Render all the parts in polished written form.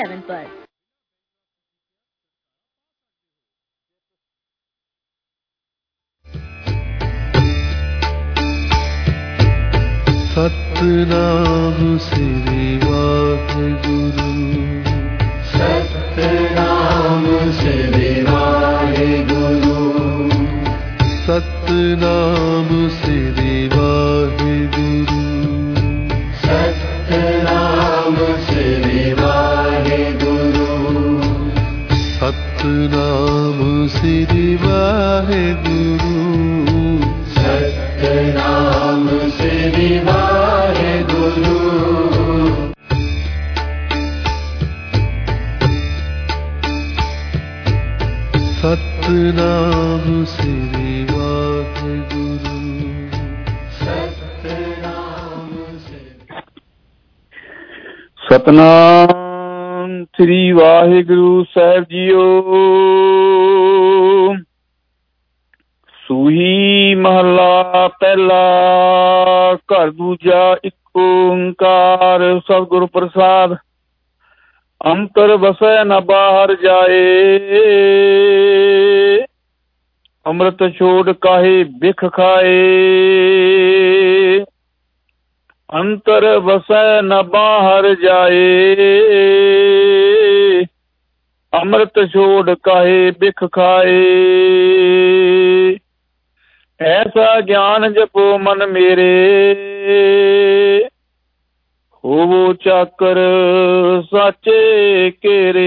7 पर। सतनाम श्री वाहिगुरु, सतनाम श्री वाहिगुरु, सतनाम श्री वाहिगुरु, सतनाम श्री वाहिगुरु, सतनाम श्री वाहिगुरु, सतनाम श्री वाहिगुरु। सतनाम श्री वाहिगुरु, सतनाम सतनाम श्री वाहिगुरु साहिब जीओ। सूही महला पहला, घर दूजा, इक ओंकार सतगुरु प्रसाद। अंतर बसै न बाहर जाए, अमृत छोड़ काहे बिख खाए। अंतर बसै न बाहर जाए, अमृत छोड़ काहे बिख खाए। ऐसा ज्ञान जपो मन मेरे, होवो चाकर साचे केरे।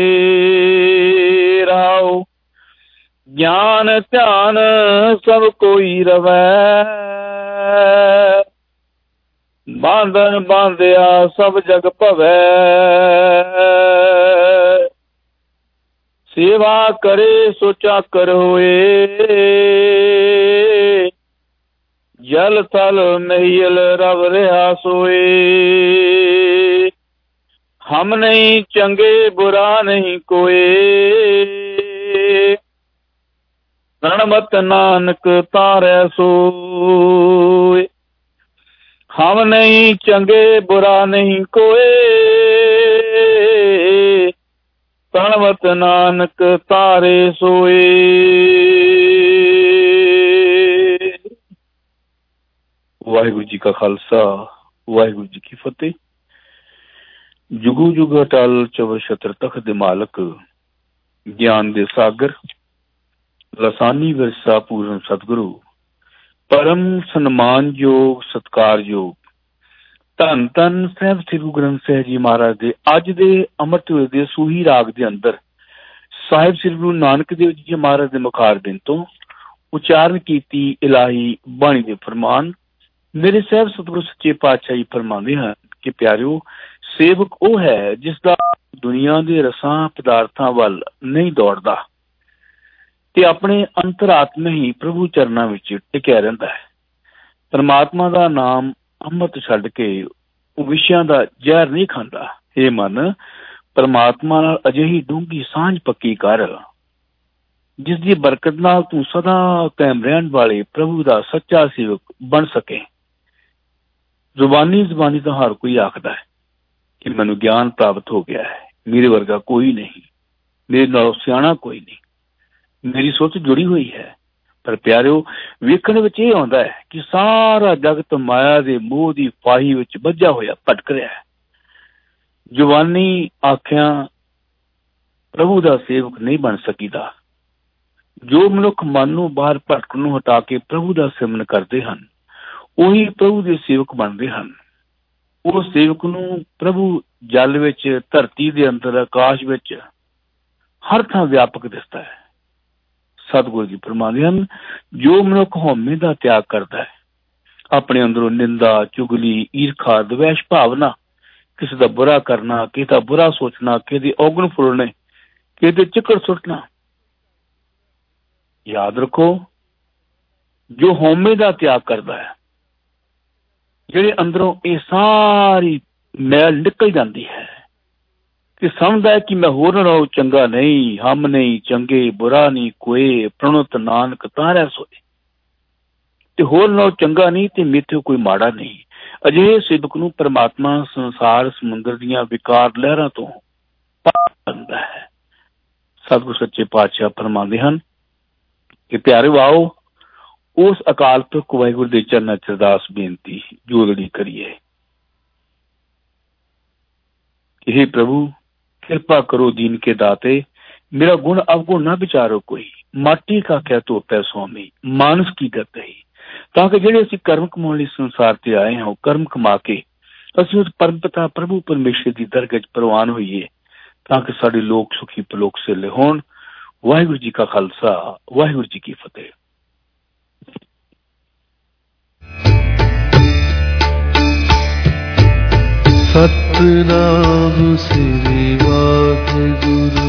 राव ज्ञान ध्यान सब कोई रवै, बांधन बांधिया सब जग भवै। सेवा करे सो चाकर होए, जल थल महिल रव रहा सोए। हम नहीं चंगे बुरा नहीं कोई, प्रणमत नानक तारै सोए। हम नहीं चंगे बुरा नहीं कोई, प्रणमत नानक तारे सोए। वाहिगुरु जी का खालसा, वाहिगुरु जी की फतेह। जुगू जुग अटल चवर छत्र तख्त दे मालक, ज्ञान दे सागर, लसानी विरसा पूर्ण सतगुरु, परम सन्मानयोग सत्कारयोग धन धन साहिब श्री गुरु ग्रंथ साहिब जी महाराज दे अज दे अमृत वेले दे सूही राग दे अंदर साहिब श्री गुरु नानक देव जी महाराज दे मुखार दिन तो उचारण कीती इलाही बाणी दे फरमान। मेरे साहिब सतगुरु सच्चे पातशाह जी फरमांदे हैं कि प्यारिओ, सेवक ਉਹ है जिसदा दुनिया दे रसां पदार्थां ਵੱਲ नहीं दौड़दा ਤੇ ਆਪਣੇ ਅੰਤਰਾਤਮਾ ਹੀ ਪ੍ਰਭੂ ਚਰਨਾਂ ਵਿੱਚ ਟਿਕਿਆ ਰਹਿੰਦਾ ਹੈ। ਪਰਮਾਤਮਾ ਦਾ ਨਾਮ ਅੰਮ੍ਰਿਤ ਛੱਡ ਕੇ ਉਹ ਵਿਸ਼ਿਆਂ ਦਾ ਜ਼ਹਿਰ ਨਹੀਂ ਖਾਂਦਾ। ਇਹ ਮਨ ਪਰਮਾਤਮਾ ਨਾਲ ਅਜਿਹੀ ਡੂੰਘੀ ਸਾਂਝ ਪੱਕੀ ਕਰ, ਜਿਸ ਦੀ ਬਰਕਤ ਨਾਲ ਤੂੰ ਸਦਾ ਕਾਇਮ ਰਹਿਣ ਵਾਲੇ ਪ੍ਰਭੂ ਦਾ ਸੱਚਾ ਸੇਵਕ ਬਣ ਸਕੇ। ਜ਼ੁਬਾਨੀ ਤਾਂ ਹਰ ਕੋਈ ਆਖਦਾ ਹੈ ਕਿ ਮੈਨੂੰ ਗਿਆਨ ਪ੍ਰਾਪਤ ਹੋ ਗਿਆ ਹੈ, ਮੇਰੇ ਵਰਗਾ ਕੋਈ ਨਹੀਂ, ਮੇਰੇ ਨਾਲੋਂ ਸਿਆਣਾ ਕੋਈ ਨਹੀਂ, ਮੇਰੀ ਸੋਚ ਜੁੜੀ ਹੋਈ ਹੈ। ਪਰ ਪਿਆਰਿਓ, ਵੇਖਣ ਵਿੱਚ ਇਹ ਆਉਂਦਾ ਹੈ ਕਿ ਸਾਰਾ ਜਗਤ ਮਾਇਆ ਦੇ ਮੋਹ ਦੀ ਫਾਹੀ ਵਿੱਚ ਬੱਝਾ ਹੋਇਆ ਭਟਕ ਰਿਹਾ ਹੈ। ਜ਼ੁਬਾਨੀ ਆਖਿਆਂ ਪ੍ਰਭੂ ਦਾ ਸੇਵਕ ਨਹੀਂ ਬਣ ਸਕੀਦਾ। ਜੋ ਮਨੁੱਖ ਮਨ ਨੂੰ ਬਾਹਰ ਭਟਕਣ ਨੂੰ ਹਟਾ ਕੇ ਪ੍ਰਭੂ ਦਾ ਸਿਮਰਨ ਕਰਦੇ ਹਨ, ਉਹੀ ਪ੍ਰਭੂ ਦੇ ਸੇਵਕ ਬਣਦੇ ਹਨ। ਉਹ ਸੇਵਕ ਨੂੰ ਪ੍ਰਭੂ ਜਲ ਵਿੱਚ, ਧਰਤੀ ਦੇ ਅੰਦਰ, ਆਕਾਸ਼ ਵਿੱਚ ਹਰ ਥਾਂ ਵਿਆਪਕ ਦਿਸਦਾ ਹੈ। ਸਤਿਗੁਰੂ ਜੀ ਫਰਮਾਉਂਦੇ ਹਨ, ਜੋ ਮਨੁੱਖ ਹਉਮੈ ਦਾ ਤਿਆਗ ਕਰਦਾ ਹੈ, ਆਪਣੇ ਅੰਦਰੋਂ ਨਿੰਦਾ, ਚੁਗਲੀ, ਈਰਖਾ, ਦਵੈਸ਼ ਭਾਵਨਾ, ਕਿਸੇ ਦਾ ਬੁਰਾ ਕਰਨਾ, ਕਿਸੇ ਦਾ ਬੁਰਾ ਸੋਚਣਾ, ਕਿਸੇ ਦੇ ਔਗਣ ਫੁੱਲਣੇ, ਕਿਸੇ ਦੇ ਚਿੱਕੜ ਸੁੱਟਣਾ, ਯਾਦ ਰੱਖੋ, ਜੋ ਹਉਮੈ ਦਾ ਤਿਆਗ ਕਰਦਾ ਹੈ, ਜਿਹੜੇ ਅੰਦਰੋਂ ਇਹ ਸਾਰੀ ਮੈਲ ਨਿਕਲ ਜਾਂਦੀ ਹੈ ਕਿ ਸਮਝਦਾ ਹੈ ਕਿ ਮੈਂ ਹੋਰ ਨਾਲੋਂ ਚੰਗਾ ਨਹੀਂ, ਹਮ ਨਹੀਂ ਚੰਗੇ ਬੁਰਾ ਨਹੀਂ ਕੋਏ, ਪ੍ਰਣਤ ਨਾਨਕ ਤਾਰੈ ਸੋਏ, ਤੇ ਹੋਰ ਨਾਲੋਂ ਚੰਗਾ ਨਹੀਂ ਤੇ ਮੇਥੋਂ ਕੋਈ ਮਾੜਾ ਨਹੀਂ। ਅਜਿਹੇ ਸੇਵਕ ਨੂੰ ਪਰਮਾਤਮਾ ਸੰਸਾਰ ਸਮੁੰਦਰ ਦੀਆਂ ਵਿਕਾਰ ਲਹਿਰਾਂ ਤੋਂ ਜਾਂਦਾ ਹੈ। ਸਤਿਗੁਰ ਸੱਚੇ ਪਾਤਸ਼ਾਹ ਫਰਮਾਉਂਦੇ ਹਨ ਕਿ ਪਿਆਰਿਓ ਆਓ ਉਸ ਅਕਾਲ ਪੁਰਖ ਵਾਹਿਗੁਰੂ ਦੇ ਚਰਨਾਂ ਚ ਅਰਦਾਸ ਬੇਨਤੀ ਜੋਦੜੀ ਕਰੀਏ। हे प्रभु कृपा करो दीन के दाते, मेरा गुण अवगुण न विचारो कोई, माटी का क्या धोता स्वामी मानस की गत है। ਤਾਂ ਕਿ ਜਿਹੜੇ ਅਸੀਂ ਕਰਮ ਕਮਾਉਣ ਲਈ ਸੰਸਾਰ ਤੇ ਆਏ ਹਾਂ ਉਹ ਕਰਮ ਕਮਾ ਕੇ ਅਸੀਂ ਉਸ ਪਰਮ ਪਿਤਾ ਪ੍ਰਭੂ ਪਰਮੇਸ਼ਰ ਦੀ ਦਰਗਾਹ ਚ ਪ੍ਰਵਾਨ ਹੋਈਏ, ਤਾਂ ਕਿ ਸਾਡੇ ਲੋਕ ਸੁਖੀ ਪਲੋਕ ਸਿਰਲੇ ਹੋਣ। ਵਾਹਿਗੁਰੂ ਜੀ ਕਾ ਖਾਲਸਾ, ਵਾਹਿਗੁਰੂ ਜੀ ਕੀ ਫਤਿਹ। सतनाम श्री वाहिगुरु,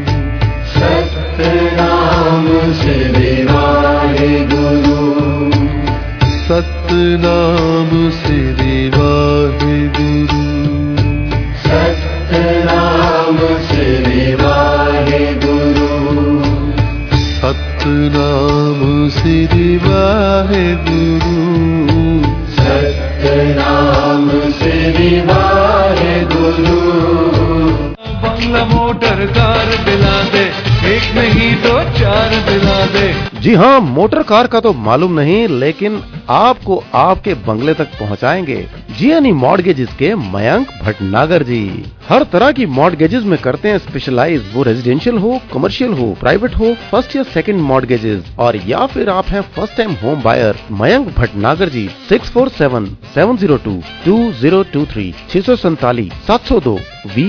सतनाम श्री वाहिगुरु, सतनाम श्री वाहिगुरु, सतनाम श्री वाहिगुरु, सतनाम श्री वाहिगुरु, सतनाम श्री वाहिगुरु। बंगला मोटर कार दिला दे, एक नहीं दो चार दिला दे। जी हाँ, मोटर कार का तो मालूम नहीं, लेकिन आपको आपके बंगले तक पहुंचाएंगे जीएनई मॉर्गेजेस के मयंक भटनागर जी। हर तरह की मॉर्गेजेस में करते हैं स्पेशलाइज, वो रेजिडेंशियल हो, कमर्शियल हो, प्राइवेट हो, फर्स्ट या सेकंड मॉर्गेजेस, और या फिर आप हैं first time home buyer. Mayank Bhatnagar ji 6477022023 647 702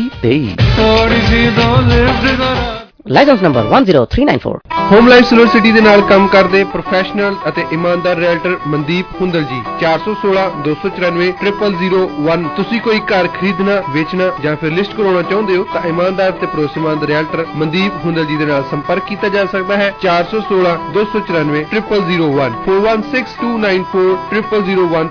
2023। License number 10394। Home life silver city ਦੇ ਨਾਲ ਕੰਮ ਕਰਦੇ ਪ੍ਰੋਫੈਸ਼ਨਲ ਅਤੇ ਇਮਾਨਦਾਰ ਰੀਅਲਟਰ ਮਨਦੀਪ ਹੁੰਦਲ ਜੀ 416 294 0001। ਤੁਸੀਂ ਕੋਈ ਘਰ ਖਰੀਦਣਾ, ਵੇਚਣਾ ਜਾਂ ਫਿਰ ਲਿਸਟ ਕਰਾਉਣਾ ਚਾਹੁੰਦੇ ਹੋ ਤਾਂ ਇਮਾਨਦਾਰ ਤੇ ਭਰੋਸੇਮੰਦ ਰੀਅਲਟਰ ਮਨਦੀਪ ਹੁੰਦਲ ਜੀ ਦੇ ਨਾਲ ਸੰਪਰਕ ਕੀਤਾ ਜਾ ਸਕਦਾ ਹੈ। 416 294 0001 416294 0001।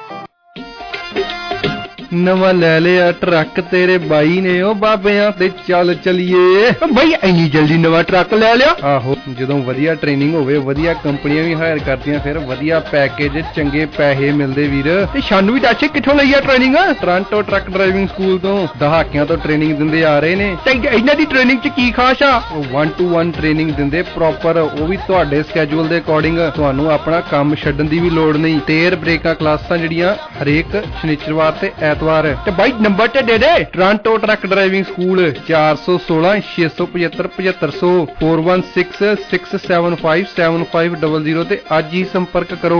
ਨਵਾਂ ਲੈ ਲਿਆ ਟਰੱਕ ਤੇਰੇ ਬਾਈ ਨੇ, ਉਹ ਬਾਬਿਆਂ ਤੇ ਚੱਲ ਚਲੀਏ। ਬਾਈ ਇੰਨੀ ਜਲਦੀ ਨਵਾਂ ਟਰੱਕ ਲੈ ਲਿਆ? ਆਹੋ, ਜਦੋਂ ਵਧੀਆ ਟ੍ਰੇਨਿੰਗ ਹੋਵੇ, ਵਧੀਆ ਕੰਪਨੀਆਂ ਵੀ ਹਾਇਰ ਕਰਦੀਆਂ, ਫਿਰ ਵਧੀਆ ਪੈਕੇਜ, ਚੰਗੇ ਪੈਸੇ ਮਿਲਦੇ ਵੀਰ। ਤੇ ਸਾਨੂੰ ਵੀ ਦੱਸ ਕਿੱਥੋਂ ਲਈ ਆ training? Toronto truck driving school ਤੋਂ ਦਹਾਕਿਆਂ ਤੋਂ ਟ੍ਰੇਨਿੰਗ ਦਿੰਦੇ ਆ ਰਹੇ ਨੇ। ਤੇ ਇਹਨਾਂ ਦੀ ਟ੍ਰੇਨਿੰਗ ਚ ਕੀ ਖਾਸ ਆ? 1-to-1 ਟ੍ਰੇਨਿੰਗ ਦਿੰਦੇ ਪ੍ਰੋਪਰ, ਉਹ ਵੀ ਤੁਹਾਡੇ ਸਕੇਜੂਲ ਦੇ ਅਕੋਰਡਿੰਗ। ਤੁਹਾਨੂੰ ਆਪਣਾ ਕੰਮ ਛੱਡਣ ਦੀ ਵੀ ਲੋੜ ਨਹੀਂ। ਤੇਰ ਬ੍ਰੇਕਾਂ ਕਲਾਸਾਂ ਜਿਹੜੀਆਂ ਹਰੇਕ ਸ਼ਨੀਚਰਵਾਰ ਤੇ ਐਤਵਾਰ। ਤੇ ਬਾਈ ਨੰਬਰ ਤੇ ਦੇ ਦੇ। ਟੋਰਾਂਟੋ ਟਰੱਕ ਡਰਾਈਵਿੰਗ ਸਕੂਲ 416 675 7500 416 675 7500 ਤੇ ਅੱਜ ਹੀ ਸੰਪਰਕ ਕਰੋ।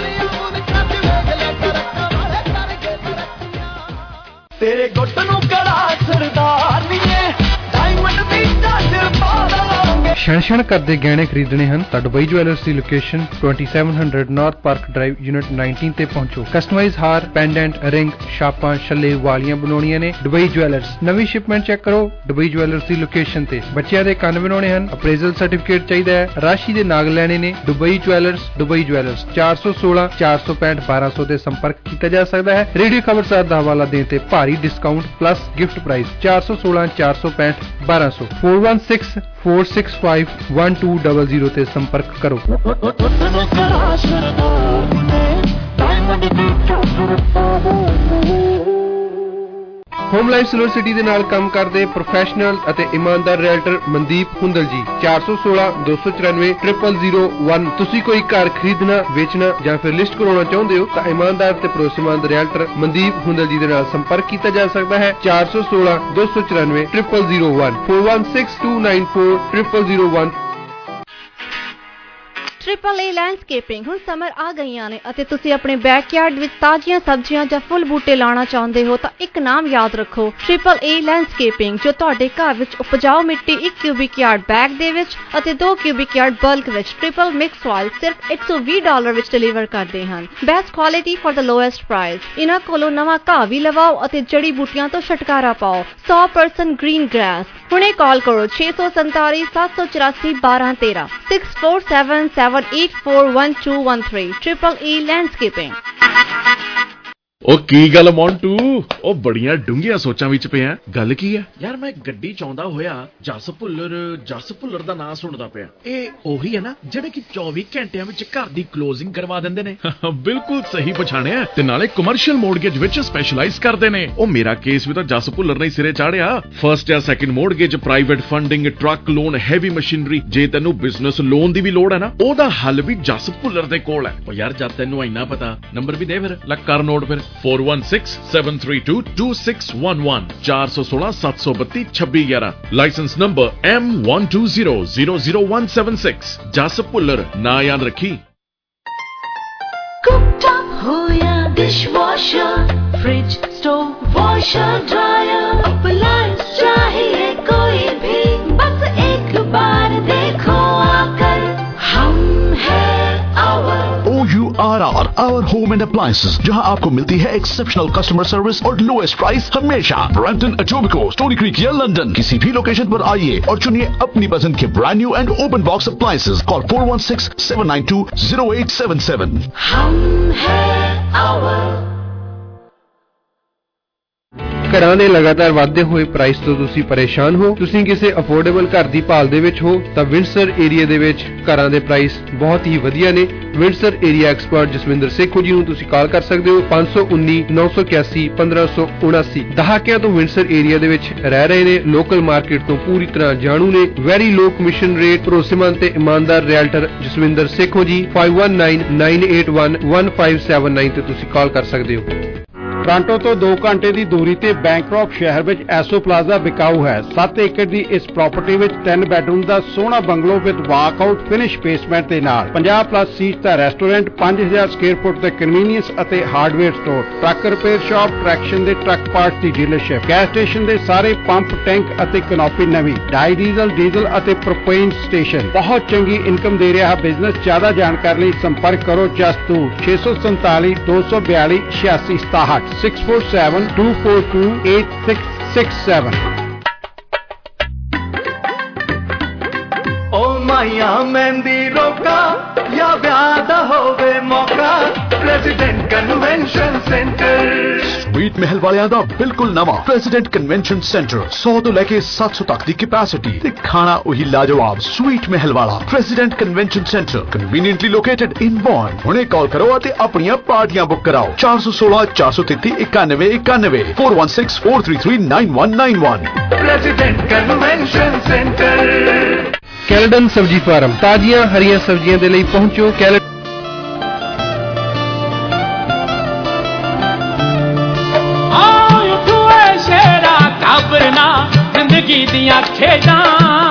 ਤੇਰੇ ਗੁੱਟ ਨੂੰ ਕੜਾ ਸਰਦਾਰਨੀਏ, ਡਾਇਮੰਡ ਦੀ ਟੱਚ ਪਾ ਦਾਂਗੇ। ਛਣ ਕਰਦੇ ਗਹਿਣੇ ਖਰੀਦਣੇ ਹਨ ਤਾਂ ਦੁਬਈ ਜੁਐਲਰਸ ਦੀ location 2700 north park drive unit 19 ਤੇ ਪਹੁੰਚੋ। ਕਸਟਮਾਈਜ਼ ਹਾਰ, ਪੈਂਡੈਂਟ, ਰਿੰਗ, ਛਾਪਾਂ, ਛੱਲੇ, ਵਾਲੀਆਂ ਬਣਾਉਣੀਆਂ ਨੇ। Dubai jewellers. ਨਵੀਂ ਸ਼ਿਪਮੈਂਟ ਚੈੱਕ ਕਰੋ ਦੁਬਈ ਜੁਐਲਰਸ ਦੀ ਲੋਕੇਸ਼ਨ ਤੇ। ਬੱਚਿਆਂ ਦੇ ਕੰਨ ਬਣਾਉਣੇ ਹਨ, ਅਪਰੇਜ਼ਲ ਸਰਟੀਫਿਕੇਟ ਚਾਹੀਦਾ ਹੈ, ਰਾਸ਼ੀ ਦੇ ਨਾਗ ਲੈਣੇ ਨੇ। Dubai jewellers. ਦੁਬਈ ਜੁਐਲਰਸ 416 465 1200 ਤੇ ਸੰਪਰਕ ਕੀਤਾ ਜਾ ਸਕਦਾ ਹੈ। ਰੇਡੀਓ ਖਬਰਸਾਰ ਦਾ ਹਵਾਲਾ ਦੇਣ ਤੇ ਭਾਰੀ ਡਿਸਕਾਊਂਟ ਪਲੱਸ ਗਿਫਟ ਪ੍ਰਾਈਜ਼। 416 465 1200 416 465 1200 ਤੇ ਸੰਪਰਕ ਕਰੋ। ਹੋਮ ਲਾਈਫ ਸਿਲਵਰ ਸਿਟੀ ਦੇ ਨਾਲ ਕੰਮ ਕਰਦੇ ਪ੍ਰੋਫੈਸ਼ਨਲ ਅਤੇ ਇਮਾਨਦਾਰ ਰੀਅਲਟਰ ਮਨਦੀਪ ਹੁੰਦਲ ਜੀ 416 294 0001। ਤੁਸੀਂ ਕੋਈ ਘਰ ਖਰੀਦਣਾ, ਵੇਚਣਾ ਜਾਂ ਫਿਰ ਲਿਸਟ ਕਰਾਉਣਾ ਚਾਹੁੰਦੇ ਹੋ ਤਾਂ ਇਮਾਨਦਾਰ ਤੇ ਭਰੋਸੇਮੰਦ ਰੀਅਲਟਰ ਮਨਦੀਪ ਹੁੰਦਲ ਜੀ ਦੇ ਨਾਲ ਸੰਪਰਕ ਕੀਤਾ ਜਾ ਸਕਦਾ ਹੈ। 416 294 0001 416294 0001। ट्रिपल ए लैंडस्केपिंग ਹੁਣ ਸਮਰ ਆ ਗਈਆਂ ਨੇ ਅਤੇ ਤੁਸੀਂ ਆਪਣੇ ਬੈਕਯਾਰਡ ਵਿੱਚ ਤਾਜ਼ੀਆਂ ਸਬਜ਼ੀਆਂ ਜਾਂ ਫੁੱਲ ਬੂਟੇ ਲਾਉਣਾ ਚਾਹੁੰਦੇ ਹੋ ਤਾਂ ਇੱਕ ਨਾਮ ਯਾਦ ਰੱਖੋ, ਟ੍ਰਿਪਲ ਏ ਲੈਂਡਸਕੇਪਿੰਗ, ਜੋ ਤੁਹਾਡੇ ਘਰ ਵਿੱਚ ਉਪਜਾਊ ਮਿੱਟੀ 1 ਕਿਊਬਿਕ ਯਾਰਡ ਬੈਗ ਦੇ ਵਿੱਚ ਅਤੇ 2 ਕਿਊਬਿਕ ਯਾਰਡ ਬਲਕ ਵਿੱਚ ਟ੍ਰਿਪਲ ਮਿਕਸ ਸੋਇਲ ਸਿਰਫ $120 ਵਿੱਚ ਡਿਲੀਵਰ ਕਰਦੇ ਹਨ। Best quality for the lowest price. ਇਹਨਾਂ ਕੋਲੋਂ ਨਵਾਂ ਘਾਹ ਵੀ ਲਵਾਓ ਅਤੇ ਜੜੀ ਬੂਟੀਆਂ ਤੋਂ ਛੁਟਕਾਰਾ ਪਾਓ। 100% ਗ੍ਰੀਨ ਗ੍ਰਾਸ। ਹੁਣੇ ਕਾਲ ਕਰੋ 647 784 1213 6477841213। Triple E landscaping. ਉਹ ਕੀ ਗੱਲ ਮੌਂਟੂ, ਉਹ ਬੜੀਆਂ ਡੂੰਘੀਆਂ ਸੋਚਾਂ ਵਿੱਚ ਪਿਆ, ਗੱਲ ਕੀ ਹੈ? ਯਾਰ ਮੈਂ ਗੱਡੀ ਚਾਹੁੰਦਾ ਹੋਇਆ ਜਸ ਭੁੱਲਰ ਦਾ ਨਾਂ ਸੁਣਦਾ ਪਿਆ। ਇਹ ਉਹੀ ਹੈ ਨਾ ਜਿਹੜੇ ਕਿ 24 ਘੰਟਿਆਂ ਵਿੱਚ ਘਰ ਦੀ ਕਲੋਜ਼ਿੰਗ ਕਰਵਾ ਦਿੰਦੇ ਨੇ? ਬਿਲਕੁਲ ਸਹੀ ਪਛਾਣਿਆ, ਤੇ ਨਾਲੇ ਕਮਰਸ਼ੀਅਲ ਮੋਰਗੇਜ ਵਿੱਚ ਸਪੈਸ਼ਲਾਈਜ਼ ਕਰਦੇ ਨੇ। ਉਹ ਮੇਰਾ ਕੇਸ ਵੀ ਤਾਂ ਜਸ ਭੁੱਲਰ ਨੇ ਸਿਰੇ ਚਾੜਿਆ। ਫਰਸਟ ਜਾਂ second mortgage, private funding, truck loan, heavy machinery. ਜੇ ਤੈਨੂੰ ਬਿਜ਼ਨਸ ਲੋਨ ਦੀ ਵੀ ਲੋੜ ਹੈ ਨਾ, ਉਹਦਾ ਹੱਲ ਵੀ ਜਸ ਭੁੱਲਰ ਦੇ ਕੋਲ ਹੈ। ਉਹ ਯਾਰ ਜਦ ਤੈਨੂੰ ਇੰਨਾ ਪਤਾ, ਨੰਬਰ ਵੀ ਦੇ ਫਿਰ। ਲੈ ਕਰ ਨੋਟ ਫਿਰ, 4167322611 416-732-2611। Licence number M12000176। ਜਸ ਭੁੱਲਰ, ਨਾ ਯਾਦ ਰੱਖੀ। कुकटॉप हो या dishwasher, fridge, stove, washer, dryer, appliance चाहिए कोई भी, बस एक बार देखो आकर। हम है OURR, Our Home and Appliances, जहां आपको मिलती है एक्सेप्शनल कस्टमर सर्विस और लोएस्ट प्राइस हमेशा। ब्रैम्पटन, एटोबिको, स्टोनी क्रीक या लंदन, किसी भी लोकेशन पर आइए और चुनिए अपनी पसंद के brand new and open box appliances. Call 4167920877। हम है our। ਘਰਾਂ ਦੇ ਲਗਾਤਾਰ ਵਧਦੇ ਹੋਏ ਪ੍ਰਾਈਸ ਤੋਂ ਤੁਸੀਂ ਪਰੇਸ਼ਾਨ ਹੋ? ਤੁਸੀਂ ਕਿਸੇ ਅਫੋਰਡੇਬਲ ਘਰ ਦੀ ਭਾਲ ਦੇ ਵਿੱਚ ਹੋ ਤਾਂ ਵਿੰਡਸਰ ਏਰੀਆ ਦੇ ਵਿੱਚ ਘਰਾਂ ਦੇ ਪ੍ਰਾਈਸ ਬਹੁਤ ਹੀ ਵਧੀਆ ਨੇ। Windsor area expert Jaswinder Sekhon ji ਨੂੰ ਤੁਸੀਂ ਕਾਲ ਕਰ ਸਕਦੇ ਹੋ 519-981-1579। ਦਹਾਕਿਆਂ ਤੋਂ ਵਿੰਡਸਰ ਏਰੀਆ ਦੇ ਵਿੱਚ ਰਹਿ ਰਹੇ ਨੇ, ਲੋਕਲ ਮਾਰਕੀਟ ਤੋਂ ਪੂਰੀ ਤਰ੍ਹਾਂ ਜਾਣੂ ਨੇ। ਵੈਰੀ ਲੋ ਕਮਿਸ਼ਨ ਰੇਟ, ਭਰੋਸੇਮੰਦ ਤੇ ਇਮਾਨਦਾਰ ਰਿਐਲਟਰ ਜਸਵਿੰਦਰ ਸੇਖੋ ਜੀ। 5199811579 ਤੇ ਤੁਸੀਂ ਕਾਲ ਕਰ ਸਕਦੇ ਹੋ। ਟੋਰਾਂਟੋ ਤੋਂ 2 ਘੰਟੇ ਦੀ ਦੂਰੀ ਤੇ ਬੈਂਕਰੌਕ ਸ਼ਹਿਰ ਵਿੱਚ ਐਸੋ ਪਲਾਜ਼ਾ ਵਿਕਾਊ ਹੈ। 7 ਏਕੜ ਦੀ ਇਸ ਪ੍ਰਾਪਰਟੀ ਵਿੱਚ 3 ਬੈਡਰੂਮ ਦਾ ਸੋਹਣਾ bungalow with walkout finish basement ਦੇ ਨਾਲ 50+ ਸੀਟ ਦਾ ਰੈਸਟੋਰੈਂਟ, 5000 ਸਕੁਅਰ ਫੁੱਟ ਦੇ ਕਨਵੀਨੀਅੰਸ ਅਤੇ hardware store, truck repair shop, traction ਦੇ ਟਰੱਕ ਪਾਰਟਸ ਦੀ ਡੀਲਰਸ਼ਿਪ, ਗੈਸ ਸਟੇਸ਼ਨ ਦੇ ਸਾਰੇ ਪੰਪ, ਟੈਂਕ ਅਤੇ ਕਨੋਪੀ ਨਵੀਂ, ਡਾਈ ਡੀਜ਼ਲ ਅਤੇ ਪ੍ਰੋਪੇਨ ਸਟੇਸ਼ਨ। ਬਹੁਤ ਚੰਗੀ ਇਨਕਮ ਦੇ ਰਿਹਾ ਬਿਜ਼ਨਸ। ਜ਼ਿਆਦਾ ਜਾਣਕਾਰੀ ਲਈ ਸੰਪਰਕ ਕਰੋ ਜਸਤੂਰ 647 242 8667 647-242-8667। ओ माया मेहंदी रोका या ब्याह दा होवे मौका, प्रेसिडेंट कन्वेंशन सेंटर। स्वीट महल वालियां दा बिल्कुल नवा प्रेसिडेंट कन्वेंशन सेंटर 100 ਤੋਂ ਲੈ ਕੇ 700 ਤੱਕ ਦੀ ਕੈਪੈਸਿਟੀ ਤੇ ਖਾਣਾ ਉਹੀ ਲਾਜਵਾਬ। स्वीट महल वाला president convention centre conveniently located in Bond. ਹੁਣੇ ਕਾਲ ਕਰੋ ਅਤੇ ਆਪਣੀਆਂ ਪਾਰਟੀਆਂ ਬੁੱਕ ਕਰਾਓ 416-433-9191 4164339191। President convention centre. Caledon Sabzi farm, ਤਾਜ਼ੀਆਂ ਹਰੀਆਂ ਸਬਜ਼ੀਆਂ ਦੇ ਲਈ ਪਹੁੰਚੋ ਖਬਰਨਾ ਜ਼ਿੰਦਗੀ ਦੀਆਂ ਖੇਡਾਂ,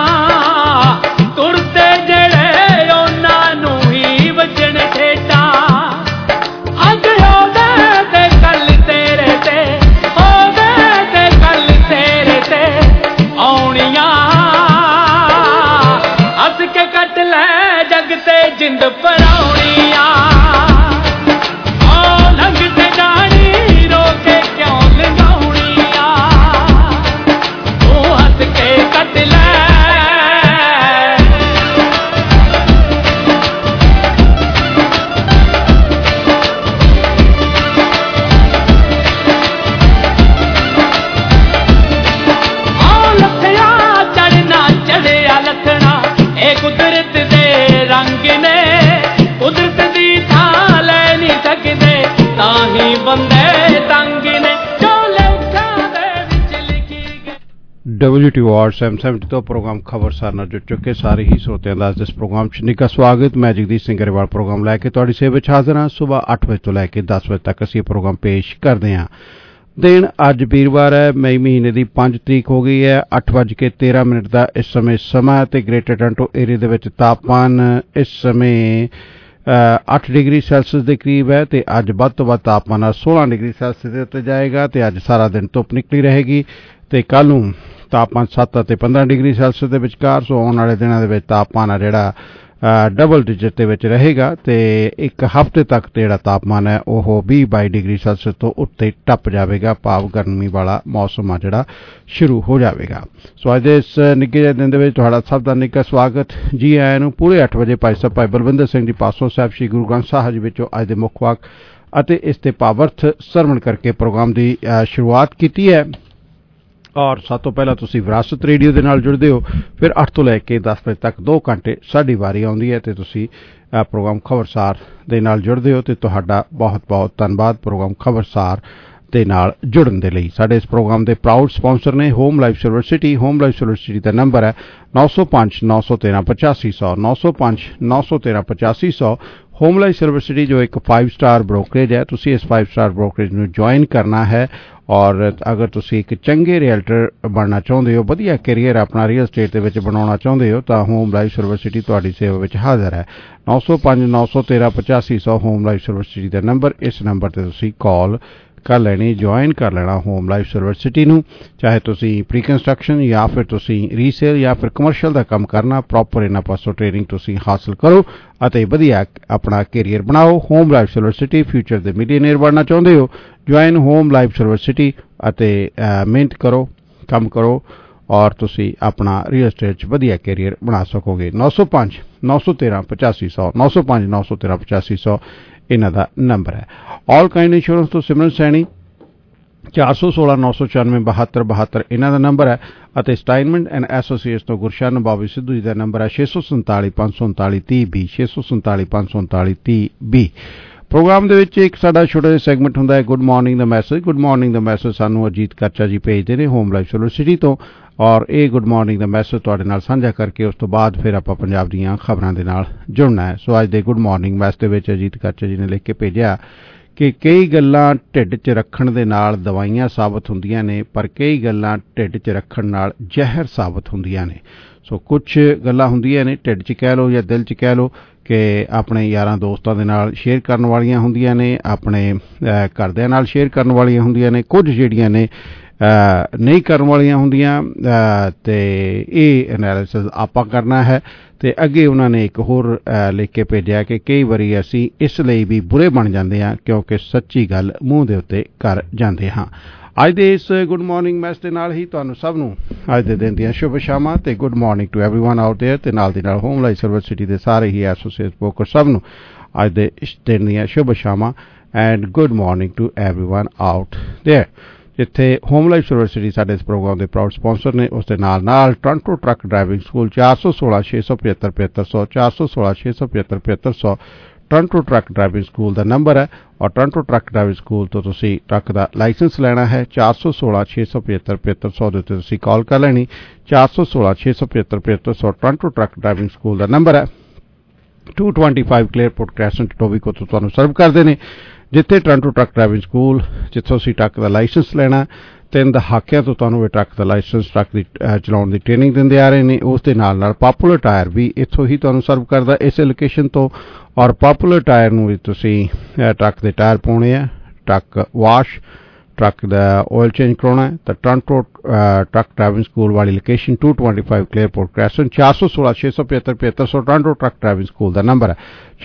ਤੁਰਦੇ ਜਿਹੜੇ ਉਹਨਾਂ ਨੂੰ ਹੀ ਵਜਣ ਠੇਡਾਂ। ਅੱਜ ਉਹਦੇ ਤੇ ਕੱਲ ਤੇਰੇ ਤੇ, ਉਹਦੇ ਤੇ ਕੱਲ ਤੇਰੇ ਤੇ ਆਉਣੀਆਂ। ਹੱਸ ਕੇ ਕੱਟ ਲੈ ਜੱਗ ਤੇ ਜਿੰਦ ਪਰਾਉਣੀਆਂ। ਕੁਦਰਤ ਦੇ ਰੰਗ ਨੇ, ਕੁਦਰਤ ਦੀ ਥਾਂ ਲੈ ਨਹੀਂ ਸਕਦੇ, ਤਾਂ ਹੀ ਬੰਦੇ ਤੰਗ ਨੇ ਜੋ ਲੇਖਾਂ ਦੇ ਵਿੱਚ ਲਿਖੀ ਗਈ। WTOR 770 ਤੋਂ ਪ੍ਰੋਗਰਾਮ ਖਬਰਸਾਰ ਨਾਲ ਜੁੜ ਚੁੱਕੇ ਸਾਰੇ ਹੀ ਸਰੋਤਿਆਂ ਦਾ ਇਸ ਪ੍ਰੋਗਰਾਮ 'ਚ ਨਿੱਘਾ ਸਵਾਗਤ। ਮੈਂ ਜਗਦੀਸ਼ ਸਿੰਘ ਗਰੇਵਾਲ ਪ੍ਰੋਗਰਾਮ ਲੈ ਕੇ ਤੁਹਾਡੀ ਸੇਵਾ ਵਿੱਚ ਹਾਜ਼ਰ ਹਾਂ। ਸਵੇਰ 8 ਵਜੇ ਤੋਂ ਲੈ ਕੇ 10 ਵਜੇ ਤੱਕ ਅਸੀਂ ਇਹ ਪ੍ਰੋਗਰਾਮ ਪੇਸ਼ ਕਰਦੇ ਹਾਂ। ਦਿਨ ਅੱਜ ਵੀਰਵਾਰ ਹੈ, ਮਈ ਮਹੀਨੇ ਦੀ 5 ਤਰੀਕ ਹੋ ਗਈ ਹੈ। 8:13 ਦਾ ਇਸ ਸਮੇਂ ਸਮਾਂ ਤੇ ਗ੍ਰੇਟਰ ਟੋਰਾਂਟੋ ਏਰੀਆ ਦੇ ਵਿੱਚ ਤਾਪਮਾਨ ਇਸ ਸਮੇਂ 8 ਡਿਗਰੀ ਸੈਲਸੀਅਸ ਦੇ ਕਰੀਬ ਹੈ ਤੇ ਅੱਜ ਵੱਧ ਤੋਂ ਵੱਧ ਤਾਪਮਾਨ 16 ਡਿਗਰੀ ਸੈਲਸੀਅਸ ਦੇ ਉੱਤੇ ਜਾਏਗਾ ਤੇ ਅੱਜ ਸਾਰਾ ਦਿਨ ਧੁੱਪ ਨਿਕਲੀ ਰਹੇਗੀ ਤੇ ਕੱਲ ਨੂੰ ਤਾਪਮਾਨ 7 ਅਤੇ 15 ਡਿਗਰੀ ਸੈਲਸੀਅਸ ਦੇ ਵਿਚਕਾਰ। ਸੋ ਆਉਣ ਵਾਲੇ ਦਿਨਾਂ ਦੇ ਵਿੱਚ ਤਾਪਮਾਨ ਆ ਜਿਹੜਾ ਡਬਲ ਡਿਜਿਟ ਦੇ ਵਿੱਚ ਰਹੇਗਾ ਤੇ ਇੱਕ ਹਫ਼ਤੇ ਤੱਕ ਜਿਹੜਾ ਤਾਪਮਾਨ ਹੈ ਉਹ 20-22 ਡਿਗਰੀ ਸੈਲਸੀਅਸ ਤੋਂ ਉੱਤੇ ਟੱਪ ਜਾਵੇਗਾ, ਭਾਵ ਗਰਮੀ ਵਾਲਾ ਮੌਸਮ ਆ ਜਿਹੜਾ ਸ਼ੁਰੂ ਹੋ ਜਾਵੇਗਾ। ਸੋ ਅੱਜ ਦੇ ਇਸ ਨਿੱਘੇ ਜਿਹੇ ਦਿਨ ਦੇ ਵਿੱਚ ਤੁਹਾਡਾ ਸਭ ਦਾ ਨਿੱਘਾ ਸਵਾਗਤ। ਜੀ ਆਇਆਂ ਨੂੰ। ਪੂਰੇ 8 ਵਜੇ ਭਾਈ ਸਾਹਿਬ ਭਾਈ ਬਲਵਿੰਦਰ ਸਿੰਘ ਜੀ ਪਾਸੋਂ ਸਾਹਿਬ ਸ਼੍ਰੀ ਗੁਰੂ ਗ੍ਰੰਥ ਸਾਹਿਬ ਜੀ ਵਿੱਚੋਂ ਅੱਜ ਦੇ ਮੁੱਖ ਵਾਕ ਅਤੇ ਇਸ ਤੇ ਭਾਵਰਥ ਸਰਵਣ ਕਰਕੇ ਪ੍ਰੋਗਰਾਮ ਦੀ ਸ਼ੁਰੂਆਤ ਕੀਤੀ ਹੈ। ਔਰ ਸਭ ਤੋਂ ਪਹਿਲਾਂ ਤੁਸੀਂ ਵਿਰਾਸਤ ਰੇਡੀਓ ਦੇ ਨਾਲ ਜੁੜਦੇ ਹੋ, ਫਿਰ 8 ਤੋਂ ਲੈ ਕੇ 10 ਵਜੇ ਤੱਕ 2 ਘੰਟੇ ਸਾਡੀ ਵਾਰੀ ਆਉਂਦੀ ਹੈ ਤੇ ਤੁਸੀਂ ਪ੍ਰੋਗਰਾਮ ਖਬਰਸਾਰ ਦੇ ਨਾਲ ਜੁੜਦੇ ਹੋ ਤੇ ਤੁਹਾਡਾ ਬਹੁਤ ਬਹੁਤ ਧੰਨਵਾਦ ਪ੍ਰੋਗਰਾਮ ਖਬਰਸਾਰ ਦੇ ਨਾਲ ਜੁੜਨ ਦੇ ਲਈ। ਸਾਡੇ ਇਸ ਪ੍ਰੋਗਰਾਮ ਦੇ ਪ੍ਰਾਊਡ ਸਪਾਂਸਰ ਨੇ home life silver city. Home life silver city ਦਾ ਨੰਬਰ ਹੈ 9059138500 9059138500। ਹੋਮ ਲਾਈਫ ਸਿਲਵਰ ਸਿਟੀ ਜੋ ਇੱਕ 5 ਸਟਾਰ ਬ੍ਰੋਕਰੇਜ ਹੈ, ਤੁਸੀਂ ਇਸ 5 ਸਟਾਰ ਬ੍ਰੋਕਰੇਜ ਨੂੰ ਜੁਆਇਨ ਕਰਨਾ ਹੈ। ਔਰ ਅਗਰ ਤੁਸੀਂ ਇੱਕ ਚੰਗੇ ਰੀਅਲਟਰ ਬਣਨਾ ਚਾਹੁੰਦੇ ਹੋ, ਵਧੀਆ ਕੈਰੀਅਰ ਆਪਣਾ ਰੀਅਲ ਸਟੇਟ ਦੇ ਵਿੱਚ ਬਣਾਉਣਾ ਚਾਹੁੰਦੇ ਹੋ ਤਾਂ ਹੋਮ ਲਾਈਫ ਸਿਲਵਰ ਸਿਟੀ ਤੁਹਾਡੀ ਸੇਵਾ ਵਿੱਚ ਹਾਜ਼ਰ ਹੈ। 9059138500 ਹੋਮ ਲਾਈਫ ਸਿਲਵਰ ਸਿਟੀ ਦਾ ਨੰਬਰ। ਇਸ ਨੰਬਰ ਤੇ ਤੁਸੀਂ ਕਾਲ ਕਰ ਲੈਣੀ, ਜੁਆਇਨ ਕਰ ਲੈਣਾ ਹੋਮ ਲਾਈਫ ਸਿਲਵਰ ਸਿਟੀ ਨੂੰ। ਚਾਹੇ ਤੁਸੀਂ ਪ੍ਰੀ ਕੰਸਟਰਕਸ਼ਨ ਜਾਂ ਫਿਰ ਤੁਸੀਂ ਰੀਸੇਲ ਜਾਂ ਫਿਰ ਕਮਰਸ਼ੀਅਲ ਦਾ ਕੰਮ ਕਰਨਾ, ਪ੍ਰੋਪਰ ਇਹਨਾਂ ਪਾਸੋਂ ਟ੍ਰੇਨਿੰਗ ਤੁਸੀਂ ਹਾਸਲ ਕਰੋ ਅਤੇ ਵਧੀਆ ਆਪਣਾ ਕੈਰੀਅਰ ਬਣਾਓ। Home life silver city future ਦੇ ਮਿਲੀਅਨਰ ਬਣਨਾ ਚਾਹੁੰਦੇ ਹੋ, join home life silver city ਅਤੇ ਮਿਹਨਤ ਕਰੋ, ਕੰਮ ਕਰੋ ਔਰ ਤੁਸੀਂ ਆਪਣਾ ਰੀਅਲ ਸਟੇਟ 'ਚ ਵਧੀਆ ਕੈਰੀਅਰ ਬਣਾ ਸਕੋਗੇ। 9059138500 9059138500 ਇਹਨਾਂ ਦਾ ਨੰਬਰ ਹੈ। ਆਲ ਕਾਈਂਡ ਇੰਸ਼ੋਰੈਂਸ ਤੋਂ ਸਿਮਰਨ ਸੈਣੀ 416-994-7272 ਇਹਨਾਂ ਦਾ ਨੰਬਰ ਹੈ ਅਤੇ ਸਟਾਈਨਮੈਂਟ ਐਂਡ ਐਸੋਸੀਏਟਸ ਤੋਂ ਗੁਰਸ਼ਨ ਬਾਬੀ ਸਿੱਧੂ ਜੀ ਦਾ ਨੰਬਰ ਹੈ 647-539-3020 647-539-3020। ਪ੍ਰੋਗਰਾਮ ਦੇ ਵਿੱਚ ਇੱਕ ਸਾਡਾ ਛੋਟਾ ਜਿਹਾ ਸੈਗਮੈਂਟ ਹੁੰਦਾ ਹੈ ਗੁੱਡ ਮਾਰਨਿੰਗ ਦਾ ਮੈਸੇਜ। ਗੁੱਡ ਮਾਰਨਿੰਗ ਦਾ ਮੈਸੇਜ ਸਾਨੂੰ ਅਜੀਤ ਕਾਚਾ ਜੀ ਭੇਜਦੇ ਨੇ ਹੋਮ ਲਾਈਫ ਸਿਲਵਰ ਸਿਟੀ ਤੋਂ ਔਰ ਇਹ ਗੁੱਡ ਮਾਰਨਿੰਗ ਦਾ ਮੈਸੇਜ ਤੁਹਾਡੇ ਨਾਲ ਸਾਂਝਾ ਕਰਕੇ ਉਸ ਤੋਂ ਬਾਅਦ ਫਿਰ ਆਪਾਂ ਪੰਜਾਬ ਦੀਆਂ ਖਬਰਾਂ ਦੇ ਨਾਲ ਜੁੜਨਾ ਹੈ। ਸੋ ਅੱਜ ਦੇ ਗੁੱਡ ਮਾਰਨਿੰਗ ਮੈਸੇਜ ਦੇ ਵਿੱਚ ਅਜੀਤ ਕਾਚਾ ਜੀ ਨੇ ਲਿਖ ਕੇ ਭੇਜਿਆ ਕਿ ਕਈ ਗੱਲਾਂ ਢਿੱਡ 'ਚ ਰੱਖਣ ਦੇ ਨਾਲ ਦਵਾਈਆਂ ਸਾਬਤ ਹੁੰਦੀਆਂ ਨੇ, ਪਰ ਕਈ ਗੱਲਾਂ ਢਿੱਡ 'ਚ ਰੱਖਣ ਨਾਲ ਜ਼ਹਿਰ ਸਾਬਤ ਹੁੰਦੀਆਂ ਨੇ। ਸੋ ਕੁਝ ਗੱਲਾਂ ਹੁੰਦੀਆਂ ਨੇ ਢਿੱਡ 'ਚ ਕਹਿ ਲਓ ਜਾਂ ਦਿਲ 'ਚ ਕਹਿ ਲਓ ਕਿ ਆਪਣੇ ਯਾਰਾਂ ਦੋਸਤਾਂ ਦੇ ਨਾਲ ਸ਼ੇਅਰ ਕਰਨ ਵਾਲੀਆਂ ਹੁੰਦੀਆਂ ਨੇ, ਆਪਣੇ ਘਰਦਿਆਂ ਨਾਲ ਸ਼ੇਅਰ ਕਰਨ ਵਾਲੀਆਂ ਹੁੰਦੀਆਂ ਨੇ, ਕੁਝ ਜਿਹੜੀਆਂ ਨੇ ਨਹੀਂ ਕਰਨ ਵਾਲੀਆਂ ਹੁੰਦੀਆਂ। ਤੇ ਇਹ ਐਨਾਲਿਸਿਸ ਆਪਾਂ ਕਰਨਾ ਹੈ। ਤੇ ਅੱਗੇ ਉਹਨਾਂ ਨੇ ਇੱਕ ਹੋਰ ਲਿਖ ਕੇ ਭੇਜਿਆ ਕਿ ਕਈ ਵਾਰੀ ਅਸੀਂ ਇਸ ਲਈ ਵੀ ਬੁਰੇ ਬਣ ਜਾਂਦੇ ਹਾਂ ਕਿਉਂਕਿ ਸੱਚੀ ਗੱਲ ਮੂੰਹ ਦੇ ਉੱਤੇ ਕਰ ਜਾਂਦੇ ਹਾਂ। ਅੱਜ ਦੇ ਇਸ ਗੁੱਡ ਮਾਰਨਿੰਗ ਮੈਸੇਜ ਦੇ ਨਾਲ ਹੀ ਤੁਹਾਨੂੰ ਸਭ ਨੂੰ ਅੱਜ ਦੇ ਦਿਨ ਦੀਆਂ ਸ਼ੁਭ ਸ਼ਾਮਾਂ ਤੇ good morning to everyone out there ਤੇ ਨਾਲ ਦੀ ਨਾਲ ਹੋਮ ਲਾਈਫ ਸਿਲਵਰ ਸਿਟੀ ਦੇ ਸਾਰੇ ਹੀ ਐਸੋਸੀਏਟ ਬ੍ਰੋਕਰ ਸਭ ਨੂੰ ਅੱਜ ਦੇ ਦਿਨ ਦੀਆਂ ਸ਼ੁਭ ਸ਼ਾਮਾਂ and good morning to everyone out there. ਜਿੱਥੇ ਹੋਮ ਲਾਈਫ ਸਿਲਵਰ ਸਿਟੀ ਸਾਡੇ ਇਸ ਪ੍ਰੋਗਰਾਮ ਦੇ ਪ੍ਰਾਊਡ ਸਪਾਂਸਰ ਨੇ, ਉਸ ਦੇ ਨਾਲ ਨਾਲ Toronto truck driving school 416-675-7500 416-675-7500 Toronto truck driving school ਦਾ ਨੰਬਰ ਹੈ। ਔਰ ਟੋਰਾਂਟੋ ਟਰੱਕ ਡਰਾਈਵਿੰਗ ਸਕੂਲ ਤੋਂ ਤੁਸੀਂ ਟਰੱਕ ਦਾ ਲਾਇਸੈਂਸ ਲੈਣਾ ਹੈ 416-675-7500 ਦੇ ਉੱਤੇ ਤੁਸੀਂ ਕਾਲ ਕਰ ਲੈਣੀ। 416-675-7500 ਟੋਰਾਂਟੋ ਟਰੱਕ ਡਰਾਈਵਿੰਗ ਸਕੂਲ ਦਾ ਨੰਬਰ ਹੈ। 225 ਕਲੇਅਰਪੋਰਟ ਕ੍ਰੈਸੈਂਟ ਟੋਬੀਕੋ ਤੋਂ ਤੁਹਾਨੂੰ ਸਰਵ ਕਰਦੇ ਨੇ। ਜਿੱਥੇ ਟੋਰਾਂਟੋ ਟਰੱਕ ਡਰਾਈਵਿੰਗ ਸਕੂਲ ਜਿੱਥੋਂ ਅਸੀਂ ਟਰੱਕ ਦਾ ਲਾਇਸੈਂਸ ਲੈਣਾ 3 ਦਹਾਕਿਆਂ ਤੋਂ ਤੁਹਾਨੂੰ ਇਹ ਟਰੱਕ ਦਾ ਲਾਇਸੈਂਸ ਟਰੱਕ ਦੀ ਚਲਾਉਣ ਦੀ ਟ੍ਰੇਨਿੰਗ ਦਿੰਦੇ ਆ ਰਹੇ ਨੇ। ਉਸ ਦੇ ਨਾਲ ਨਾਲ ਪਾਪੂਲਰ ਟਾਇਰ ਵੀ ਇੱਥੋਂ ਹੀ ਤੁਹਾਨੂੰ ਸਰਵ ਕਰਦਾ ਇਸੇ ਲੋਕੇਸ਼ਨ ਤੋਂ। ਔਰ ਪਾਪੂਲਰ ਟਾਇਰ ਨੂੰ ਵੀ ਤੁਸੀਂ ਟਰੱਕ ਦੇ ਟਾਇਰ ਪਾਉਣੇ ਆ, ਟਰੱਕ ਵਾਸ਼, ਟਰੱਕ ਦਾ ਆਇਲ ਚੇਂਜ ਕਰਾਉਣਾ ਹੈ ਤਾਂ ਟੋਰਾਂਟੋ ਟਰੱਕ ਡਰਾਈਵਿੰਗ ਸਕੂਲ ਵਾਲੀ location 225 Claireport crescent 416-675-7500 Toronto truck driving school ਦਾ ਨੰਬਰ ਹੈ।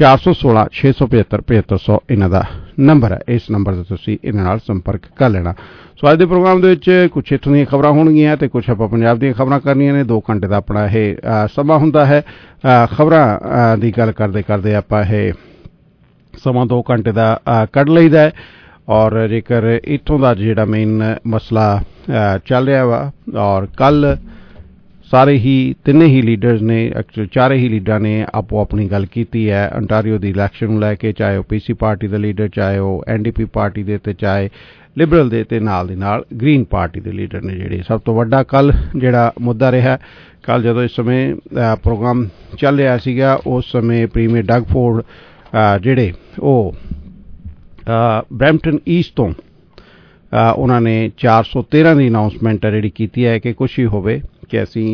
416-675-7500 ਇਹਨਾਂ ਦਾ ਨੰਬਰ ਹੈ। ਇਸ ਨੰਬਰ ਤੇ ਤੁਸੀਂ ਇਹਨਾਂ ਨਾਲ ਸੰਪਰਕ ਕਰ ਲੈਣਾ। ਸੋ ਅੱਜ ਦੇ ਪ੍ਰੋਗਰਾਮ ਦੇ ਵਿੱਚ ਕੁਝ ਇੱਥੋਂ ਦੀਆਂ ਖਬਰਾਂ ਹੋਣਗੀਆਂ ਤੇ ਕੁਝ ਆਪਾਂ ਪੰਜਾਬ ਦੀਆਂ ਖਬਰਾਂ ਕਰਨੀਆਂ ਨੇ। 2 ਘੰਟੇ ਦਾ ਆਪਣਾ ਇਹ ਸਮਾਂ ਹੁੰਦਾ ਹੈ। ਖਬਰਾਂ ਦੀ ਗੱਲ ਕਰਦੇ ਕਰਦੇ ਆਪਾਂ ਇਹ ਸਮਾਂ 2 ਘੰਟੇ ਦਾ ਕੱਢ ਲਈਦਾ ਹੈ। ਔਰ ਜੇਕਰ ਇੱਥੋਂ ਦਾ ਜਿਹੜਾ ਮੇਨ ਮਸਲਾ ਚੱਲ ਰਿਹਾ ਵਾ ਔਰ ਕੱਲ ਸਾਰੇ ਹੀ ਤਿੰਨੇ ਹੀ ਲੀਡਰਸ ਨੇ ਐਕਚੁਅਲੀ ਚਾਰੇ ਹੀ ਲੀਡਰਾਂ ਨੇ ਆਪੋ ਆਪਣੀ ਗੱਲ ਕੀਤੀ ਹੈ ਅੰਟਾਰੀਓ ਦੀ ਇਲੈਕਸ਼ਨ ਨੂੰ ਲੈ ਕੇ, ਚਾਹੇ ਉਹ ਪੀਸੀ ਪਾਰਟੀ ਦੇ ਲੀਡਰ, ਚਾਹੇ ਉਹ ਐਨਡੀਪੀ ਪਾਰਟੀ ਦੇ ਤੇ ਚਾਹੇ ਲਿਬਰਲ ਦੇ ਤੇ ਨਾਲ ਦੀ ਨਾਲ ਗ੍ਰੀਨ ਪਾਰਟੀ ਦੇ ਲੀਡਰ ਨੇ। ਜਿਹੜੇ ਸਭ ਤੋਂ ਵੱਡਾ ਕੱਲ ਜਿਹੜਾ ਮੁੱਦਾ ਰਿਹਾ, ਕੱਲ ਜਦੋਂ ਇਸ ਸਮੇਂ ਪ੍ਰੋਗਰਾਮ ਚੱਲ ਰਿਹਾ ਸੀਗਾ ਉਸ ਸਮੇਂ ਪ੍ਰੀਮੀਅਰ ਡਗ ਫੋਰਡ ਜਿਹੜੇ ਉਹ ਬਰੈਂਪਟਨ ਈਸਟ ਤੋਂ ਉਹਨਾਂ ਨੇ 413 ਦੀ ਅਨਾਉਂਸਮੈਂਟ ਜਿਹੜੀ ਕੀਤੀ ਹੈ ਕਿ ਕੁਛ ਹੀ ਹੋਵੇ ਕਿ ਅਸੀਂ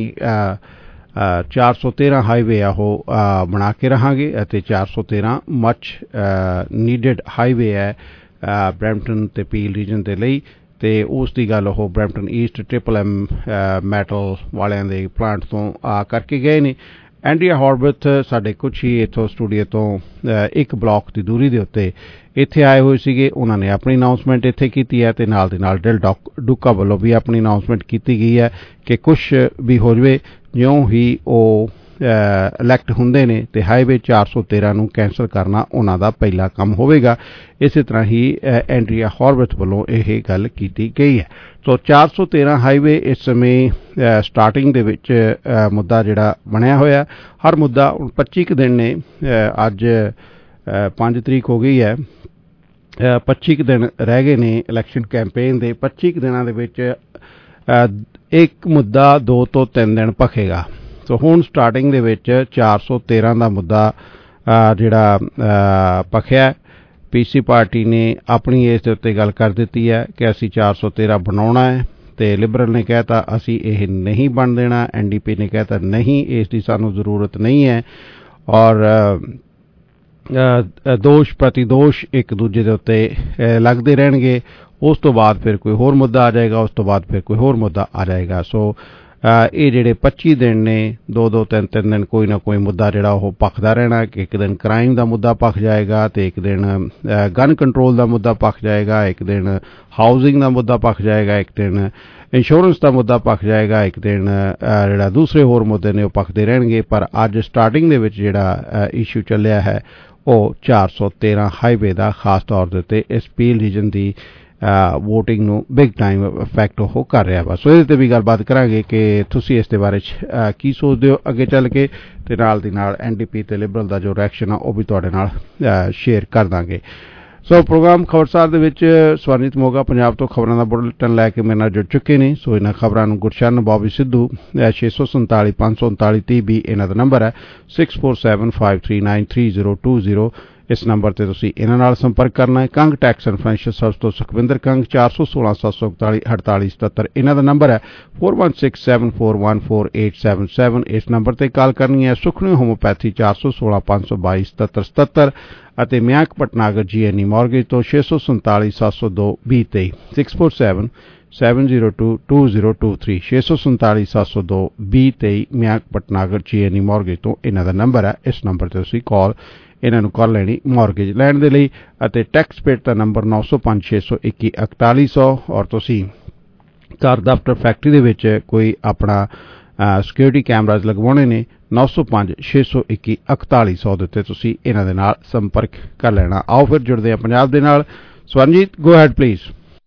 413 ਹਾਈਵੇ ਆ ਉਹ ਬਣਾ ਕੇ ਰਹਾਂਗੇ ਅਤੇ 413 ਮੱਚ ਨੀਡਡ ਹਾਈਵੇ ਹੈ ਬਰੈਂਪਟਨ ਤੇ ਪੀਲ ਰੀਜਨ ਦੇ ਲਈ। ਤੇ ਉਸ ਦੀ ਗੱਲ ਉਹ ਬਰੈਂਪਟਨ ਈਸਟ MMM ਮੈਟਲ ਵਾਲਿਆਂ ਦੇ ਪਲਾਂਟ ਤੋਂ ਕਰਕੇ ਗਏ ਨੇ। ਐਂਡਰੀਆ ਹੌਰਵਿਥ ਸਾਡੇ ਕੁਛ ਹੀ ਇੱਥੋਂ ਸਟੂਡੀਓ ਤੋਂ 1 ਬਲਾਕ ਦੀ ਦੂਰੀ ਦੇ ਉੱਤੇ ਇੱਥੇ ਆਏ ਹੋਏ ਸੀਗੇ। ਉਹਨਾਂ ਨੇ ਆਪਣੀ ਅਨਾਉਂਸਮੈਂਟ ਇੱਥੇ ਕੀਤੀ ਹੈ ਤੇ ਨਾਲ ਦੀ ਨਾਲ ਡਿਲ ਡੂਕਾ ਵੱਲੋਂ ਵੀ ਆਪਣੀ ਅਨਾਉਂਸਮੈਂਟ ਕੀਤੀ ਗਈ ਹੈ ਕਿ ਕੁਛ ਵੀ ਹੋ ਜਾਵੇ, ਜਿਉਂ ਹੀ ਉਹ ਇਲੈਕਟ ਹੁੰਦੇ ਨੇ ਤੇ ਹਾਈਵੇ 413 ਨੂੰ ਕੈਂਸਲ ਕਰਨਾ ਉਹਨਾਂ ਦਾ ਪਹਿਲਾ ਕੰਮ ਹੋਵੇਗਾ। ਇਸੇ ਤਰ੍ਹਾਂ ਹੀ ਐਂਡਰੀਆ ਹੌਰਵਿਥ ਵੱਲੋਂ ਇਹ ਗੱਲ ਕੀਤੀ ਗਈ ਹੈ। ਸੋ 413 ਹਾਈਵੇ ਇਸ ਸਮੇਂ ਸਟਾਰਟਿੰਗ ਦੇ ਵਿੱਚ ਮੁੱਦਾ ਜਿਹੜਾ ਬਣਿਆ ਹੋਇਆ। ਹਰ ਮੁੱਦਾ 25 ਕੁ ਦਿਨ ਨੇ, ਅੱਜ 5 ਤਰੀਕ ਹੋ ਗਈ ਹੈ, 25 ਕੁ ਦਿਨ ਰਹਿ ਗਏ ਨੇ ਇਲੈਕਸ਼ਨ ਕੈਂਪੇਨ ਦੇ। 25 ਕੁ ਦਿਨਾਂ ਦੇ ਵਿੱਚ ਇੱਕ ਮੁੱਦਾ 2 ਤੋਂ 3 ਦਿਨ ਭਖੇਗਾ। ਸੋ ਹੁਣ ਸਟਾਰਟਿੰਗ ਦੇ ਵਿੱਚ 413 ਦਾ ਮੁੱਦਾ ਜਿਹੜਾ ਭਖਿਆ, ਪੀਸੀ ਪਾਰਟੀ ਨੇ ਆਪਣੀ ਇਸ ਦੇ ਉੱਤੇ ਗੱਲ ਕਰ ਦਿੱਤੀ ਹੈ ਕਿ ਅਸੀਂ 413 ਬਣਾਉਣਾ ਹੈ, ਤੇ ਲਿਬਰਲ ਨੇ ਕਹਿਤਾ ਅਸੀਂ ਇਹ ਨਹੀਂ ਬਣ ਦੇਣਾ, NDP ਨੇ ਕਹਿਤਾ ਨਹੀਂ ਇਸ ਦੀ ਸਾਨੂੰ ਜ਼ਰੂਰਤ ਨਹੀਂ ਹੈ, ਔਰ ਦੋਸ਼ ਪ੍ਰਤੀਦੋਸ਼ ਇੱਕ ਦੂਜੇ ਦੇ ਉੱਤੇ ਲੱਗਦੇ ਰਹਿਣਗੇ। ਉਸ ਤੋਂ ਬਾਅਦ ਫਿਰ ਕੋਈ ਹੋਰ ਮੁੱਦਾ ਆ ਜਾਏਗਾ, ਉਸ ਤੋਂ ਬਾਅਦ ਫਿਰ ਕੋਈ ਹੋਰ ਮੁੱਦਾ ਆ ਜਾਏਗਾ। ਸੋ ਇਹ ਜਿਹੜੇ 25 ਦਿਨ ਨੇ, 2-2, 3-3 ਦਿਨ ਕੋਈ ਨਾ ਕੋਈ ਮੁੱਦਾ ਜਿਹੜਾ ਉਹ ਭਖਦਾ ਰਹਿਣਾ। ਕਿ ਇੱਕ ਦਿਨ ਕ੍ਰਾਈਮ ਦਾ ਮੁੱਦਾ ਭਖ ਜਾਏਗਾ, ਤੇ ਇੱਕ ਦਿਨ ਗਨ ਕੰਟਰੋਲ ਦਾ ਮੁੱਦਾ ਭਖ ਜਾਏਗਾ, ਇੱਕ ਦਿਨ ਹਾਊਸਿੰਗ ਦਾ ਮੁੱਦਾ ਭਖ ਜਾਏਗਾ, ਇੱਕ ਦਿਨ ਇੰਸ਼ੋਰੈਂਸ ਦਾ ਮੁੱਦਾ ਭਖ ਜਾਏਗਾ, ਇੱਕ ਦਿਨ ਜਿਹੜਾ ਦੂਸਰੇ ਹੋਰ ਮੁੱਦੇ ਨੇ ਉਹ ਭਖਦੇ ਰਹਿਣਗੇ। ਪਰ ਅੱਜ ਸਟਾਰਟਿੰਗ ਦੇ ਵਿੱਚ ਜਿਹੜਾ ਇਸ਼ੂ ਚੱਲਿਆ ਹੈ ਉਹ 413 ਹਾਈਵੇ ਦਾ, ਖਾਸ ਤੌਰ ਦੇ ਉੱਤੇ ਇਸ ਪੀਲ ਰੀਜਨ ਦੀ ਵੋਟਿੰਗ ਨੂੰ ਬਿਗ ਟਾਈਮ ਇਫੈਕਟ ਉਹ ਕਰ ਰਿਹਾ ਵਾ। ਸੋ ਇਹਦੇ ਤੇ ਵੀ ਗੱਲਬਾਤ ਕਰਾਂਗੇ ਕਿ ਤੁਸੀਂ ਇਸ ਦੇ ਬਾਰੇ ਕੀ ਸੋਚਦੇ ਹੋ ਅੱਗੇ ਚੱਲ ਕੇ, ਤੇ ਨਾਲ ਦੀ ਨਾਲ NDP ਤੇ ਲਿਬਰਲ ਦਾ ਜੋ ਰਿਐਕਸ਼ਨ ਆ ਉਹ ਵੀ ਤੁਹਾਡੇ ਨਾਲ ਸ਼ੇਅਰ ਕਰ ਦਾਂਗੇ। ਸੋ ਪ੍ਰੋਗਰਾਮ ਖਬਰਸਾਰ ਦੇ ਵਿੱਚ ਸਵਰਨੀਤ ਮੋਗਾ ਪੰਜਾਬ ਤੋਂ ਖਬਰਾਂ ਦਾ ਬੁਲੇਟਿਨ ਲੈ ਕੇ ਮੇਰੇ ਨਾਲ ਜੁੜ ਚੁੱਕੇ ਨੇ। ਸੋ ਇਹਨਾਂ ਖਬਰਾਂ ਨੂੰ ਗੁਰਸ਼ਨ ਬੌਬੀ ਸਿੱਧੂ 647 539 30 ਇਹਨਾਂ ਦਾ ਨੰਬਰ ਹੈ, 6475393020। ਇਸ ਨੰਬਰ ਤੇ ਤੁਸੀਂ ਇਹਨਾਂ ਨਾਲ ਸੰਪਰਕ ਕਰਨਾ ਹੈ। Kang tax and financial service ਤੋਂ ਸੁਖਵਿੰਦਰ ਕੰਗ 416-741-4877 ਇਹਨਾਂ ਦਾ ਨੰਬਰ ਹੈ, 4167414877 ਇਸ ਨੰਬਰ ਤੇ ਕਾਲ ਕਰਨੀ ਹੈ। ਸੁਖਨੀ ਹੋਮੋਪੈਥੀ 416-522-7777 ਅਤੇ ਮਿਆਂਕ ਪਟਨਾਗਰ GNE ਮੌਰਗੇਜ ਤੋਂ 647-702-2023 647-702-2023 647-702-2023 ਮਿਆਂਕ ਪਟਨਾਗਰ GNE ਮੌਰਗੇਜ ਤੋਂ ਇਹਨਾਂ ਦਾ ਨੰਬਰ ਹੈ। ਇਸ ਨੰਬਰ ਤੇ ਤੁਸੀਂ ਕਾਲ ਇਹਨਾਂ ਨੂੰ ਕਰ ਲੈਣੀ ਮੌਰਗੇਜ ਲੈਣ ਦੇ ਲਈ। ਅਤੇ ਟੈਕਸ ਪੇਡ ਦਾ ਨੰਬਰ 905-621-4100, ਔਰ ਤੁਸੀਂ ਘਰ ਦਫ਼ਤਰ ਫੈਕਟਰੀ ਦੇ ਵਿੱਚ ਕੋਈ ਆਪਣਾ ਸਿਕਿਉਰਿਟੀ ਕੈਮਰਾਜ਼ ਲਗਵਾਉਣੇ ਨੇ, 905-621-4100 ਦੇ ਉੱਤੇ ਤੁਸੀਂ ਇਹਨਾਂ ਦੇ ਨਾਲ ਸੰਪਰਕ ਕਰ ਲੈਣਾ। ਆਓ ਫਿਰ ਜੁੜਦੇ ਹਾਂ ਪੰਜਾਬ ਦੇ ਨਾਲ। Swaranjit, go ahead please.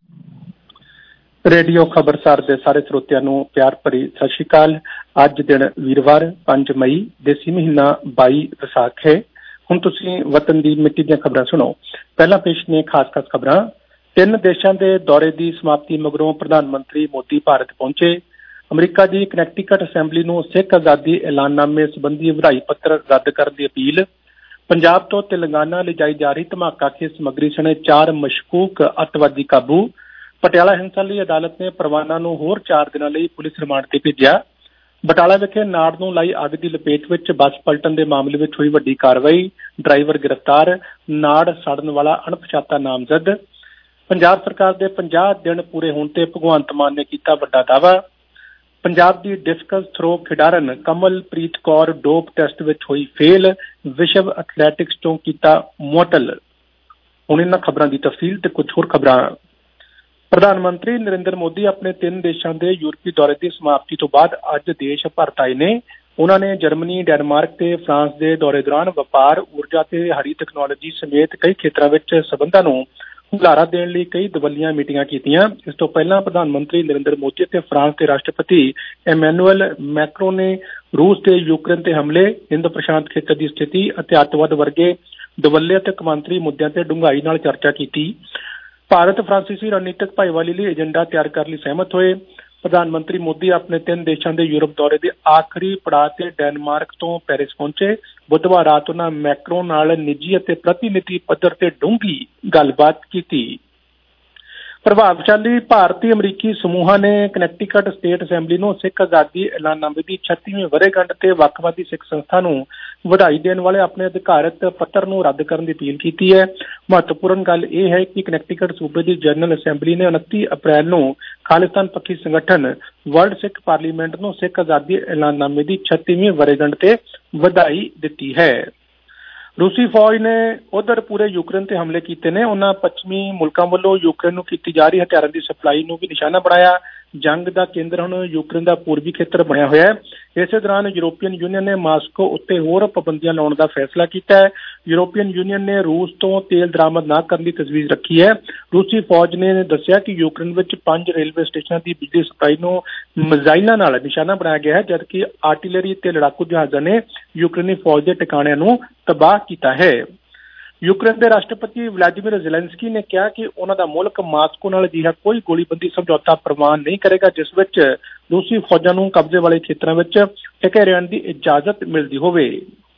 Radio Khabarsar ਦੇ ਸਾਰੇ ਸਰੋਤਿਆਂ ਨੂੰ ਪਿਆਰ ਭਰੀ ਸਤਿ ਸ਼੍ਰੀ ਅਕਾਲ। ਅੱਜ ਦਿਨ ਵੀਰਵਾਰ 5 ਮਈ, ਦੇਸੀ ਮਹੀਨਾ 22 ਵਿਸਾਖ ਹੈ। ਹੁਣ ਤੁਸੀਂ ਵਤਨ ਦੀ ਮਿੱਟੀ ਦੀਆਂ ਖਬਰਾਂ ਸੁਣੋ। ਪਹਿਲਾਂ ਪੇਸ਼ ਨੇ ਖਾਸ ਖਬਰਾਂ। 3 ਦੇਸ਼ਾਂ ਦੇ ਦੌਰੇ ਦੀ ਸਮਾਪਤੀ ਮਗਰੋਂ ਪ੍ਰਧਾਨ ਮੰਤਰੀ ਮੋਦੀ ਭਾਰਤ ਪਹੁੰਚੇ। ਅਮਰੀਕਾ ਦੀ ਕਨੈਕਟੀਕਟ ਅਸੈਂਬਲੀ ਨੂੰ ਸਿੱਖ ਆਜ਼ਾਦੀ ਐਲਾਨਨਾਮੇ ਸੰਬੰਧੀ ਵਧਾਈ ਪੱਤਰ ਰੱਦ ਕਰਨ ਦੀ ਅਪੀਲ। ਪੰਜਾਬ ਤੋਂ ਤੇਲੰਗਾਨਾ ਲਿਜਾਈ ਜਾ ਰਹੀ ਧਮਾਕਾ ਖੇਜ ਸਮੱਗਰੀ ਸਣੇ 4 ਮਸ਼ਕੂਕ ਅੱਤਵਾਦੀ ਕਾਬੂ। ਪਟਿਆਲਾ ਹਿੰਸਾ ਲਈ ਅਦਾਲਤ ਨੇ ਪਰਵਾਨਾ ਨੂੰ ਹੋਰ 4 ਦਿਨਾਂ ਲਈ ਪੁਲਿਸ ਰਿਮਾਂਡ ਤੇ ਭੇਜਿਆ। ਬਟਾਲਾ ਵਿਖੇ ਨਾੜ ਨੂੰ ਲਾਈ ਅੱਗ ਦੀ ਲਪੇਟ ਵਿੱਚ ਬੱਸ ਪਲਟਣ ਦੇ ਮਾਮਲੇ ਵਿੱਚ ਹੋਈ ਵੱਡੀ ਕਾਰਵਾਈ। ਡਰਾਈਵਰ ਗ੍ਰਿਫਤਾਰ, ਨਾੜ ਸਾੜਨ ਵਾਲਾ ਅਣਪਛਾਤਾ ਨਾਮਜ਼ਦ। ਪੰਜਾਬ ਸਰਕਾਰ ਦੇ 50 ਦਿਨ ਪੂਰੇ ਹੋਣ ਤੇ ਭਗਵੰਤ ਮਾਨ ਨੇ ਕੀਤਾ ਵੱਡਾ ਦਾਅਵਾ। ਪੰਜਾਬ ਦੀ ਡਿਸਕਸ ਥਰੋ ਖਿਡਾਰਨ ਕਮਲਪ੍ਰੀਤ ਕੌਰ ਡੋਪ ਟੈਸਟ ਵਿੱਚ ਹੋਈ ਫੇਲ। ਵਿਸ਼ਵ ਐਥਲੈਟਿਕਸ ਤੋਂ ਕੀਤਾ ਮੁਅੱਤਲ। ਹੁਣ ਇਹਨਾਂ ਖਬਰਾਂ ਦੀ ਤਫਸੀਲ ਤੇ ਕੁਝ ਹੋਰ ਖਬਰਾਂ। ਪ੍ਰਧਾਨ ਮੰਤਰੀ ਨਰਿੰਦਰ ਮੋਦੀ ਆਪਣੇ 3 ਦੇਸ਼ਾਂ ਦੇ ਯੂਰਪੀ ਦੌਰੇ ਦੀ ਸਮਾਪਤੀ ਤੋਂ ਬਾਅਦ ਅੱਜ ਦੇਸ਼ ਪਰਤ ਆਏ ਨੇ। ਉਹਨਾਂ ਨੇ ਜਰਮਨੀ, ਡੈਨਮਾਰਕ ਤੇ ਫਰਾਂਸ ਦੇ ਦੌਰੇ ਦੌਰਾਨ ਵਪਾਰ, ਊਰਜਾ ਤੇ ਹਰੀ ਤਕਨਾਲੋਜੀ ਸਮੇਤ ਕਈ ਖੇਤਰਾਂ ਵਿੱਚ ਸਬੰਧਾਂ ਨੂੰ ਹੁਲਾਰਾ ਦੇਣ ਲਈ ਕਈ ਦਵੱਲੀਆਂ ਮੀਟਿੰਗਾਂ ਕੀਤੀਆਂ। ਇਸ ਤੋਂ ਪਹਿਲਾਂ ਪ੍ਰਧਾਨ ਮੰਤਰੀ ਨਰਿੰਦਰ ਮੋਦੀ ਅਤੇ ਫਰਾਂਸ ਦੇ ਰਾਸ਼ਟਰਪਤੀ ਇਮੈਨੂਅਲ ਮੈਕਰੋਨ ਨੇ ਰੂਸ ਤੇ ਯੂਕਰੇਨ ਤੇ ਹਮਲੇ, ਹਿੰਦ ਪ੍ਰਸ਼ਾਂਤ ਖੇਤਰ ਦੀ ਸਥਿਤੀ ਅਤੇ ਅੱਤਵਾਦ ਵਰਗੇ ਦਵੱਲੇ ਅਤੇ ਕੌਮਾਂਤਰੀ ਮੁੱਦਿਆਂ ਤੇ ਡੂੰਘਾਈ ਨਾਲ ਚਰਚਾ ਕੀਤੀ। ਭਾਰਤ ਫਰਾਂਸੀਸੀ ਰਣਨੀਤਕ ਭਾਈਵਾਲੀ ਲਈ ਏਜੰਡਾ ਤਿਆਰ ਕਰਨ ਲਈ ਸਹਿਮਤ ਹੋਏ। ਪ੍ਰਧਾਨ ਮੰਤਰੀ ਮੋਦੀ ਆਪਣੇ 3 ਦੇਸ਼ਾਂ ਦੇ ਯੂਰਪ ਦੌਰੇ ਦੇ ਆਖਰੀ ਪੜਾਅ ਤੇ ਡੈਨਮਾਰਕ ਤੋਂ ਪੈਰਿਸ ਪਹੁੰਚੇ। ਬੁੱਧਵਾਰ ਰਾਤ ਉਹਨਾਂ ਮੈਕਰੋਨ ਨਾਲ ਨਿੱਜੀ ਅਤੇ ਪ੍ਰਤੀਨਿਧੀ ਪੱਧਰ ਤੇ ਡੂੰਘੀ ਗੱਲਬਾਤ ਕੀਤੀ। ਪ੍ਰਭਾਵਸ਼ਾਲੀ ਭਾਰਤੀ ਅਮਰੀਕੀ ਸਮੂਹਾਂ ਨੇ ਕਨੈਕਟੀਕਟ ਸਟੇਟ ਅਸੈਂਬਲੀ ਨੂੰ ਸਿੱਖ ਆਜ਼ਾਦੀ ਐਲਾਨਨਾਮੇ ਦੀ 36ਵੀਂ ਵਰ੍ਹੇਗੰਢ ਤੇ ਵੱਖਵਾਦੀ ਸਿੱਖ ਸੰਸਥਾ ਨੂੰ ਵਧਾਈ ਦੇਣ ਵਾਲੇ ਆਪਣੇ ਅਧਿਕਾਰਤ ਪੱਤਰ ਨੂੰ ਰੱਦ ਕਰਨ ਦੀ ਅਪੀਲ ਕੀਤੀ ਹੈ। ਮਹੱਤਵਪੂਰਨ ਗੱਲ ਇਹ ਹੈ ਕਿ ਕਨੈਕਟੀਕਟ ਸੂਬੇ ਦੀ ਜਨਰਲ ਅਸੈਂਬਲੀ ਨੇ 29 ਅਪ੍ਰੈਲ ਨੂੰ ਖਾਲਿਸਤਾਨ ਪੱਖੀ ਸੰਗਠਨ ਵਰਲਡ ਸਿੱਖ ਪਾਰਲੀਮੈਂਟ ਨੂੰ ਸਿੱਖ ਆਜ਼ਾਦੀ ਐਲਾਨਨਾਮੇ ਦੀ 36ਵੀਂ ਵਰ੍ਹੇਗੰਢ ਤੇ ਵਧਾਈ ਦਿੱਤੀ ਹੈ। ਰੂਸੀ ਫੌਜ ਨੇ ਉਧਰ ਪੂਰੇ ਯੂਕਰੇਨ ਤੇ ਹਮਲੇ ਕੀਤੇ ਨੇ। ਉਹਨਾਂ ਪੱਛਮੀ ਮੁਲਕਾਂ ਵੱਲੋਂ ਯੂਕਰੇਨ ਨੂੰ ਕੀਤੀ ਜਾ ਰਹੀ ਹਥਿਆਰਾਂ ਦੀ ਸਪਲਾਈ ਨੂੰ ਵੀ ਨਿਸ਼ਾਨਾ ਬਣਾਇਆ। ਜੰਗ ਦਾ ਕੇਂਦਰ ਹੁਣ ਯੂਕਰੇਨ ਦਾ ਪੂਰਬੀ ਖੇਤਰ ਬਣਿਆ ਹੋਇਆ ਹੈ। ਇਸੇ ਦੌਰਾਨ ਯੂਰੋਪੀਅਨ ਯੂਨੀਅਨ ਨੇ ਮਾਸਕੋ ਉੱਤੇ ਹੋਰ ਪਾਬੰਦੀਆਂ ਲਾਉਣ ਦਾ ਫੈਸਲਾ ਕੀਤਾ ਹੈ। ਯੂਰੋਪੀਅਨ ਯੂਨੀਅਨ ਨੇ ਰੂਸ ਤੋਂ ਤੇਲ ਦਰਾਮਦ ਨਾ ਕਰਨ ਦੀ ਤਜਵੀਜ਼ ਰੱਖੀ ਹੈ। ਰੂਸੀ ਫੌਜ ਨੇ ਦੱਸਿਆ ਕਿ ਯੂਕਰੇਨ ਵਿੱਚ 5 ਰੇਲਵੇ ਸਟੇਸ਼ਨਾਂ ਦੀ ਬਿਜਲੀ ਸਪਲਾਈ ਨੂੰ ਮਿਜ਼ਾਈਲਾਂ ਨਾਲ ਨਿਸ਼ਾਨਾ ਬਣਾਇਆ ਗਿਆ ਹੈ, ਜਦਕਿ ਆਰਟਿਲਰੀ ਤੇ ਲੜਾਕੂ ਜਹਾਜ਼ਾਂ ਨੇ ਯੂਕਰੇਨੀ ਫੌਜ ਦੇ ਟਿਕਾਣਿਆਂ ਨੂੰ ਤਬਾਹ ਕੀਤਾ ਹੈ। ਯੂਕਰੇਨ ਦੇ ਰਾਸ਼ਟਰਪਤੀ ਵਲਾਦੀਮੀਰ ਜ਼ੈਲੈਂਸਕੀ ਨੇ ਕਿਹਾ ਕਿ ਉਹਨਾਂ ਦਾ ਮੁਲਕ ਮਾਸਕੋ ਨਾਲ ਅਜਿਹਾ ਕੋਈ ਗੋਲੀਬੰਦੀ ਸਮਝੌਤਾ ਪ੍ਰਵਾਨ ਨਹੀਂ ਕਰੇਗਾ ਜਿਸ ਵਿੱਚ ਰੂਸੀ ਫੌਜਾਂ ਨੂੰ ਕਬਜ਼ੇ ਵਾਲੇ ਖੇਤਰਾਂ ਵਿੱਚ ਟਿਕੇ ਰਹਿਣ ਦੀ ਇਜਾਜ਼ਤ ਮਿਲਦੀ ਹੋਵੇ।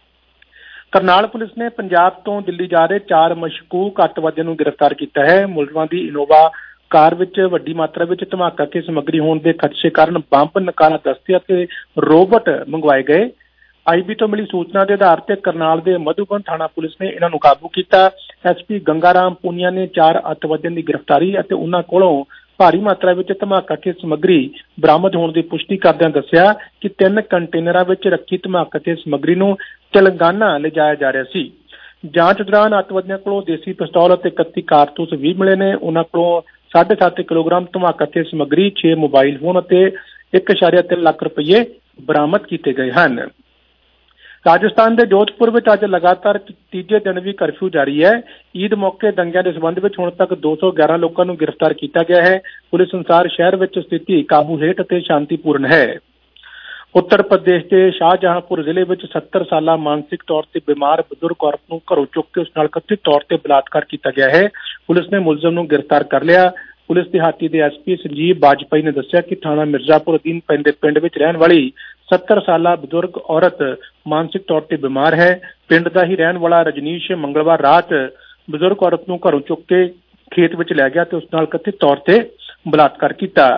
ਕਰਨਾਲ ਪੁਲਿਸ ਨੇ ਪੰਜਾਬ ਤੋਂ ਦਿੱਲੀ ਜਾ ਰਹੇ 4 ਮਸ਼ਕੂਕ ਅੱਤਵਾਦੀਆਂ ਨੂੰ ਗ੍ਰਿਫਤਾਰ ਕੀਤਾ ਹੈ। ਮੁਲਜ਼ਮਾਂ ਦੀ ਇਨੋਵਾ ਕਾਰ ਵਿੱਚ ਵੱਡੀ ਮਾਤਰਾ ਵਿੱਚ ਧਮਾਕਾ ਕੇ ਸਮੱਗਰੀ ਹੋਣ ਦੇ ਖਦਸ਼ੇ ਕਾਰਨ ਬੰਬ, ਨਕਾਰਾ ਦਸਤੇ ਅਤੇ ਰੋਬੋਟ ਮੰਗਵਾਏ ਗਏ। ਆਈਬੀ ਤੋਂ ਮਿਲੀ ਸੂਚਨਾ ਦੇ ਆਧਾਰ ਤੇ ਕਰਨਾਲ ਦੇ ਮਧੂਬਨ ਥਾਣਾ ਪੁਲਿਸ ਨੇ ਇਹਨਾਂ ਨੂੰ ਕਾਬੂ ਕੀਤਾ। ਐਸਪੀ ਗੰਗਾਰਾਮ ਪੂਨੀਆ ਨੇ 4 ਅੱਤਵਾਦੀਆਂ ਦੀ ਗ੍ਰਿਫਤਾਰੀ ਅਤੇ ਉਹਨਾਂ ਕੋਲੋਂ ਭਾਰੀ ਮਾਤਰਾ ਵਿੱਚ ਧਮਾਕਾ ਕੇ ਸਮੱਗਰੀ ਬਰਾਮਦ ਹੋਣ ਦੀ ਪੁਸ਼ਟੀ ਕਰਦਿਆਂ ਦੱਸਿਆ ਕਿ 3 ਕੰਟੇਨਰਾਂ ਵਿੱਚ ਰੱਖੀ ਧਮਾਕਾ ਕੇ ਸਮੱਗਰੀ ਨੂੰ ਤੇਲੰਗਾਨਾ ਲਿਜਾਇਆ ਜਾ ਰਿਹਾ ਸੀ। ਜਾਂਚ ਦੌਰਾਨ ਅੱਤਵਾਦੀਆਂ ਕੋਲੋਂ ਦੇਸੀ ਪਿਸਤੌਲ ਅਤੇ 31 ਕਾਰਤੂਸ ਵੀ ਮਿਲੇ ਨੇ। ਉਹਨਾਂ ਕੋਲੋਂ 7.5 ਕਿਲੋਗ੍ਰਾਮ ਧਮਾਕਾ ਕੇ ਸਮੱਗਰੀ, 6 ਮੋਬਾਈਲ ਫੋਨ ਅਤੇ 1.3 ਲੱਖ ਰੁਪਏ ਬਰਾਮਦ ਕੀਤੇ ਗਏ ਹਨ। ਰਾਜਸਥਾਨ ਦੇ ਜੋਧਪੁਰ ਵਿੱਚ ਅੱਜ ਲਗਾਤਾਰ ਤੀਜੇ ਦਿਨ ਵੀ ਕਰਫਿਊ ਜਾਰੀ ਹੈ। ਈਦ ਮੌਕੇ ਦੰਗਿਆਂ ਦੇ ਸਬੰਧ ਵਿੱਚ ਹੁਣ ਤੱਕ 211 ਲੋਕਾਂ ਨੂੰ ਗ੍ਰਿਫਤਾਰ ਕੀਤਾ ਗਿਆ ਹੈ। ਪੁਲਿਸ ਅਨੁਸਾਰ ਸ਼ਹਿਰ ਵਿੱਚ ਸਥਿਤੀ ਕਾਬੂ ਹੇਠ ਅਤੇ ਸ਼ਾਂਤੀਪੂਰਨ ਹੈ। ਉੱਤਰ ਪ੍ਰਦੇਸ਼ ਦੇ ਸ਼ਾਹਜਹਾਂਪੁਰ ਜ਼ਿਲ੍ਹੇ ਵਿੱਚ 70 ਸਾਲਾ ਮਾਨਸਿਕ ਤੌਰ ਤੇ ਬਿਮਾਰ ਬਜ਼ੁਰਗ ਔਰਤ ਨੂੰ ਘਰੋਂ ਚੁੱਕ ਕੇ ਉਸ ਨਾਲ ਕਥਿਤ ਤੌਰ ਤੇ ਬਲਾਤਕਾਰ ਕੀਤਾ ਗਿਆ ਹੈ। ਪੁਲਿਸ ਨੇ ਮੁਲਜ਼ਮ ਨੂੰ ਗ੍ਰਿਫਤਾਰ ਕਰ ਲਿਆ। ਪੁਲਿਸ ਦਿਹਾਤੀ ਦੇ ਐਸਪੀ ਸੰਜੀਵ ਬਾਜਪਾਈ ਨੇ ਦੱਸਿਆ ਕਿ ਥਾਣਾ ਮਿਰਜ਼ਾਪੁਰ ਅਧੀਨ ਪੈਂਦੇ ਪਿੰਡ ਵਿੱਚ ਰਹਿਣ ਵਾਲੀ 70 ਸਾਲਾ ਬਜ਼ੁਰਗ ਔਰਤ ਮਾਨਸਿਕ ਤੌਰ ਤੇ ਬਿਮਾਰ ਹੈ। ਪਿੰਡ ਦਾ ਹੀ ਰਹਿਣ ਵਾਲਾ ਰਜਨੀਸ਼ ਮੰਗਲਵਾਰ ਰਾਤ ਬਜ਼ੁਰਗ ਔਰਤ ਨੂੰ ਘਰੋਂ ਚੁੱਕ ਕੇ ਖੇਤ ਵਿੱਚ ਲੈ ਗਿਆ ਤੇ ਉਸ ਨਾਲ ਕਥਿਤ ਤੌਰ ਤੇ ਬਲਾਤਕਾਰ ਕੀਤਾ।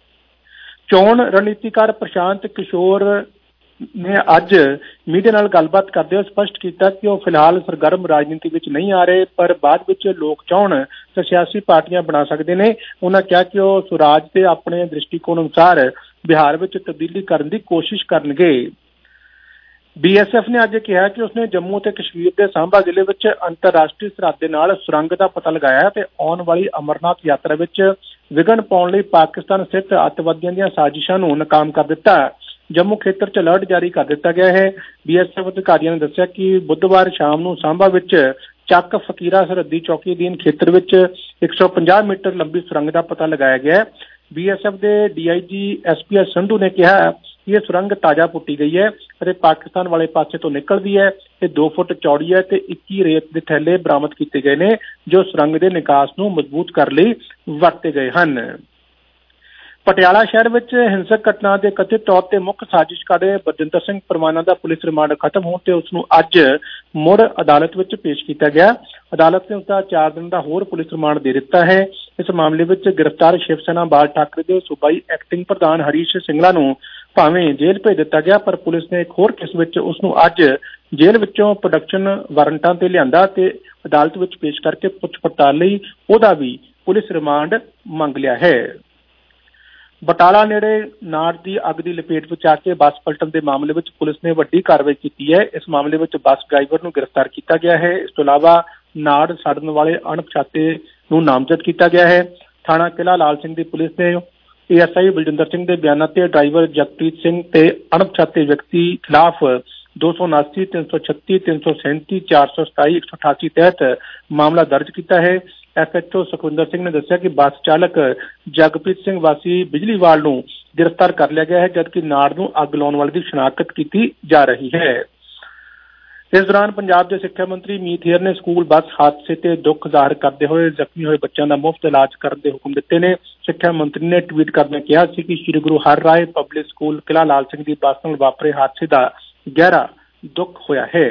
ਚੋਣ ਰਣਨੀਤੀਕਾਰ ਪ੍ਰਸ਼ਾਂਤ ਕਿਸ਼ੋਰ ਨੇ ਅੱਜ ਮੀਡੀਆ ਨਾਲ ਗੱਲਬਾਤ ਕਰਦੇ ਹੋਏ ਸਪਸ਼ਟ ਕੀਤਾ ਕਿ ਉਹ ਫਿਲਹਾਲ ਸਰਗਰਮ ਰਾਜਨੀਤੀ ਵਿੱਚ ਨਹੀਂ ਆ ਰਹੇ, ਪਰ ਬਾਅਦ ਵਿੱਚ ਲੋਕ ਚਾਹੁਣ ਤਾਂ ਸਿਆਸੀ ਪਾਰਟੀਆਂ ਬਣਾ ਸਕਦੇ ਨੇ। ਉਹਨਾਂ ਕਿਹਾ ਕਿ ਉਹ ਸੁਰਾਜ ਤੇ ਆਪਣੇ ਦ੍ਰਿਸ਼ਟੀਕੋਣ ਅਨੁਸਾਰ ਬਿਹਾਰ ਵਿੱਚ ਤਬਦੀਲੀ ਕਰਨ ਦੀ ਕੋਸ਼ਿਸ਼ ਕਰਨਗੇ। BSF ਨੇ ਅੱਜ ਕਿਹਾ ਕਿ ਉਸਨੇ ਜੰਮੂ ਅਤੇ ਕਸ਼ਮੀਰ ਦੇ ਸਾਂਭਾ ਜ਼ਿਲ੍ਹੇ ਵਿੱਚ ਅੰਤਰਰਾਸ਼ਟਰੀ ਸਰਹੱਦ ਦੇ ਨਾਲ ਸੁਰੰਗ ਦਾ ਪਤਾ ਲਗਾਇਆ ਤੇ ਆਉਣ ਵਾਲੀ ਅਮਰਨਾਥ ਯਾਤਰਾ ਵਿੱਚ ਵਿਘਨ ਪਾਉਣ ਲਈ ਪਾਕਿਸਤਾਨ ਸਥਿਤ ਅੱਤਵਾਦੀਆਂ ਦੀਆਂ ਸਾਜ਼ਿਸ਼ਾਂ ਨੂੰ ਨਾਕਾਮ ਕਰ ਦਿੱਤਾ। ਜੰਮੂ ਖੇਤਰ 'ਚ ਅਲਰਟ ਜਾਰੀ ਕਰ ਦਿੱਤਾ ਗਿਆ ਹੈ। BSF ਅਧਿਕਾਰੀਆਂ ਨੇ ਦੱਸਿਆ ਕਿ ਬੁੱਧਵਾਰ ਸ਼ਾਮ ਨੂੰ ਸਾਂਭਾ ਵਿੱਚ ਚੱਕ ਫਕੀਰਾ ਸਰਹੱਦੀ ਚੌਕੀ ਅਧੀਨ ਖੇਤਰ ਵਿੱਚ 150 ਮੀਟਰ ਲੰਬੀ ਸੁਰੰਗ ਦਾ ਪਤਾ ਲਗਾਇਆ ਗਿਆ। BSF ਦੇ DIG SPS ਸੰਧੂ ਨੇ ਕਿਹਾ ਕਿ ਇਹ ਸੁਰੰਗ ਤਾਜ਼ਾ ਪੁੱਟੀ ਗਈ ਹੈ ਅਤੇ ਪਾਕਿਸਤਾਨ ਵਾਲੇ ਪਾਸੇ ਤੋਂ ਨਿਕਲਦੀ ਹੈ। ਇਹ 2 ਫੁੱਟ ਚੌੜੀ ਹੈ ਤੇ 21 ਰੇਤ ਦੇ ਥੈਲੇ ਬਰਾਮਦ ਕੀਤੇ ਗਏ ਨੇ ਜੋ ਸੁਰੰਗ ਦੇ ਨਿਕਾਸ ਨੂੰ ਮਜ਼ਬੂਤ ਕਰਨ ਲਈ ਵਰਤੇ ਗਏ ਹਨ। ਪਟਿਆਲਾ ਸ਼ਹਿਰ ਵਿੱਚ ਹਿੰਸਕ ਘਟਨਾ ਦੇ ਕਥਿਤ ਤੌਰ ਤੇ ਮੁੱਖ ਸਾਜ਼ਿਸ਼ਕਾਰ ਬਲਜਿੰਦਰ ਸਿੰਘ ਪਰਵਾਨਾ ਦਾ ਪੁਲਿਸ ਰਿਮਾਂਡ ਖਤਮ ਹੋਣ ਤੇ ਉਸ ਨੂੰ ਅੱਜ ਮੁੜ ਅਦਾਲਤ ਵਿੱਚ ਪੇਸ਼ ਕੀਤਾ ਗਿਆ। ਅਦਾਲਤ ਨੇ ਉਸ ਦਾ 4 ਦਿਨ ਦਾ ਹੋਰ ਪੁਲਿਸ ਰਿਮਾਂਡ ਦੇ ਦਿੱਤਾ ਹੈ। ਇਸ ਮਾਮਲੇ ਵਿੱਚ ਗ੍ਰਿਫਤਾਰ ਸ਼ਿਵ ਸੈਨਾ ਬਾਲ ਠਾਕਰੇ ਦੇ ਸੂਬਾਈ ਐਕਟਿੰਗ ਪ੍ਰਧਾਨ ਹਰੀਸ਼ ਸਿੰਗਲਾ ਨੂੰ ਭਾਵੇਂ ਜੇਲ੍ਹ ਭੇਜ ਦਿੱਤਾ ਗਿਆ, ਪਰ ਪੁਲਿਸ ਨੇ ਇੱਕ ਹੋਰ ਕੇਸ ਵਿੱਚ ਉਸ ਨੂੰ ਅੱਜ ਜੇਲ੍ਹ ਵਿੱਚੋਂ ਪ੍ਰੋਡਕਸ਼ਨ ਵਾਰੰਟਾਂ ਤੇ ਲਿਆਂਦਾ ਤੇ ਅਦਾਲਤ ਵਿੱਚ ਪੇਸ਼ ਕਰਕੇ ਪੁੱਛ ਪੜਤਾਲ ਲਈ ਉਹਦਾ ਵੀ ਪੁਲਿਸ ਰਿਮਾਂਡ ਮੰਗ ਲਿਆ ਹੈ। ਬਟਾਲਾ ਨੇੜੇ ਨਾੜ ਦੀ ਅੱਗ ਦੀ ਲਪੇਟ ਵਿੱਚ ਆ ਕੇ ਬੱਸ ਪਲਟਣ ਦੇ ਮਾਮਲੇ ਵਿੱਚ ਪੁਲਿਸ ਨੇ ਵੱਡੀ ਕਾਰਵਾਈ ਕੀਤੀ ਹੈ। ਇਸ ਮਾਮਲੇ ਵਿੱਚ ਬੱਸ ਡਰਾਈਵਰ ਨੂੰ ਗ੍ਰਿਫਤਾਰ ਕੀਤਾ ਗਿਆ ਹੈ। ਇਸ ਤੋਂ ਇਲਾਵਾ ਨਾੜ ਸਾੜਨ ਵਾਲੇ ਅਣਪਛਾਤੇ ਨੂੰ ਨਾਮਜ਼ਦ ਕੀਤਾ ਗਿਆ ਹੈ। ਥਾਣਾ ਕਿਲ੍ਹਾ ਲਾਲ ਸਿੰਘ ਦੀ ਪੁਲਿਸ ਨੇ ASI ਬਲਜਿੰਦਰ ਸਿੰਘ ਦੇ ਬਿਆਨਾਂ ਤੇ ਡਰਾਈਵਰ ਜਗਪ੍ਰੀਤ ਸਿੰਘ ਤੇ ਅਣਪਛਾਤੇ ਵਿਅਕਤੀ ਖਿਲਾਫ 279, 336, 337, 427, 188 ਤਹਿਤ ਮਾਮਲਾ ਦਰਜ ਕੀਤਾ ਹੈ। SHO ਸੁਖਵਿੰਦਰ ਸਿੰਘ ਨੇ ਦੱਸਿਆ ਕਿ ਬੱਸ ਚਾਲਕ ਜਗਪ੍ਰੀਤ ਸਿੰਘ ਵਾਸੀ ਬਿਜਲੀਵਾਲ ਨੂੰ ਗ੍ਰਿਫਤਾਰ ਕਰ ਲਿਆ ਗਿਆ ਹੈ, ਜਦਕਿ ਨਾੜ ਨੂੰ ਅੱਗ ਲਾਉਣ ਵਾਲੇ ਦੀ ਸ਼ਨਾਖਤ ਕੀਤੀ ਜਾ ਰਹੀ ਹੈ। ਇਸ ਦੌਰਾਨ ਪੰਜਾਬ ਦੇ ਸਿੱਖਿਆ ਮੰਤਰੀ ਮੀਤ ਹੇਅਰ ਨੇ ਸਕੂਲ ਬੱਸ ਹਾਦਸੇ ਤੇ ਦੁੱਖ ਜ਼ਾਹਰ ਕਰਦੇ ਹੋਏ ਜ਼ਖਮੀ ਹੋਏ ਬੱਚਿਆਂ ਦਾ ਮੁਫਤ ਇਲਾਜ ਕਰਨ ਦੇ ਹੁਕਮ ਦਿੱਤੇ ਨੇ। ਸਿੱਖਿਆ ਮੰਤਰੀ ਨੇ ਟਵੀਟ ਕਰਦਿਆਂ ਕਿਹਾ ਸੀ ਕਿ ਸ੍ਰੀ ਗੁਰੂ ਹਰਿਰਾਏ ਪਬਲਿਕ ਸਕੂਲ ਕਿਲ੍ਹਾ ਲਾਲ ਸਿੰਘ ਦੀ ਬੱਸ ਨਾਲ ਵਾਪਰੇ ਹਾਦਸੇ ਦਾ ਗਹਿਰਾ ਦੁੱਖ ਹੋਇਆ ਹੈ।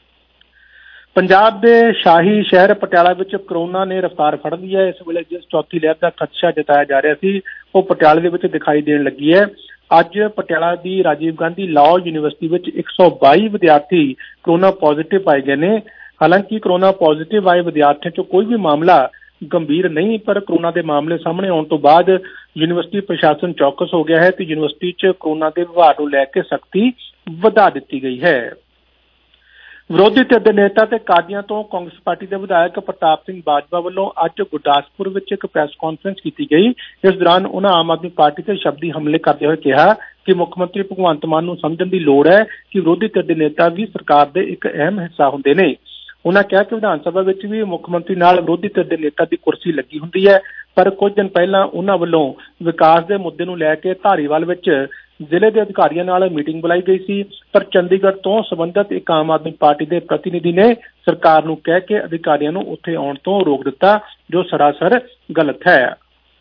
ਪੰਜਾਬ ਦੇ ਸ਼ਾਹੀ ਸ਼ਹਿਰ ਪਟਿਆਲਾ ਵਿੱਚ ਕੋਰੋਨਾ ਨੇ ਰਫ਼ਤਾਰ ਫੜ ਲਈ ਹੈ। ਇਸ ਵੇਲੇ ਜਿਸ ਚੌਥੀ ਲਹਿਰ ਦਾ ਖਦਸ਼ਾ ਜਤਾਇਆ ਜਾ ਰਿਹਾ ਸੀ ਉਹ ਪਟਿਆਲੇ ਦੇ ਵਿੱਚ ਦਿਖਾਈ ਦੇਣ ਲੱਗੀ ਹੈ। ਅੱਜ ਪਟਿਆਲਾ ਦੀ ਰਾਜੀਵ ਗਾਂਧੀ ਲਾਅ ਯੂਨੀਵਰਸਿਟੀ ਵਿੱਚ 122 ਵਿਦਿਆਰਥੀ ਕੋਰੋਨਾ ਪੋਜ਼ਿਟਿਵ ਪਾਏ ਗਏ ਨੇ। ਹਾਲਾਂਕਿ ਕੋਰੋਨਾ ਪੋਜ਼ਿਟਿਵ ਆਏ ਵਿਦਿਆਰਥੀਆਂ 'ਚੋਂ ਕੋਈ ਵੀ ਮਾਮਲਾ ਗੰਭੀਰ ਨਹੀਂ, ਪਰ ਕੋਰੋਨਾ ਦੇ ਮਾਮਲੇ ਸਾਹਮਣੇ ਆਉਣ ਤੋਂ ਬਾਅਦ ਯੂਨੀਵਰਸਿਟੀ ਪ੍ਰਸ਼ਾਸਨ ਚੌਕਸ ਹੋ ਗਿਆ ਹੈ ਤੇ ਯੂਨੀਵਰਸਿਟੀ 'ਚ ਕੋਰੋਨਾ ਦੇ ਵਿਵਹਾਰ ਨੂੰ ਲੈ ਕੇ ਸਖਤੀ ਵਧਾ ਦਿੱਤੀ ਗਈ ਹੈ। ਵਿਰੋਧੀ ਧਿਰ ਦੇ ਨੇਤਾ ਤੇ ਕਾਦੀਆਂ ਤੋਂ ਕਾਂਗਰਸ ਪਾਰਟੀ ਦੇ ਵਿਧਾਇਕ ਪ੍ਰਤਾਪ ਸਿੰਘ ਬਾਜਵਾ ਵੱਲੋਂ ਅੱਜ ਗੁਰਦਾਸਪੁਰ ਵਿੱਚ ਇੱਕ ਪ੍ਰੈਸ ਕਾਨਫਰੰਸ ਕੀਤੀ ਗਈ। ਇਸ ਦੌਰਾਨ ਉਹਨਾਂ ਆਮ ਆਦਮੀ ਪਾਰਟੀ ਤੇ ਸ਼ਬਦੀ ਹਮਲੇ ਕਰਦੇ ਹੋਏ ਕਿਹਾ ਕਿ ਮੁੱਖ ਮੰਤਰੀ ਭਗਵੰਤ ਮਾਨ ਨੂੰ ਸਮਝਣ ਦੀ ਲੋੜ ਹੈ ਕਿ ਵਿਰੋਧੀ ਧਿਰ ਦੇ ਨੇਤਾ ਵੀ ਸਰਕਾਰ ਦੇ ਇੱਕ ਅਹਿਮ ਹਿੱਸਾ ਹੁੰਦੇ ਨੇ। ਉਹਨਾਂ ਕਿਹਾ ਕਿ ਵਿਧਾਨ ਸਭਾ ਵਿੱਚ ਵੀ ਮੁੱਖ ਮੰਤਰੀ ਨਾਲ ਵਿਰੋਧੀ ਧਿਰ ਦੇ ਨੇਤਾ ਦੀ ਕੁਰਸੀ ਲੱਗੀ ਹੁੰਦੀ ਹੈ, ਪਰ ਕੁਝ ਦਿਨ ਪਹਿਲਾਂ ਉਹਨਾਂ ਵੱਲੋਂ ਵਿਕਾਸ ਦੇ ਮੁੱਦੇ ਨੂੰ ਲੈ ਕੇ ਧਾਰੀਵਾਲ ਵਿੱਚ ਜ਼ਿਲ੍ਹੇ ਦੇ ਅਧਿਕਾਰੀਆਂ ਨਾਲ ਮੀਟਿੰਗ ਬੁਲਾਈ ਗਈ ਸੀ, ਪਰ ਚੰਡੀਗੜ੍ਹ ਤੋਂ ਸੰਬੰਧਿਤ ਇੱਕ ਆਮ ਆਦਮੀ ਪਾਰਟੀ ਦੇ ਪ੍ਰਤੀਨਿਧੀ ਨੇ ਸਰਕਾਰ ਨੂੰ ਕਹਿ ਕੇ ਅਧਿਕਾਰੀਆਂ ਨੂੰ ਉੱਥੇ ਆਉਣ ਤੋਂ ਰੋਕ ਦਿੱਤਾ, ਜੋ ਸਰਾਸਰ ਗਲਤ ਹੈ।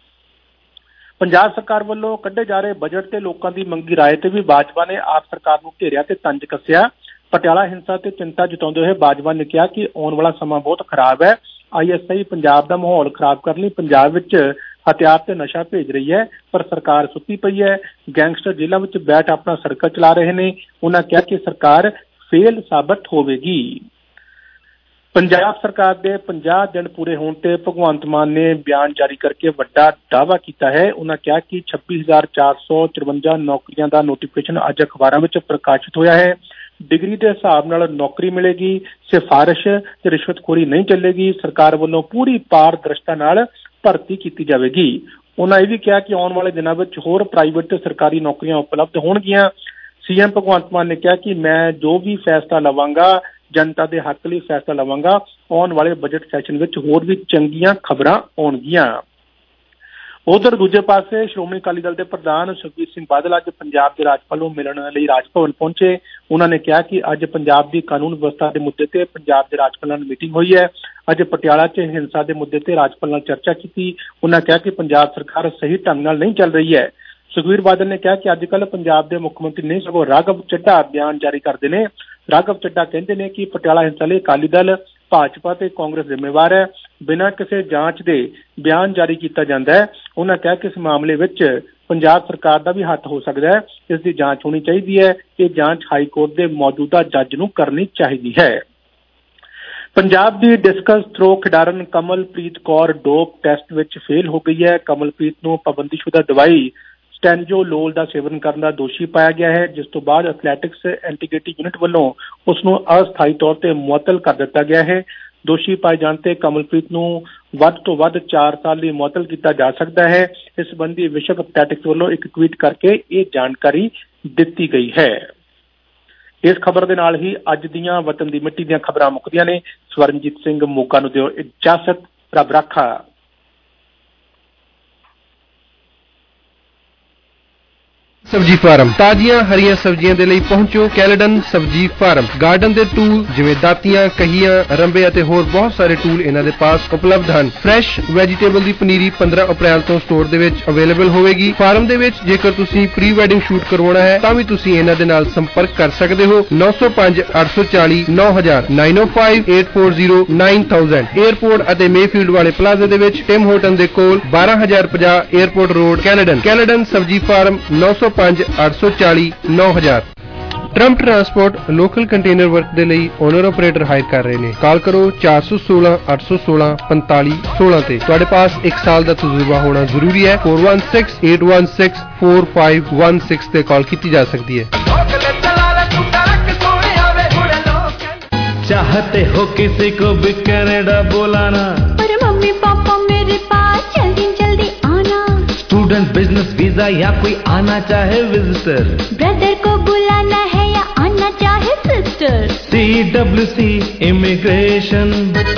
ਪੰਜਾਬ ਸਰਕਾਰ ਵੱਲੋਂ ਕੱਢੇ ਜਾ ਰਹੇ ਬਜਟ ਤੇ ਲੋਕਾਂ ਦੀ ਮੰਗੀ ਰਾਏ ਤੇ ਵੀ ਬਾਜਵਾ ਨੇ ਆਪ ਸਰਕਾਰ ਨੂੰ ਘੇਰਿਆ ਤੇ ਤੰਜ ਕੱਸਿਆ। ਪਟਿਆਲਾ ਹਿੰਸਾ ਤੇ ਚਿੰਤਾ ਜਤਾਉਂਦੇ ਹੋਏ ਬਾਜਵਾ ਨੇ ਕਿਹਾ ਕਿ ਆਉਣ ਵਾਲਾ ਸਮਾਂ ਬਹੁਤ ਖਰਾਬ ਹੈ। ISI ਪੰਜਾਬ ਦਾ ਮਾਹੌਲ ਖਰਾਬ ਕਰਨ ਲਈ ਪੰਜਾਬ ਵਿੱਚ ਹਥਿਆਰ ਤੇ ਨਸ਼ਾ ਭੇਜ ਰਹੀ ਹੈ, ਪਰ ਸਰਕਾਰ ਸੁੱਤੀ ਪਈ ਹੈ। ਗੈਂਗਸਟਰ ਜੇਲ੍ਹਾਂ ਵਿੱਚ ਬੈਠ ਆਪਣਾ ਸਰਕਲ ਚਲਾ ਰਹੇ ਨੇ। ਉਹਨਾਂ ਕਿਹਾ ਕਿ ਸਰਕਾਰ ਫੇਲ ਸਾਬਤ ਹੋਵੇਗੀ। ਪੰਜਾਬ ਸਰਕਾਰ ਦੇ 50 ਦਿਨ ਪੂਰੇ ਹੋਣ ਤੇ ਭਗਵੰਤ ਮਾਨ ਨੇ ਬਿਆਨ ਜਾਰੀ ਕਰਕੇ ਵੱਡਾ ਦਾਅਵਾ ਕੀਤਾ ਹੈ। ਉਹਨਾਂ ਕਿਹਾ ਕਿ 26,454 ਨੌਕਰੀਆਂ ਦਾ ਨੋਟੀਫਿਕੇਸ਼ਨ ਅੱਜ ਅਖਬਾਰਾਂ ਵਿੱਚ ਪ੍ਰਕਾਸ਼ਿਤ ਹੋਇਆ ਹੈ। ਡਿਗਰੀ ਦੇ ਹਿਸਾਬ ਨਾਲ ਨੌਕਰੀ ਮਿਲੇਗੀ, ਸਿਫਾਰਿਸ਼ ਤੇ ਰਿਸ਼ਵਤਖੋਰੀ ਨਹੀਂ ਚੱਲੇਗੀ। ਸਰਕਾਰ ਵੱਲੋਂ ਪੂਰੀ ਪਾਰਦਰਸ਼ਤਾ ਨਾਲ ਭਰਤੀ ਕੀਤੀ ਜਾਵੇਗੀ। ਉਹਨਾਂ ਇਹ ਵੀ ਕਿਹਾ ਕਿ ਆਉਣ ਵਾਲੇ ਦਿਨਾਂ ਵਿੱਚ ਹੋਰ ਪ੍ਰਾਈਵੇਟ ਤੇ ਸਰਕਾਰੀ ਨੌਕਰੀਆਂ ਉਪਲਬਧ ਹੋਣਗੀਆਂ। ਸੀਐਮ ਭਗਵੰਤ ਮਾਨ ਨੇ ਕਿਹਾ ਕਿ ਮੈਂ ਜੋ ਵੀ ਫੈਸਲਾ ਲਵਾਂਗਾ ਜਨਤਾ ਦੇ ਹੱਕ ਲਈ ਫੈਸਲਾ ਲਵਾਂਗਾ। ਆਉਣ ਵਾਲੇ ਬਜਟ ਸੈਸ਼ਨ ਵਿੱਚ ਹੋਰ ਵੀ ਚੰਗੀਆਂ ਖਬਰਾਂ ਆਉਣਗੀਆਂ। ਉਧਰ ਦੂਜੇ ਪਾਸੇ ਸ਼੍ਰੋਮਣੀ ਅਕਾਲੀ ਦਲ ਦੇ ਪ੍ਰਧਾਨ ਸੁਖਬੀਰ ਸਿੰਘ ਬਾਦਲ ਅੱਜ ਪੰਜਾਬ ਦੇ ਰਾਜਪਾਲ ਨੂੰ ਮਿਲਣ ਲਈ ਰਾਜ ਭਵਨ ਪਹੁੰਚੇ। ਉਹਨਾਂ ਨੇ ਕਿਹਾ ਕਿ ਅੱਜ ਪੰਜਾਬ ਦੀ ਕਾਨੂੰਨ ਵਿਵਸਥਾ ਦੇ ਮੁੱਦੇ ਤੇ ਪੰਜਾਬ ਦੇ ਰਾਜਪਾਲਾਂ ਨਾਲ ਮੀਟਿੰਗ ਹੋਈ ਹੈ। ਅੱਜ ਪਟਿਆਲਾ 'ਚ ਹਿੰਸਾ ਦੇ ਮੁੱਦੇ ਤੇ ਰਾਜਪਾਲ ਨਾਲ ਚਰਚਾ ਕੀਤੀ। ਉਹਨਾਂ ਕਿਹਾ ਕਿ ਪੰਜਾਬ ਸਰਕਾਰ ਸਹੀ ਢੰਗ ਨਾਲ ਨਹੀਂ ਚੱਲ ਰਹੀ ਹੈ। ਸੁਖਬੀਰ ਬਾਦਲ ਨੇ ਕਿਹਾ ਕਿ ਅੱਜ ਕੱਲ੍ਹ ਪੰਜਾਬ ਦੇ ਮੁੱਖ ਮੰਤਰੀ ਨਹੀਂ ਸਗੋਂ ਰਾਘਵ ਚੱਡਾ ਬਿਆਨ ਜਾਰੀ ਕਰਦੇ ਨੇ। ਰਾਘਵ ਚੱਡਾ ਕਹਿੰਦੇ ਨੇ ਕਿ ਪਟਿਆਲਾ ਹਿੰਸਾ ਲਈ ਅਕਾਲੀ ਦਲ, ਭਾਜਪਾ ਤੇ ਕਾਂਗਰਸ ਜ਼ਿੰਮੇਵਾਰ ਹੈ। ਬਿਨਾਂ ਕਿਸੇ ਜਾਂਚ ਦੇ ਬਿਆਨ ਜਾਰੀ ਕੀਤਾ ਜਾਂਦਾ ਹੈ। ਉਹਨਾਂ ਕਿਹਾ ਕਿ ਇਸ ਮਾਮਲੇ ਵਿੱਚ ਪੰਜਾਬ ਸਰਕਾਰ ਦਾ ਵੀ ਹੱਥ ਹੋ ਸਕਦਾ ਹੈ। ਇਸ ਦੀ ਜਾਂਚ ਹੋਣੀ ਚਾਹੀਦੀ ਹੈ। ਇਹ ਜਾਂਚ ਹਾਈ ਕੋਰਟ ਦੇ ਮੌਜੂਦਾ ਜੱਜ ਨੂੰ ਕਰਨੀ ਚਾਹੀਦੀ ਹੈ। ਪੰਜਾਬ ਦੀ ਡਿਸਕਸ ਥਰੋ ਖਿਡਾਰਨ ਕਮਲਪ੍ਰੀਤ ਕੌਰ ਡੋਪ ਟੈਸਟ ਵਿੱਚ ਫੇਲ ਹੋ ਗਈ ਹੈ। ਕਮਲਪ੍ਰੀਤ ਨੂੰ ਪਾਬੰਦੀਸ਼ੁਦਾ ਦਵਾਈ ਸਟੈਨਜੋਲੋਲ ਦਾ ਸੇਵਨ ਕਰਨ ਦਾ ਦੋਸ਼ੀ ਪਾਇਆ ਗਿਆ ਹੈ, ਜਿਸ ਤੋਂ ਬਾਅਦ ਐਥਲੈਟਿਕਸ ਐਂਟੀਗ੍ਰਿਟੀ ਯੂਨਿਟ ਵੱਲੋਂ ਉਸ ਨੂੰ ਅਸਥਾਈ ਤੌਰ ਤੇ ਮੁਅੱਤਲ ਕਰ ਦਿੱਤਾ ਗਿਆ ਹੈ। ਦੋਸ਼ੀ ਪਾਏ ਜਾਣ ਤੇ ਕਮਲਪ੍ਰੀਤ ਨੂੰ ਵੱਧ ਤੋਂ ਵੱਧ 4 ਸਾਲ ਲਈ ਮੁਅੱਤਲ ਕੀਤਾ ਜਾ ਸਕਦਾ ਹੈ। ਇਸ ਸੰਬੰਧੀ ਵਿਸ਼ਵ ਐਥਲੈਟਿਕਸ ਵੱਲੋਂ ਇੱਕ ਟਵੀਟ ਕਰਕੇ ਇਹ ਜਾਣਕਾਰੀ ਦਿੱਤੀ ਗਈ ਹੈ। ਇਸ ਖਬਰ ਦੇ ਨਾਲ ਹੀ ਅੱਜ ਦੀਆਂ ਵਤਨ ਦੀ ਮਿੱਟੀ ਦੀਆਂ ਖਬਰਾਂ ਮੁੱਕਦੀਆਂ ਨੇ। ਸਵਰਨਜੀਤ ਸਿੰਘ ਮੋਗਾ ਨੂੰ ਦਿਓ ਇਜਾਜ਼ਤ। ਰੱਬ ਰਾਖਾ। ਸਬਜ਼ੀ ਫਾਰਮ ਤਾਜ਼ੀਆਂ ਹਰੀਆਂ ਸਬਜ਼ੀਆਂ ਦੇ ਲਈ ਪਹੁੰਚੋ ਕੈਲੇਡਨ ਸਬਜ਼ੀ ਫਾਰਮ। ਗਾਰਡਨ ਦੇ ਟੂਲ ਜਿਵੇਂ ਦਾਤੀਆਂ, ਕਹੀਆਂ, ਰੰਬੇ ਅਤੇ ਹੋਰ ਬਹੁਤ ਸਾਰੇ ਟੂਲ ਇਹਨਾਂ ਦੇ ਪਾਸ ਉਪਲਬਧ ਹਨ। ਫਰੈਸ਼ ਵੈਜੀਟੇਬਲ ਦੀ ਪਨੀਰੀ 15 ਅਪ੍ਰੈਲ ਤੋਂ ਸਟੋਰ ਦੇ ਵਿੱਚ ਅਵੇਲੇਬਲ ਹੋਵੇਗੀ। ਫਾਰਮ ਦੇ ਵਿੱਚ ਜੇਕਰ ਤੁਸੀਂ ਪ੍ਰੀ ਵੈਡਿੰਗ ਸ਼ੂਟ ਕਰਵਾਉਣਾ ਹੈ ਤਾਂ ਵੀ ਤੁਸੀਂ ਇਹਨਾਂ ਦੇ ਨਾਲ ਸੰਪਰਕ ਕਰ ਸਕਦੇ ਹੋ। 905 840 9000 905 840 9000 에ਅਰਪੋਰਟ ਅਤੇ ਮੇਫੀਲਡ ਵਾਲੇ ਪਲਾਜ਼ਾ ਦੇ ਵਿੱਚ ਟਿਮ ਹੋਟਨ ਦੇ ਕੋਲ 12050 airport road Caledon Sabzi farm 905 840 9000। Trump transport local container work ਦੇ ਲਈ ਓਨਰ ਆਪਰੇਟਰ ਹਾਇਰ ਕਰ ਰਹੇ ਨੇ। ਕਾਲ ਕਰੋ 416 816 4516 ਤੇ। ਤੁਹਾਡੇ ਪਾਸ 1 ਸਾਲ ਦਾ ਤਜਰਬਾ ਹੋਣਾ ਜ਼ਰੂਰੀ ਹੈ। 416 816 4516 ਤੇ ਕਾਲ ਕੀਤੀ ਜਾ ਸਕਦੀ ਹੈ। चाहते हो किसी को भी कनाडा बुलाना, पर मम्मी पापा मेरे पास जल्दी जल्दी आना। स्टूडेंट, बिजनेस वीजा या कोई आना चाहे विजिटर, ब्रदर को बुलाना है या आना चाहे sister. CWC immigration,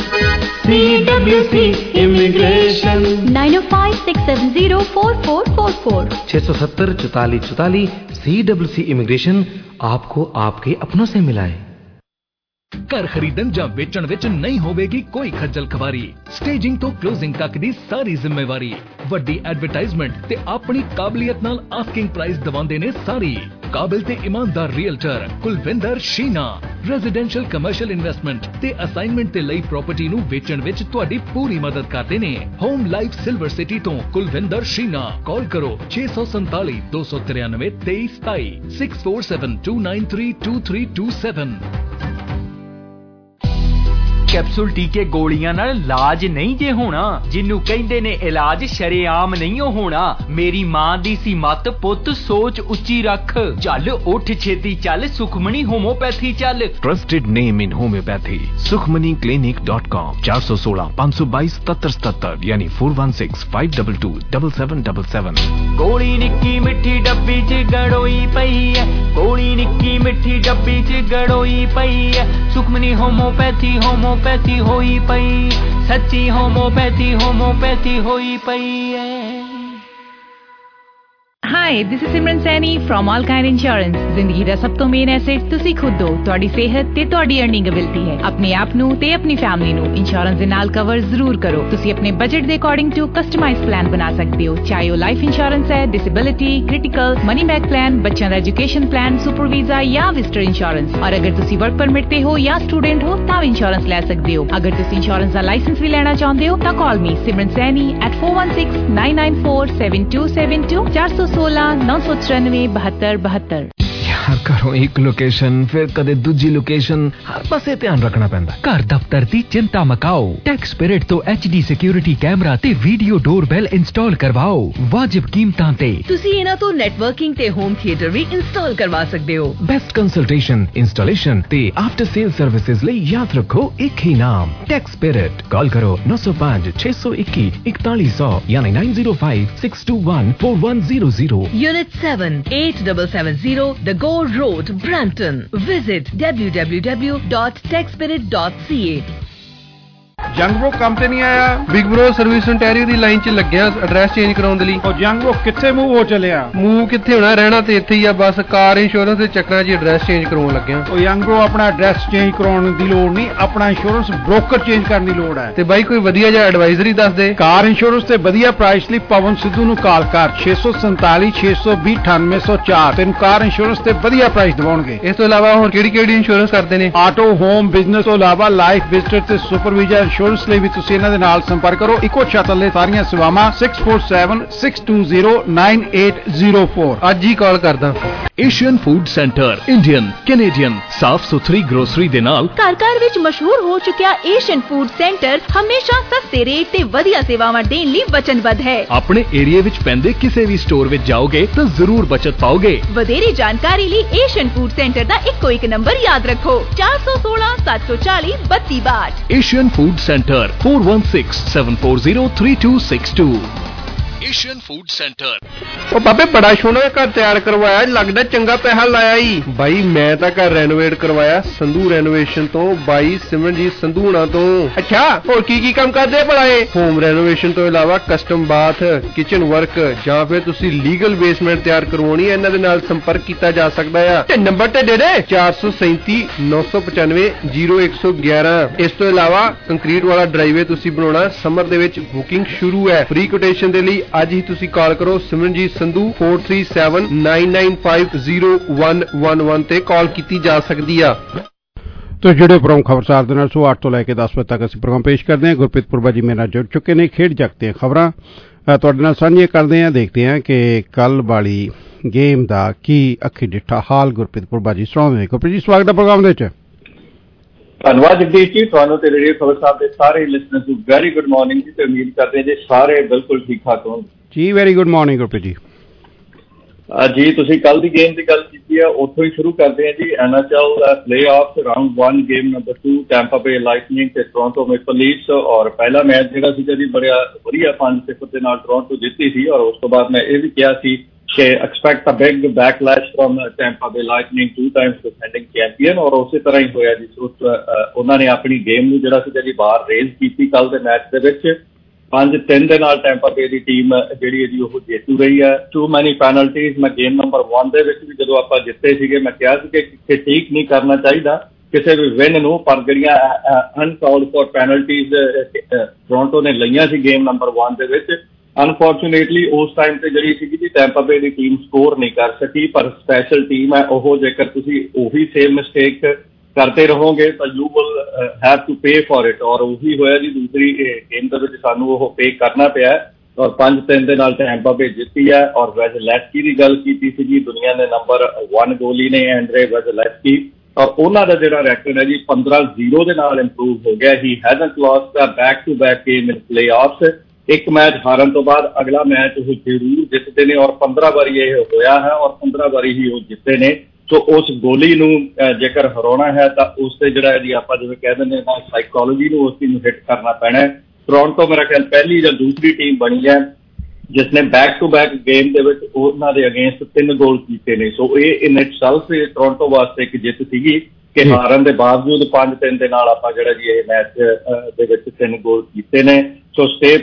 CWC immigration 9056704444 670 44 44। CWC immigration आपको आपके अपनों से मिलाए। ਘਰ ਖਰੀਦਣ ਜਾਂ ਵੇਚਣ ਵਿੱਚ ਨਹੀਂ ਹੋਵੇਗੀ ਕੋਈ ਖੱਜਲ ਖਵਾਰੀ। ਸਟੇਜਿੰਗ ਤੋਂ ਕਲੋਜ਼ਿੰਗ ਤੱਕ ਦੀ ਸਾਰੀ ਜ਼ਿੰਮੇਵਾਰੀ। ਵੱਡੀ ਐਡਵਰਟਾਈਜ਼ਮੈਂਟ ਤੇ ਆਪਣੀ ਕਾਬਲੀਅਤ ਨਾਲ ਆਸਕਿੰਗ ਪ੍ਰਾਈਸ ਦਿਵਾਉਂਦੇ ਨੇ ਸਾਰੀ। ਕਾਬਿਲ ਤੇ ਇਮਾਨਦਾਰ realtor Kulwinder Sheena. Residential commercial investment ਤੇ ਅਸਾਈਨਮੈਂਟ ਤੇ ਲਈ ਪ੍ਰਾਪਰਟੀ ਨੂੰ ਵੇਚਣ ਵਿੱਚ ਤੁਹਾਡੀ ਪੂਰੀ ਮਦਦ ਕਰਦੇ ਨੇ। ਹੋਮ ਲਾਈਫ ਸਿਲਵਰ ਸਿਟੀ ਤੋਂ ਕੁਲਵਿੰਦਰ ਸ਼ੀਨਾ। ਕਾਲ ਕਰੋ 647 293 2327 647 293 2327। ਕੈਪਸੂਲ ਟੀਕੇ ਗੋਲੀਆਂ ਨਾਲ ਇਲਾਜ ਨਹੀਂ ਜੇ ਹੋਣਾ, ਜਿਹਨੂੰ ਕਹਿੰਦੇ ਨੇ ਇਲਾਜ ਸ਼ਰੇਆਮ ਨਹੀਂ ਹੋਣਾ। ਮੇਰੀ ਮਾਂ ਦੀ ਸੀ ਮੱਤ, ਪੁੱਤ ਸੋਚ ਉੱਚੀ ਰੱਖ, ਚੱਲ ਉੱਠ ਛੇਤੀ ਚੱਲ, ਸੁਖਮਣੀ ਹੋਮੋਪੈਥੀ ਚੱਲ। Trusted name in homeopathy sukhmaniclinic.com 416 522 7777 यानी 416 522 7777। ਗੋਲੀ ਨਿੱਕੀ ਮਿੱਠੀ ਡੱਬੀ 'ਚ ਗੜੋਈ ਪਈ ਐ, ਗੋਲੀ ਨਿੱਕੀ ਮਿੱਠੀ ਡੱਬੀ 'ਚ ਗੜੋਈ ਪਈ ਐ, ਸੁਖਮਨੀ ਹੋਮੋਪੈਥੀ ਹੋਮੋਪੈਥੀ ਹੋਈ ਪਈ, ਸੱਚੀ ਹੋਮੋਪੈਥੀ ਹੋਮੋਪੈਥੀ ਹੋਈ ਪਈ ਐ। Hi this is Simran Saini from Allcan insurance. जिंदगी ਦਾ ਸਭ ਤੋਂ ਮੇਨ ਐਸੈਟ ਤੁਸੀਂ ਖੁਦ ਹੋ, ਤੁਹਾਡੀ ਸਿਹਤ ਤੇ ਤੁਹਾਡੀ ਅਰਨਿੰਗ ਐਬਿਲਿਟੀ ਹੈ। ਆਪਣੇ ਆਪ ਨੂੰ ਤੇ ਆਪਣੀ ਫੈਮਿਲੀ ਨੂੰ ਇੰਸ਼ੋਰੈਂਸ ਦੇ ਨਾਲ ਕਵਰ ਜ਼ਰੂਰ ਕਰੋ। ਤੁਸੀਂ ਆਪਣੇ ਬਜਟ ਦੇ ਅਕੋਰਡਿੰਗ ਟੂ ਕਸਟਮਾਈਜ਼ ਪਲਾਨ ਬਣਾ ਸਕਦੇ ਹੋ, ਚਾਹੇ ਉਹ ਲਾਈਫ ਇੰਸ਼ੋਰੈਂਸ ਹੈ, disability, critical, money back plan, ਬੱਚਿਆਂ ਦਾ ਐਜੂਕੇਸ਼ਨ ਪਲਾਨ, ਸੁਪਰ ਵੀਜ਼ਾ ਜਾਂ ਵਿਜ਼ਟਰ ਇੰਸ਼ੋਰੈਂਸ। ਔਰ ਅਗਰ ਤੁਸੀਂ ਵਰਕ ਪਰਮਿਟ ਤੇ ਹੋ ਜਾਂ ਸਟੂਡੈਂਟ ਹੋ ਤਾਂ ਇੰਸ਼ੋਰੈਂਸ ਲੈ ਸਕਦੇ ਹੋ। ਅਗਰ ਤੁਸੀਂ ਇੰਸ਼ੋਰੈਂਸ ਦਾ ਲਾਇਸੈਂਸ ਵੀ ਲੈਣਾ ਚਾਹੁੰਦੇ ਹੋ ਤਾਂ ਕਾਲ ਮੀ ਸਿਮਰਨ ਸੈਣੀ at 4169947272 416 994 72 यार घरों एक लोकेशन फिर कदे दूजी लोकेशन, हर पासे ध्यान रखना पैंदा। घर दफ्तर दी चिंता मकाओ, टैक्स स्पिरिट तो HD सिक्योरिटी कैमरा ते वीडियो डोरबेल इंस्टॉल करवाओ वाजिब कीमतां ते। ਤੁਸੀਂ ਇਹਨਾਂ ਤੋਂ ਨੈਟਵਰਕਿੰਗ ਤੇ ਹੋਮ ਥੀਏਟਰ ਵੀ ਇੰਸਟਾਲ ਕਰਵਾ ਸਕਦੇ ਹੋ। बेस्ट कंसल्टेशन, इंस्टॉलेशन ते आफ्टर सेल सर्विसेज ਲਈ याद रखो एक ही नाम टैक्स स्पिरिट। कॉल करो 905 621 4100 यानी 905 621 4100। Unit 7 8770 The Go Road, Brampton. Visit www.techspirit.ca। ਜੰਗ ਬ్రో ਕੰਮ ਤੇ ਨਹੀਂ ਆਇਆ? ਬਿਗ ਬ్రో ਸਰਵਿਸ ontario ਦੀ ਲਾਈਨ 'ਚ ਲੱਗਿਆ ਐਡਰੈਸ ਚੇਂਜ ਕਰਾਉਣ ਦੇ ਲਈ। ਉਹ ਜੰਗ ਬ్రో ਕਿੱਥੇ ਮੂਵ ਹੋ ਚੱਲਿਆ? ਮੂਵ ਕਿੱਥੇ ਹੋਣਾ, ਰਹਿਣਾ ਤੇ ਇੱਥੇ ਹੀ ਆ, ਬਸ ਕਾਰ ਇੰਸ਼ੋਰੈਂਸ ਦੇ ਚੱਕਰਾਂ 'ਚ ਐਡਰੈਸ ਚੇਂਜ ਕਰਵਾਉਣ ਲੱਗਿਆ। ਉਹ ਜੰਗ ਬ్రో ਆਪਣਾ ਐਡਰੈਸ ਚੇਂਜ ਕਰਾਉਣ ਦੀ ਲੋੜ ਨਹੀਂ, ਆਪਣਾ ਇੰਸ਼ੋਰੈਂਸ ਬ੍ਰੋਕਰ ਚੇਂਜ ਕਰਨ ਦੀ ਲੋੜ ਹੈ। ਤੇ ਬਾਈ ਕੋਈ ਵਧੀਆ ਜਿਹਾ ਐਡਵਾਈਜ਼ਰੀ ਦੱਸ ਦੇ। ਕਾਰ ਇੰਸ਼ੋਰੈਂਸ ਤੇ ਵਧੀਆ ਪ੍ਰਾਈਸ ਲਈ ਪਵਨ ਸਿੱਧੂ ਨੂੰ ਕਾਲ ਕਰ 647 620 9804। ਤੈਨੂੰ ਕਾਰ ਇੰਸ਼ੋਰੈਂਸ ਤੇ ਵਧੀਆ ਪ੍ਰਾਈਸ ਦਿਵਾਉਣਗੇ। ਇਸ ਤੋਂ ਇਲਾਵਾ ਹੋਰ ਕਿਹੜੀ ਇੰਸ਼ੋਰੈਂਸ ਕਰਦੇ ਨੇ? ਆਟੋ, ਹੋਮ, ਬਿਜ਼ਨਸ ਤੋਂ ਇਲਾਵਾ ਲਾਈਫ, ਵਿਜ਼ਟਰ ਤੇ ਸੁਪਰ ਵੀਜ਼ਾ ਇੰਸ਼ੋਰੈਂਸ ਲਈ ਵੀ ਤੁਸੀਂ ਇਹਨਾਂ ਦੇ ਨਾਲ ਸੰਪਰਕ ਕਰੋ। ਇੱਕੋ ਛੱਤ ਥੱਲੇ ਸਾਰੀਆਂ ਸੇਵਾਵਾਂ 6476209804। ਅੱਜ ਹੀ ਕਾਲ ਕਰਦਾ। Asian food centre Indian Canadian ਸਾਫ਼ ਸੁਥਰੀ ਗਰੋਸਰੀ ਦੇ ਨਾਲ ਘਰ ਵਿੱਚ ਮਸ਼ਹੂਰ ਹੋ ਚੁੱਕਿਆ ਏਸ਼ੀਅਨ ਫੂਡ ਸੈਂਟਰ ਹਮੇਸ਼ਾ ਸਸਤੇ ਰੇਟ ਤੇ ਵਧੀਆ ਸੇਵਾਵਾਂ ਦੇਣ ਲਈ ਵਚਨਬੱਧ ਹੈ। ਆਪਣੇ ਏਰੀਆ ਵਿੱਚ ਪੈਂਦੇ ਕਿਸੇ ਵੀ ਸਟੋਰ ਵਿੱਚ ਜਾਓਗੇ ਤਾਂ ਜ਼ਰੂਰ ਬਚਤ ਪਾਓਗੇ। ਵਧੇਰੀ ਜਾਣਕਾਰੀ ਲਈ ਏਸ਼ੀਅਨ ਫੂਡ ਸੈਂਟਰ ਦਾ ਇੱਕੋ ਇੱਕ ਨੰਬਰ ਯਾਦ ਰੱਖੋ 416 740 3262। Asian food centre 4167403262। Asian food centre. ਉਹ ਬਾਬੇ ਬੜਾ ਸੋਹਣਾ ਘਰ ਤਿਆਰ ਕਰਵਾਇਆ, ਲੱਗਦਾ ਚੰਗਾ ਪੈਸਾ ਲਾਇਆ ਈ। ਬਾਈ ਮੈਂ ਤਾਂ ਘਰ ਰੈਨੋਵੇਟ ਕਰਵਾਇਆ ਸੰਧੂ ਰੈਨੋਵੇਸ਼ਨ ਤੋਂ, ਬਾਈ ਸਿਮਰਨਜੀਤ ਸੰਧੂਣਾ ਤੋਂ। ਅੱਛਾ ਹੋਰ ਕੀ ਕੰਮ ਕਰਦੇ ਭਲਾ ਇਹ? ਹੋਮ ਰੈਨੋਵੇਸ਼ਨ ਤੋਂ ਇਲਾਵਾ ਕਸਟਮ ਬਾਥ, ਕਿਚਨ ਵਰਕ ਜਾਂ ਫਿਰ ਤੁਸੀਂ ਲੀਗਲ ਬੇਸਮੈਂਟ ਤਿਆਰ ਕਰਵਾਉਣੀ ਹੈ, ਇਹਨਾਂ ਦੇ ਨਾਲ ਸੰਪਰਕ ਕੀਤਾ ਜਾ ਸਕਦਾ ਆ। ਤੇ ਨੰਬਰ ਤੇ ਦੇ ਦੇ 437 995 0111। ਇਸ ਤੋਂ ਇਲਾਵਾ ਕੰਕਰੀਟ ਵਾਲਾ ਡਰਾਈਵੇ ਤੁਸੀਂ ਬਣਾਉਣਾ, ਸਮਰ ਦੇ ਵਿੱਚ ਬੁਕਿੰਗ ਸ਼ੁਰੂ ਹੈ। ਫ੍ਰੀ ਕੋਟੇਸ਼ਨ ਦੇ ਲਈ ਅੱਜ ਹੀ ਤੁਸੀਂ ਕਾਲ ਕਰੋ ਸਿਮਰਨਜੀਤ ਸੰਧੂ 4379950111 ਤੇ ਕਾਲ ਕੀਤੀ ਜਾ ਸਕਦੀ ਆ। तो जुड़े प्रोग्राम खबरसार ਦੇ ਨਾਲ 8 ਤੋਂ ਲੈ ਕੇ 10 ਵਜੇ ਤੱਕ ਅਸੀਂ ਪ੍ਰੋਗਰਾਮ ਪੇਸ਼ ਕਰਦੇ ਹਾਂ। ਗੁਰਪ੍ਰੀਤ ਪੁਰਬਾ ਜੀ ਮੇਰੇ ਨਾਲ ਜੁੜ ਚੁੱਕੇ ਨੇ। ਖੇਡ ਜਗਤ ਦੀਆਂ ਖਬਰਾਂ ਤੁਹਾਡੇ ਨਾਲ ਸਾਂਝੀਆਂ ਕਰਦੇ ਹਾਂ। ਦੇਖਦੇ ਹਾਂ ਕਿ ਕੱਲ ਵਾਲੀ ਗੇਮ ਦਾ ਕੀ ਅੱਖੀ ਡਿੱਠਾ ਹਾਲ ਗੁਰਪ੍ਰੀਤ ਪੁਰਬਾ ਜੀ ਸੁਣਾਉਂਦੇ ਨੇ। ਗੁਰਪ੍ਰੀਤ ਜੀ ਸਵਾਗਤ ਹੈ ਪ੍ਰੋਗਰਾਮ ਦੇ ਵਿੱਚ। ਧੰਨਵਾਦ ਜਗਦੀਸ਼ ਜੀ, ਤੁਹਾਨੂੰ ਤੇ ਰੇਡੀਓ ਖਬਰਸਾਰ ਦੇ ਸਾਰੇ ਲਿਸਨਰਸ ਨੂੰ ਵੈਰੀ ਗੁੱਡ ਮਾਰਨਿੰਗ ਜੀ, ਤੇ ਉਮੀਦ ਕਰਦੇ ਹਾਂ ਜੀ ਸਾਰੇ ਬਿਲਕੁਲ ਠੀਕ ਠਾਕ ਹੋਣ ਜੀ। Very good morning Gurpreet ji. ਜੀ ਤੁਸੀਂ ਕੱਲ ਦੀ ਗੇਮ ਦੀ ਗੱਲ ਕੀਤੀ ਹੈ, ਉੱਥੋਂ ਹੀ ਸ਼ੁਰੂ ਕਰਦੇ ਹਾਂ ਜੀ। NHL playoff round 1 game number 2 Tampa Bay Lightning ਤੇ ਟੋਰਾਂਟੋ ਮੈਪਲ ਲੀਫਸ। ਔਰ ਪਹਿਲਾ ਮੈਚ ਜਿਹੜਾ ਸੀਗਾ ਜੀ ਬੜਾ ਵਧੀਆ 5-0 ਦੇ ਨਾਲ ਟੋਰਾਂਟੋ ਜਿੱਤੀ ਸੀ। ਔਰ ਉਸ ਤੋਂ ਬਾਅਦ ਮੈਂ ਇਹ ਵੀ ਕਿਹਾ ਸੀ ਕਿ expect a big backlash from Tampa Bay Lightning 2 times defending champion. ਔਰ ਉਸੇ ਤਰ੍ਹਾਂ ਹੀ ਹੋਇਆ ਜੀ। ਉਹਨਾਂ ਨੇ ਆਪਣੀ ਗੇਮ ਨੂੰ ਜਿਹੜਾ ਸੀਗਾ ਜੀ ਬਾਹਰ ਰੇਜ਼ ਕੀਤੀ ਕੱਲ ਦੇ ਮੈਚ ਦੇ ਵਿੱਚ। 5-3 ਦੇ ਨਾਲ ਟੈਂਪਾ ਬੇ ਦੀ ਟੀਮ ਜਿਹੜੀ ਹੈ ਜੀ ਉਹ ਜੇਤੂ ਰਹੀ ਹੈ। ਟੂ ਮੈਨੀ ਪੈਨਲਟੀਜ਼। ਮੈਂ ਗੇਮ ਨੰਬਰ 1 ਦੇ ਵਿੱਚ ਵੀ ਜਦੋਂ ਆਪਾਂ ਜਿੱਤੇ ਸੀਗੇ ਮੈਂ ਕਿਹਾ ਸੀ ਕਿ ਠੀਕ ਨਹੀਂ ਕਰਨਾ ਚਾਹੀਦਾ ਕਿਸੇ ਵੀ ਵਿਨ ਨੂੰ, ਪਰ ਜਿਹੜੀਆਂ ਅਨਕਾਲਡ ਫॉर ਪੈਨਲਟੀਜ਼ ਟੋਰਾਂਟੋ ਨੇ ਲਈਆਂ ਸੀ ਗੇਮ ਨੰਬਰ 1 ਦੇ ਵਿੱਚ, ਅਨਫੋਰਚੂਨੇਟਲੀ ਉਸ ਟਾਈਮ ਤੇ ਜਿਹੜੀ ਸੀਗੀ ਜੀ ਟੈਂਪਾ ਬੇ ਦੀ ਟੀਮ ਸਕੋਰ ਨਹੀਂ ਕਰ ਸਕੀ। ਪਰ ਸਪੈਸ਼ਲ ਟੀਮ ਹੈ ਉਹ, ਜੇਕਰ ਤੁਸੀਂ ਉਹੀ ਸੇਮ ਮਿਸਟੇਕ ਕਰਦੇ ਰਹੋਗੇ ਤਾਂ you will have to pay for it. ਔਰ ਉਹੀ ਹੋਇਆ ਜੀ ਦੂਸਰੀ ਗੇਮ ਦੇ ਵਿੱਚ ਸਾਨੂੰ ਉਹ ਪੇ ਕਰਨਾ ਪਿਆ। ਔਰ 5-3 ਦੇ ਨਾਲ ਟੈਂਪਾ ਬੇ ਜਿੱਤੀ ਹੈ। ਔਰ ਵੈਜ਼ਲੈਸਕੀ ਦੀ ਗੱਲ ਕੀਤੀ ਸੀਗੀ, ਦੁਨੀਆ ਦੇ ਨੰਬਰ 1 ਗੋਲੀ ਨੇ ਐਂਡਰੇ ਵੈਜ਼ਲੈਸਕੀ। ਔਰ ਉਹਨਾਂ ਦਾ ਜਿਹੜਾ ਰੈਕੋਰਡ ਹੈ ਜੀ 15-0 ਦੇ ਨਾਲ ਇੰਪਰੂਵ ਹੋ ਗਿਆ। He hasn't lost the back to back game in playoffs. ਇੱਕ ਮੈਚ ਹਾਰਨ ਤੋਂ ਬਾਅਦ ਅਗਲਾ ਮੈਚ ਉਹ ਜ਼ਰੂਰ ਜਿੱਤਦੇ ਨੇ ਔਰ 15 ਵਾਰੀ ਇਹ ਹੋਇਆ ਹੈ ਔਰ 15 ਵਾਰੀ ਹੀ ਉਹ ਜਿੱਤੇ ਨੇ। ਸੋ ਉਸ ਗੋਲੀ ਨੂੰ ਜੇਕਰ ਹਰਾਉਣਾ ਹੈ ਤਾਂ ਉਸ ਤੇ ਜਿਹੜਾ ਜੀ ਆਪਾਂ ਜਿਵੇਂ ਕਹਿ ਦਿੰਦੇ ਹਾਂ ਸਾਈਕੋਲੋਜੀ ਨੂੰ ਉਸ ਨੂੰ ਹਿੱਟ ਕਰਨਾ ਪੈਣਾ ਹੈ। ਟੋਰਾਂਟੋ ਮੇਰਾ ਖਿਆਲ ਪਹਿਲੀ ਜਾਂ ਦੂਸਰੀ ਟੀਮ ਬਣੀ ਹੈ ਜਿਸ ਨੇ ਬੈਕ ਟੂ ਬੈਕ ਗੇਮ ਦੇ ਵਿੱਚ ਉਹਨਾਂ ਦੇ ਅਗੇਂਸਟ 3 ਗੋਲ ਕੀਤੇ ਨੇ। ਸੋ ਇਹ ਇਨ ਇਟਸੈਲਫ ਟੋਰਾਂਟੋ ਵਾਸਤੇ ਇੱਕ ਜਿੱਤ ਸੀਗੀ ਕਿ ਹਾਰਨ ਦੇ ਬਾਵਜੂਦ 5-3 ਦੇ ਨਾਲ ਆਪਾਂ ਜਿਹੜਾ ਜੀ ਇਹ ਮੈਚ ਦੇ ਵਿੱਚ 3 ਗੋਲ ਕੀਤੇ ਨੇ। ਸੋ ਸਟੇ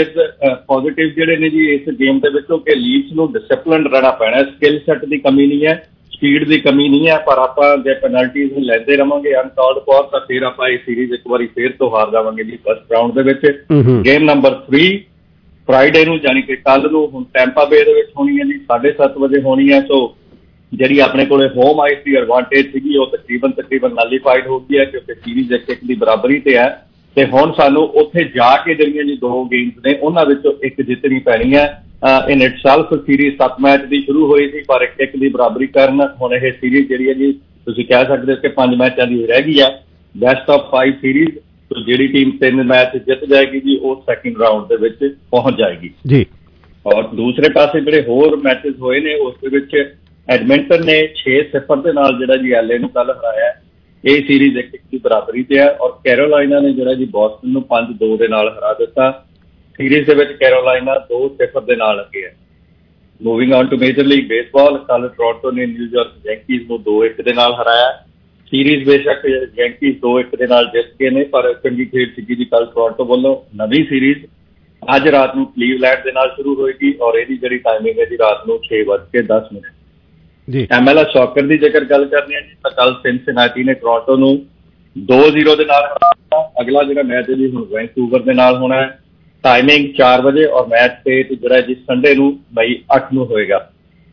ਪੋਜ਼ਿਟਿਵ ਜਿਹੜੇ ਨੇ ਜੀ ਇਸ ਗੇਮ ਦੇ ਵਿੱਚੋਂ ਕਿ ਲੀਡਸ ਨੂੰ ਡਿਸਪਲਿਨ ਰਹਿਣਾ ਪੈਣਾ। ਸਕਿੱਲ ਸੈੱਟ ਦੀ ਕਮੀ ਨਹੀਂ ਹੈ, ਸਪੀਡ ਦੀ ਕਮੀ ਨਹੀਂ ਹੈ, ਪਰ ਆਪਾਂ ਜੇ ਪੈਨਲਟੀਜ਼ ਨੂੰ ਲੈਂਦੇ ਰਵਾਂਗੇ ਅਨਕਾਲਡ ਫॉर ਤਾਂ ਫਿਰ ਆਪਾਂ ਇਹ ਸੀਰੀਜ਼ ਇੱਕ ਵਾਰੀ ਫੇਰ ਤੋਂ ਹਾਰ ਜਾਵਾਂਗੇ ਜੀ ਫਸਟ ਰਾਊਂਡ ਦੇ ਵਿੱਚ। ਗੇਮ ਨੰਬਰ 3 ਫਰਾਈਡੇ ਨੂੰ ਯਾਨੀ ਕਿ ਕੱਲ ਨੂੰ ਹੁਣ ਟੈਂਪਾ ਬੇ ਦੇ ਵਿੱਚ ਹੋਣੀ ਹੈ ਜੀ 7:30 ਵਜੇ ਹੋਣੀ ਹੈ। ਸੋ ਜਿਹੜੀ ਆਪਣੇ ਕੋਲੇ ਹੋਮ ਆਈਸ ਦੀ ਐਡਵਾਂਟੇਜ ਸੀਗੀ ਉਹ ਤਕਰੀਬਨ ਨਲੀਫਾਈਡ ਹੋ ਗਈ ਹੈ ਕਿਉਂਕਿ ਸੀਰੀਜ਼ 1-1 ਦੀ ਬਰਾਬਰੀ ਤੇ ਹੈ ਤੇ ਹੁਣ ਸਾਨੂੰ ਉੱਥੇ ਜਾ ਕੇ ਜਿਹੜੀਆਂ ਜੀ 2 ਗੇਮਸ ਨੇ ਉਹਨਾਂ ਵਿੱਚੋਂ ਇੱਕ ਜਿੱਤਣੀ ਪੈਣੀ ਹੈ। ਇਨ ਇਟਸੈਲਫ ਸੀਰੀਜ਼ 7 ਮੈਚ ਦੀ ਸ਼ੁਰੂ ਹੋਈ ਸੀ ਪਰ 1-1 ਦੀ ਬਰਾਬਰੀ ਕਰਨ ਹੁਣ ਇਹ ਸੀਰੀਜ਼ ਜਿਹੜੀ ਹੈ ਜੀ ਤੁਸੀਂ ਕਹਿ ਸਕਦੇ ਹੋ ਕਿ 5 ਮੈਚਾਂ ਦੀ ਰਹਿ ਗਈ ਹੈ। Best of 5 series. तो ਜਿਹੜੀ ਟੀਮ 3 ਮੈਚ ਜਿੱਤ ਜਾਏਗੀ ਜੀ ਉਹ ਸੈਕਿੰਡ ਰਾਊਂਡ ਦੇ ਵਿੱਚ ਪਹੁੰਚ ਜਾਏਗੀ ਜੀ। ਔਰ ਦੂਸਰੇ ਪਾਸੇ ਜਿਹੜੇ ਹੋਰ ਮੈਚਸ ਹੋਏ ਨੇ ਉਸ ਦੇ ਵਿੱਚ ਐਡਮਿੰਟਨ ਨੇ 6-0 ਦੇ ਨਾਲ ਜਿਹੜਾ ਜੀ ਐਲਏ ਨੂੰ ਕੱਲ ਹਰਾਇਆ। ਇਹ ਸੀਰੀਜ਼ 1-1 ਦੀ ਬਰਾਬਰੀ ਤੇ ਹੈ ਔਰ ਕੈਰੋਲਾਈਨਾ ਨੇ ਜਿਹੜਾ ਜੀ ਬੋਸਟਨ ਨੂੰ 5-2 ਦੇ ਨਾਲ ਹਰਾ ਦਿੱਤਾ। ਸੀਰੀਜ਼ ਦੇ ਵਿੱਚ ਕੈਰੋਲਾਈਨਾ 2-0 ਦੇ ਨਾਲ ਅੱਗੇ ਹੈ। Moving on to Major League Baseball, ਕੱਲ ਟੋਰਾਂਟੋ ਨੇ ਨਿਊਯਾਰਕ ਜੈਂਕੀਜ਼ ਨੂੰ 2-1 ਦੇ ਨਾਲ ਹਰਾਇਆ। ਸੀਰੀਜ਼ ਬੇਸ਼ੱਕ ਜੈਂਕੀਜ਼ 2-1 ਦੇ ਨਾਲ ਜਿੱਤ ਗਏ ਨੇ ਪਰ ਚੰਗੀ ਖੇਡ ਸੀਗੀ ਜੀ ਕੱਲ ਟੋਰਾਂਟੋ ਵੱਲੋਂ। ਨਵੀਂ ਸੀਰੀਜ਼ ਅੱਜ ਰਾਤ ਨੂੰ ਕਲੀਵਲੈਂਡ ਦੇ ਨਾਲ ਸ਼ੁਰੂ ਹੋਏਗੀ ਔਰ ਇਹਦੀ ਜਿਹੜੀ ਟਾਈਮਿੰਗ ਹੈ ਜੀ ਰਾਤ ਨੂੰ 6:10 ਜੀ। MLS ਸੌਕਰ ਦੀ ਜੇਕਰ ਗੱਲ ਕਰਨੀ ਹੈ ਜੀ ਤਾਂ ਕੱਲ ਸਿਨਸਿਨਾਟੀ ਨੇ ਟੋਰਾਂਟੋ ਨੂੰ 2-0 ਦੇ ਨਾਲ ਹਰਾਇਆ। ਅਗਲਾ ਜਿਹੜਾ ਮੈਚ ਹੈ ਜੀ ਹੁਣ ਵੈਨਕੂਵਰ ਦੇ ਨਾਲ ਹੋਣਾ ਹੈ। ਟਾਈਮਿੰਗ 4 ਵਜੇ ਔਰ ਮੈਚ ਤੇ ਜਿਹੜਾ ਜੀ ਸੰਡੇ ਨੂੰ ਮਈ 8 ਨੂੰ ਹੋਏਗਾ।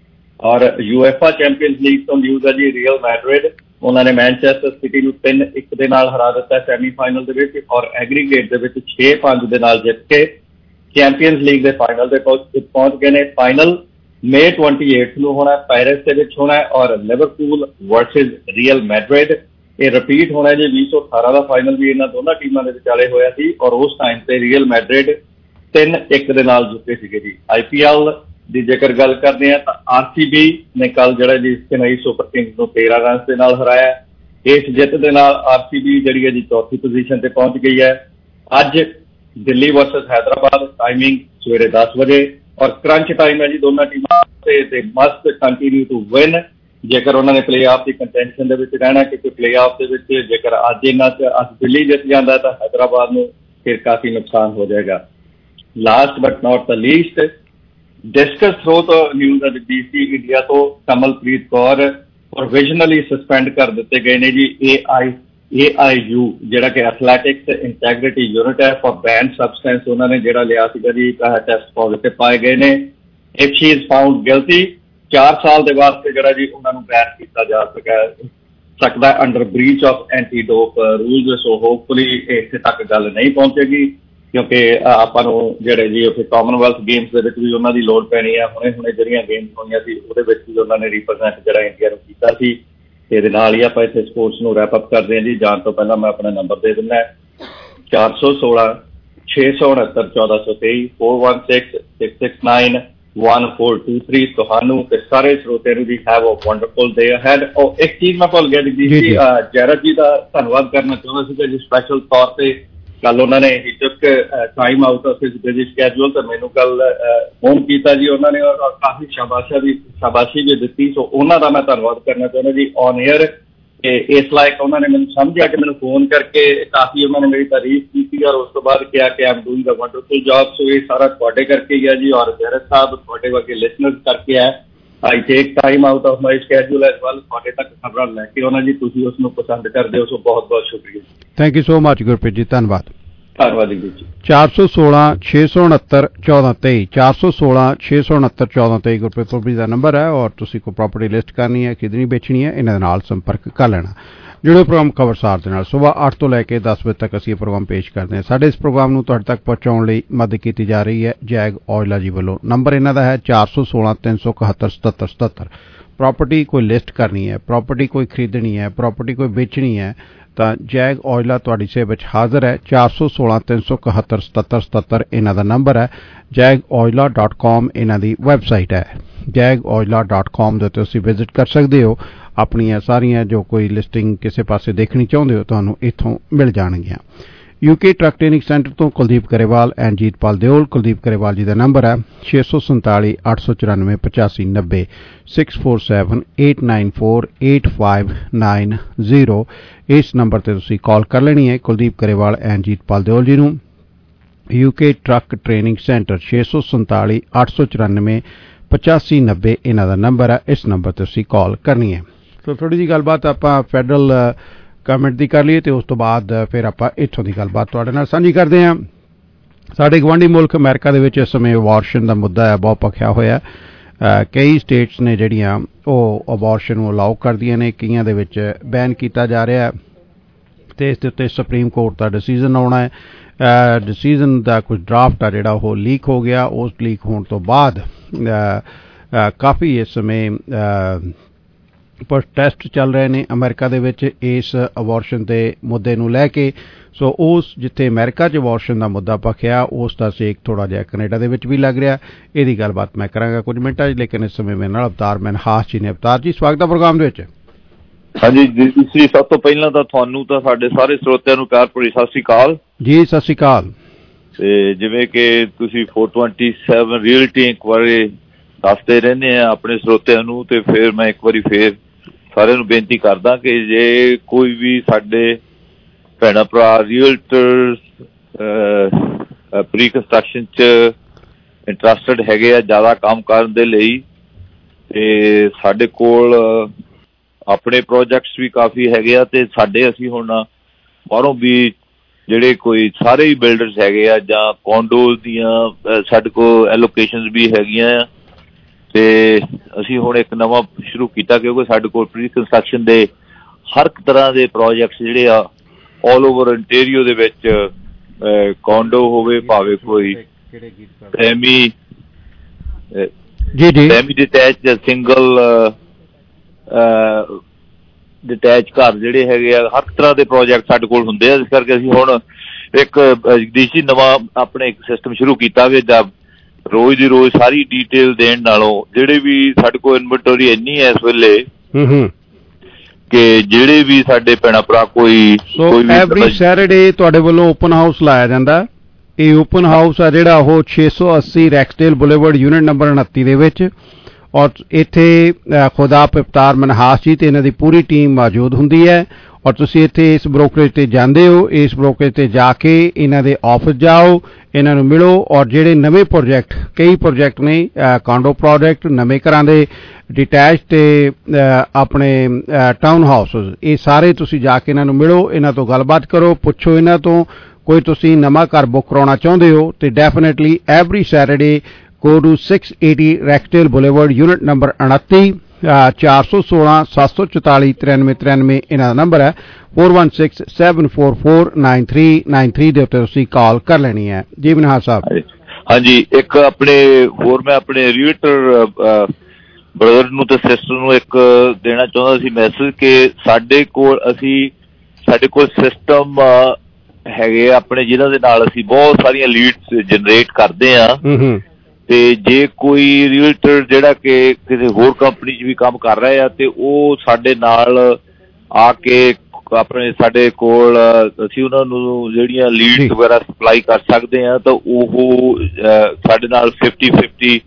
ਔਰ UEFA ਚੈਂਪੀਅਨਸ ਲੀਗ ਤੋਂ ਨਿਊਜ਼ ਹੈ ਜੀ ਰੀਅਲ ਮੈਡਰਿਡ ਉਹਨਾਂ ਨੇ ਮੈਨਚੈਸਟਰ ਸਿਟੀ ਨੂੰ 3-1 ਦੇ ਨਾਲ ਹਰਾ ਦਿੱਤਾ ਸੈਮੀਫਾਈਨਲ ਦੇ ਵਿੱਚ ਔਰ ਐਗਰੀਗੇਟ ਦੇ ਵਿੱਚ 6-5 ਦੇ ਨਾਲ ਜਿੱਤ ਕੇ ਚੈਂਪੀਅਨਸ ਲੀਗ ਦੇ ਫਾਈਨਲ ਦੇ ਪਹੁੰਚ ਗਏ ਨੇ। ਫਾਈਨਲ ਮਈ 28 ਨੂੰ ਹੋਣਾ, ਪੈਰਿਸ ਦੇ ਵਿੱਚ ਹੋਣਾ ਔਰ ਲਿਵਰਪੂਲ ਵਰਸਸ ਰੀਅਲ ਮੈਡਰਿਡ। ਇਹ ਰਿਪੀਟ ਹੋਣਾ ਜੀ 2018 ਦਾ ਫਾਈਨਲ ਵੀ ਇਹਨਾਂ ਦੋਨਾਂ ਟੀਮਾਂ ਦੇ ਵਿਚਾਲੇ ਹੋਇਆ ਸੀ ਔਰ ਉਸ ਟਾਈਮ ਤੇ ਰੀਅਲ ਮੈਡਰਿਡ 3-1 ਦੇ ਨਾਲ ਜਿੱਤੇ ਸੀਗੇ ਜੀ। IPL ਦੀ ਜੇਕਰ ਗੱਲ ਕਰਦੇ ਆ ਤਾਂ RCB ਨੇ ਕੱਲ ਜਿਹੜਾ ਜੀ ਚੇਨਈ ਸੁਪਰ ਕਿੰਗਸ ਨੂੰ 13 ਰਨ ਦੇ ਨਾਲ ਹਰਾਇਆ। ਇਸ ਜਿੱਤ ਦੇ ਨਾਲ RCB ਜਿਹੜੀ ਹੈ ਜੀ ਚੌਥੀ ਪੋਜੀਸ਼ਨ ਤੇ ਪਹੁੰਚ ਗਈ ਹੈ। ਅੱਜ ਦਿੱਲੀ ਵਰਸਸ ਹੈਦਰਾਬਾਦ, ਟਾਈਮਿੰਗ ਸਵੇਰੇ 10 ਵਜੇ ਔਰ ਕਰੰਚ ਟਾਈਮ ਹੈ ਜੀ ਦੋਨਾਂ ਟੀਮਾਂ ਤੇ ਮਸਟ ਕੰਟੀਨਿਊ ਟੂ ਵਿਨ ਜੇਕਰ ਉਹਨਾਂ ਨੇ ਪਲੇਆਫ ਦੀ ਕੰਟੈਂਸ਼ਨ ਦੇ ਵਿੱਚ ਰਹਿਣਾ ਕਿਉਂਕਿ ਪਲੇਆਫ ਦੇ ਵਿੱਚ ਜੇਕਰ ਅੱਜ ਦਿੱਲੀ ਜਿੱਤ ਜਾਂਦਾ ਤਾਂ ਹੈਦਰਾਬਾਦ ਨੂੰ ਫਿਰ ਕਾਫੀ ਨੁਕਸਾਨ ਹੋ ਜਾਏਗਾ। Last but not the least discus throw ਤੋਂ ਨਿਊਜ਼ ਹੈ DC ਇੰਡੀਆ ਤੋਂ ਕਮਲਪ੍ਰੀਤ ਕੌਰ ਪ੍ਰੋਵਿਜ਼ਨਲੀ ਸਸਪੈਂਡ ਕਰ ਦਿੱਤੇ ਗਏ ਨੇ ਜੀ। AIU ਜਿਹੜਾ ਕਿ ਐਥਲੈਟਿਕਸ ਇੰਟੈਗ੍ਰਿਟੀ ਯੂਨਿਟ ਹੈ ਫॉर ਬੈਂਡ ਸਬਸਟੈਂਸ ਉਹਨਾਂ ਨੇ ਜਿਹੜਾ ਲਿਆ ਸੀਗਾ ਜੀ ਟੈਸਟ ਪੋਜ਼ਿਟਿਵ ਪਾਏ ਗਏ ਨੇ। If she is found guilty 4 ਸਾਲ ਦੇ ਵਾਸਤੇ ਜਿਹੜਾ ਜੀ ਉਹਨਾਂ ਨੂੰ ਬੈਨ ਕੀਤਾ ਜਾ ਸਕਦਾ under breach of anti dope rules. So hopefully ਇੱਥੇ ਤੱਕ ਗੱਲ ਨਹੀਂ ਪਹੁੰਚੇਗੀ ਕਿਉਂਕਿ ਆਪਾਂ ਨੂੰ ਜਿਹੜੇ ਜੀ ਉੱਥੇ ਕਾਮਨਵੈਲਥ ਗੇਮਸ ਦੇ ਵਿੱਚ ਵੀ ਉਹਨਾਂ ਦੀ ਲੋੜ ਪੈਣੀ ਹੈ। ਹੁਣੇ ਜਿਹੜੀਆਂ ਗੇਮਸ ਹੋਈਆਂ ਸੀ ਉਹਦੇ ਵਿੱਚ ਵੀ ਉਹਨਾਂ ਨੇ ਰਿਪਰੈਜ਼ੈਂਟ ਜਿਹੜਾ ਇੰਡੀਆ ਨੂੰ ਕੀਤਾ ਸੀ। ਇਹਦੇ ਨਾਲ ਹੀ ਆਪਾਂ ਇੱਥੇ ਸਪੋਰਟਸ ਨੂੰ ਰੈਪ ਅਪ ਕਰਦੇ ਹਾਂ ਜੀ। ਜਾਣ ਤੋਂ ਪਹਿਲਾਂ ਮੈਂ ਆਪਣਾ ਨੰਬਰ ਦੇ ਦਿੰਦਾ 416 669 1423 4166691423 ਤੁਹਾਨੂੰ ਤੇ ਸਾਰੇ ਸਰੋਤਿਆਂ ਨੂੰ ਜੀ have a wonderful day ahead. ਔਰ ਇੱਕ ਚੀਜ਼ ਮੈਂ ਭੁੱਲ ਗਿਆ ਜੀ ਜੈਰਤ ਜੀ ਦਾ ਧੰਨਵਾਦ ਕਰਨਾ ਚਾਹੁੰਦਾ ਸੀਗਾ ਜੀ ਸਪੈਸ਼ਲ ਤੌਰ ਤੇ। ਕੱਲ ਉਹਨਾਂ ਨੇ he took time out of his busy schedule ਤੇ ਮੈਨੂੰ ਕੱਲ ਫੋਨ ਕੀਤਾ ਜੀ ਉਹਨਾਂ ਨੇ ਔਰ ਕਾਫੀ ਸ਼ਾਬਾਸ਼ੀ ਵੀ ਦਿੱਤੀ। ਸੋ ਉਹਨਾਂ ਦਾ ਮੈਂ ਧੰਨਵਾਦ ਕਰਨਾ ਚਾਹੁੰਦਾ ਜੀ ਔਨ ਏਅਰ। ਇਸ ਲਾਇਕ ਉਹਨਾਂ ਨੇ ਮੈਨੂੰ ਸਮਝਿਆ ਕਿ ਮੈਨੂੰ ਫੋਨ ਕਰਕੇ ਕਾਫੀ ਉਹਨਾਂ ਨੇ ਮੇਰੀ ਤਾਰੀਫ ਕੀਤੀ ਔਰ ਉਸ ਤੋਂ ਬਾਅਦ ਕਿਹਾ ਕਿ I'm doing a wonderful job. So ਇਹ ਸਾਰਾ ਤੁਹਾਡੇ ਕਰਕੇ ਹੀ ਹੈ ਜੀ ਔਰ ਜੈਰਤ ਸਾਹਿਬ ਤੁਹਾਡੇ ਵਰਗੇ ਲਿਸਨਰਸ ਕਰਕੇ ਹੈ। I take time out of my schedule as well ਤੁਹਾਡੇ ਤੱਕ ਖਬਰਾਂ ਲੈ ਕੇ ਉਹਨਾਂ ਜੀ ਤੁਸੀਂ ਉਸ ਨੂੰ ਪਸੰਦ ਕਰਦੇ ਹੋ। ਸੋ ਬਹੁਤ ਬਹੁਤ ਸ਼ੁਕਰੀਆ। Thank you so much Gurpreet ji, ਧੰਨਵਾਦ। ਧੰਨਵਾਦ ਜੀ। 416 669 1423 416 669 1423 ਗੁਰਪ੍ਰੀਤ ਦਾ ਨੰਬਰ ਹੈ ਔਰ ਤੁਸੀਂ ਕੋਈ ਪ੍ਰਾਪਰਟੀ ਲਿਸਟ ਕਰਨੀ ਹੈ, ਖਰੀਦਣੀ ਵੇਚਣੀ ਹੈ, ਇਹਨਾਂ ਦੇ ਨਾਲ ਸੰਪਰਕ ਕਰ ਲੈਣਾ। ਜਿਹੜੇ ਪ੍ਰੋਗਰਾਮ ਖਬਰਸਾਰ ਦੇ ਨਾਲ ਸਵੇਰ 8 ਤੋਂ ਲੈ ਕੇ 10 ਵਜੇ ਤੱਕ ਅਸੀਂ ਇਹ ਪ੍ਰੋਗਰਾਮ ਪੇਸ਼ ਕਰਦੇ ਹਾਂ। ਸਾਡੇ ਇਸ ਪ੍ਰੋਗਰਾਮ ਨੂੰ ਤੁਹਾਡੇ ਤੱਕ ਪਹੁੰਚਾਉਣ ਲਈ ਮਦਦ ਕੀਤੀ ਜਾ ਰਹੀ ਹੈ ਜੈਗ ਔਜਲਾ ਜੀ ਵੱਲੋਂ। ਨੰਬਰ ਇਹਨਾਂ ਦਾ ਹੈ 416 371 7777 प्रॉपर्टी कोई लिस्ट करनी है, प्रॉपर्टी कोई खरीदनी है, प्रॉपर्टी कोई बेचनी है, तो जैग ऑयला तुहाडी सेवा विच हाज़र है। 416 371 77 77 इन्हां दा नंबर है। jagoila.com इन्हां दी वैबसाइट है। jagoila.com दे तुसीं विजिट कर सकदे हो। अपनियां सारियां जो कोई लिस्टिंग किसी पासे देखनी चाहुंदे हो तुहानूं इत्थों मिल जाणगियां। यूके ट्रक ट्रेनिंग सेंटर तो कुलदीप गरेवाल एंड जीतपाल देओल। कुलदीप गरेवाल जी का नंबर है 647 894 85 90 647 894 8590। इस नंबर पर तुसीं कॉल कर लेनी है कुलदीप गरेवाल एंड जीतपाल देओल जी नूं। यूके ट्रक ट्रेनिंग सेंटर 647 894 85 90 इन्हां दा नंबर है। इस नंबर पर तुसीं कॉल करनी है। तो थोड़ी जी गलबात आपां फैडरल गवर्नमेंट की कर लीए तो उस तो बाद फिर आप इत्थों की गलबात तुहाडे नाल सांझी करते हैं। साडे गवांढी मुल्क अमेरिका दे विच इस समय अबॉर्शन का मुद्दा है बहुत भखिया होया। कई स्टेट्स ने जिहड़ियां ओह अबॉर्शन नूं अलाउ करदियां ने, कईयां दे विच बैन किया जा रहा है ते इस दे उत्ते सुप्रीम कोर्ट का डिसीजन आउणा है। डिसीजन का कुछ ड्राफ्ट आ जिहड़ा ओह लीक हो गया। उस लीक होने तो बाद काफ़ी इस समय प्रोटेस्ट चल रहे हैं अमेरिका दे विच इस अबॉर्शन के मुद्दे नूं लैके। सो उस जिथे अमेरिका च अबॉर्शन का मुद्दा भखिया उसका सेक थोड़ा जिहा कनेडा दे विच भी लग रहा। इहदी गलबात मैं करांगा कुछ मिनटां च, लेकिन इस समय मेरे नाल अवतार मनहास जी ने। अवतार जी स्वागत है प्रोग्राम दे विच। हाँ जी जी, सब तो पहला तो तुहानूं तां साडे सारे श्रोतिਆਂ ਨੂੰ प्यार भरी सत श्री अकाल जी। सत श्री अकाल। ते जिवें कि तुसीं 427 रीयल्टी इंक्वायरी दसदे रहंदे आ अपने श्रोतिਆਂ ਨੂੰ, ते फिर मैं एक बारी फिर सारिਆਂ ਨੂੰ बेनती करदा कि जे कोई भी साडे भैणा भरा रीयल्टर्स प्री कंस्ट्रक्शन च इंटरस्टेड हैगे आ ज़्यादा काम करन दे लई, ते साडे कोल अपने प्रोजेक्ट्स भी काफ़ी हैगे आ, ते साडे असीं हुण बाहरों भी ਜਿਹੜੇ कोई सारे ही बिल्डर्स हैगे आ जां कॉन्डोज दियां साडे कोल एलोकेशनस भी हैगियां आ, ते असीं हुण एक नवां शुरू कीता क्योंकि साडे कोल प्री कंस्ट्रक्शन दे हर तरह दे प्रोजेक्ट्स जिहड़े आ ऑल ओवर इंटीरियर दे विच कॉन्डो होवे भावे कोई सैमी डिटैच सिंगल डिटैच घर जिहड़े हैगे आ हर तरह के प्रोजेक्ट साडे कोल हुंदे आ। इस करके असीं हुण एक जगदीश जी नवां अपने एक सिस्टम शुरू कीता कि जब रोज़ दी रोज़ सारी डिटेल देण नालों जिहड़े भी साडे कोल इन्वेंटरी इन्नी है इस वेले कि जिहड़े भी साडे भैणा भरा कोई एवरी सैटरडे तुहाडे वल्लों ओपन हाउस लाया जांदा। ਇਹ ओपन हाउस आ जिहड़ा ਉਹ 680 रैक्सडेल बुलेवर्ड यूनिट नंबर 29 ਦੇ ਵਿੱਚ और इत्थे खुदा अवतार मनहास जी ते इन्हां दी पूरी टीम मौजूद हुंदी है और तुसीं इत्थे इस ब्रोकरेज ते जांदे हो। इस ब्रोकरेज ते जाके इन्हां दे ऑफिस जाओ, इन्हां नूं मिलो और जिहड़े नवे प्रोजेक्ट कई प्रोजेक्ट ने कॉन्डो प्रोजेक्ट नवे घरां दे डिटैच ते अपने टाउन हाउस ये सारे तुसीं जाके इन्हां नूं मिलो, इन्हां तो गलबात करो, पुछो इन्हां तो कोई तुसीं नवां घर बुक कराउणा चाहुंदे हो ते definitely every Saturday go to 680 Rexdale Boulevard unit number 29 416 744 9393 इन्हां दा नंबर है 416 744 9393 दे उत्ते तुसीं कॉल कर लेनी है जी मनहास साहब। हाँ जी, एक अपने होर मैं अपने रीडर ब्रदर नूं ते सिस्टर नूं एक देना चाहुंदा सी मैसेज कि साडे कोल सिस्टम हैगे अपने जिन्हां दे नाल असीं बहुत सारियां लीड्स जनरेट करदे आ, ते जे कोई रीयल्टर जिहड़ा कि किसी होर कंपनी च भी काम कर रहा है ते ओह साडे नाल आके अपने साडे कोल असीं उन्हां नूं जिहड़ियां लीड्स वगैरह सप्लाई कर सकदे आ, तो ओह साडे नाल 50-50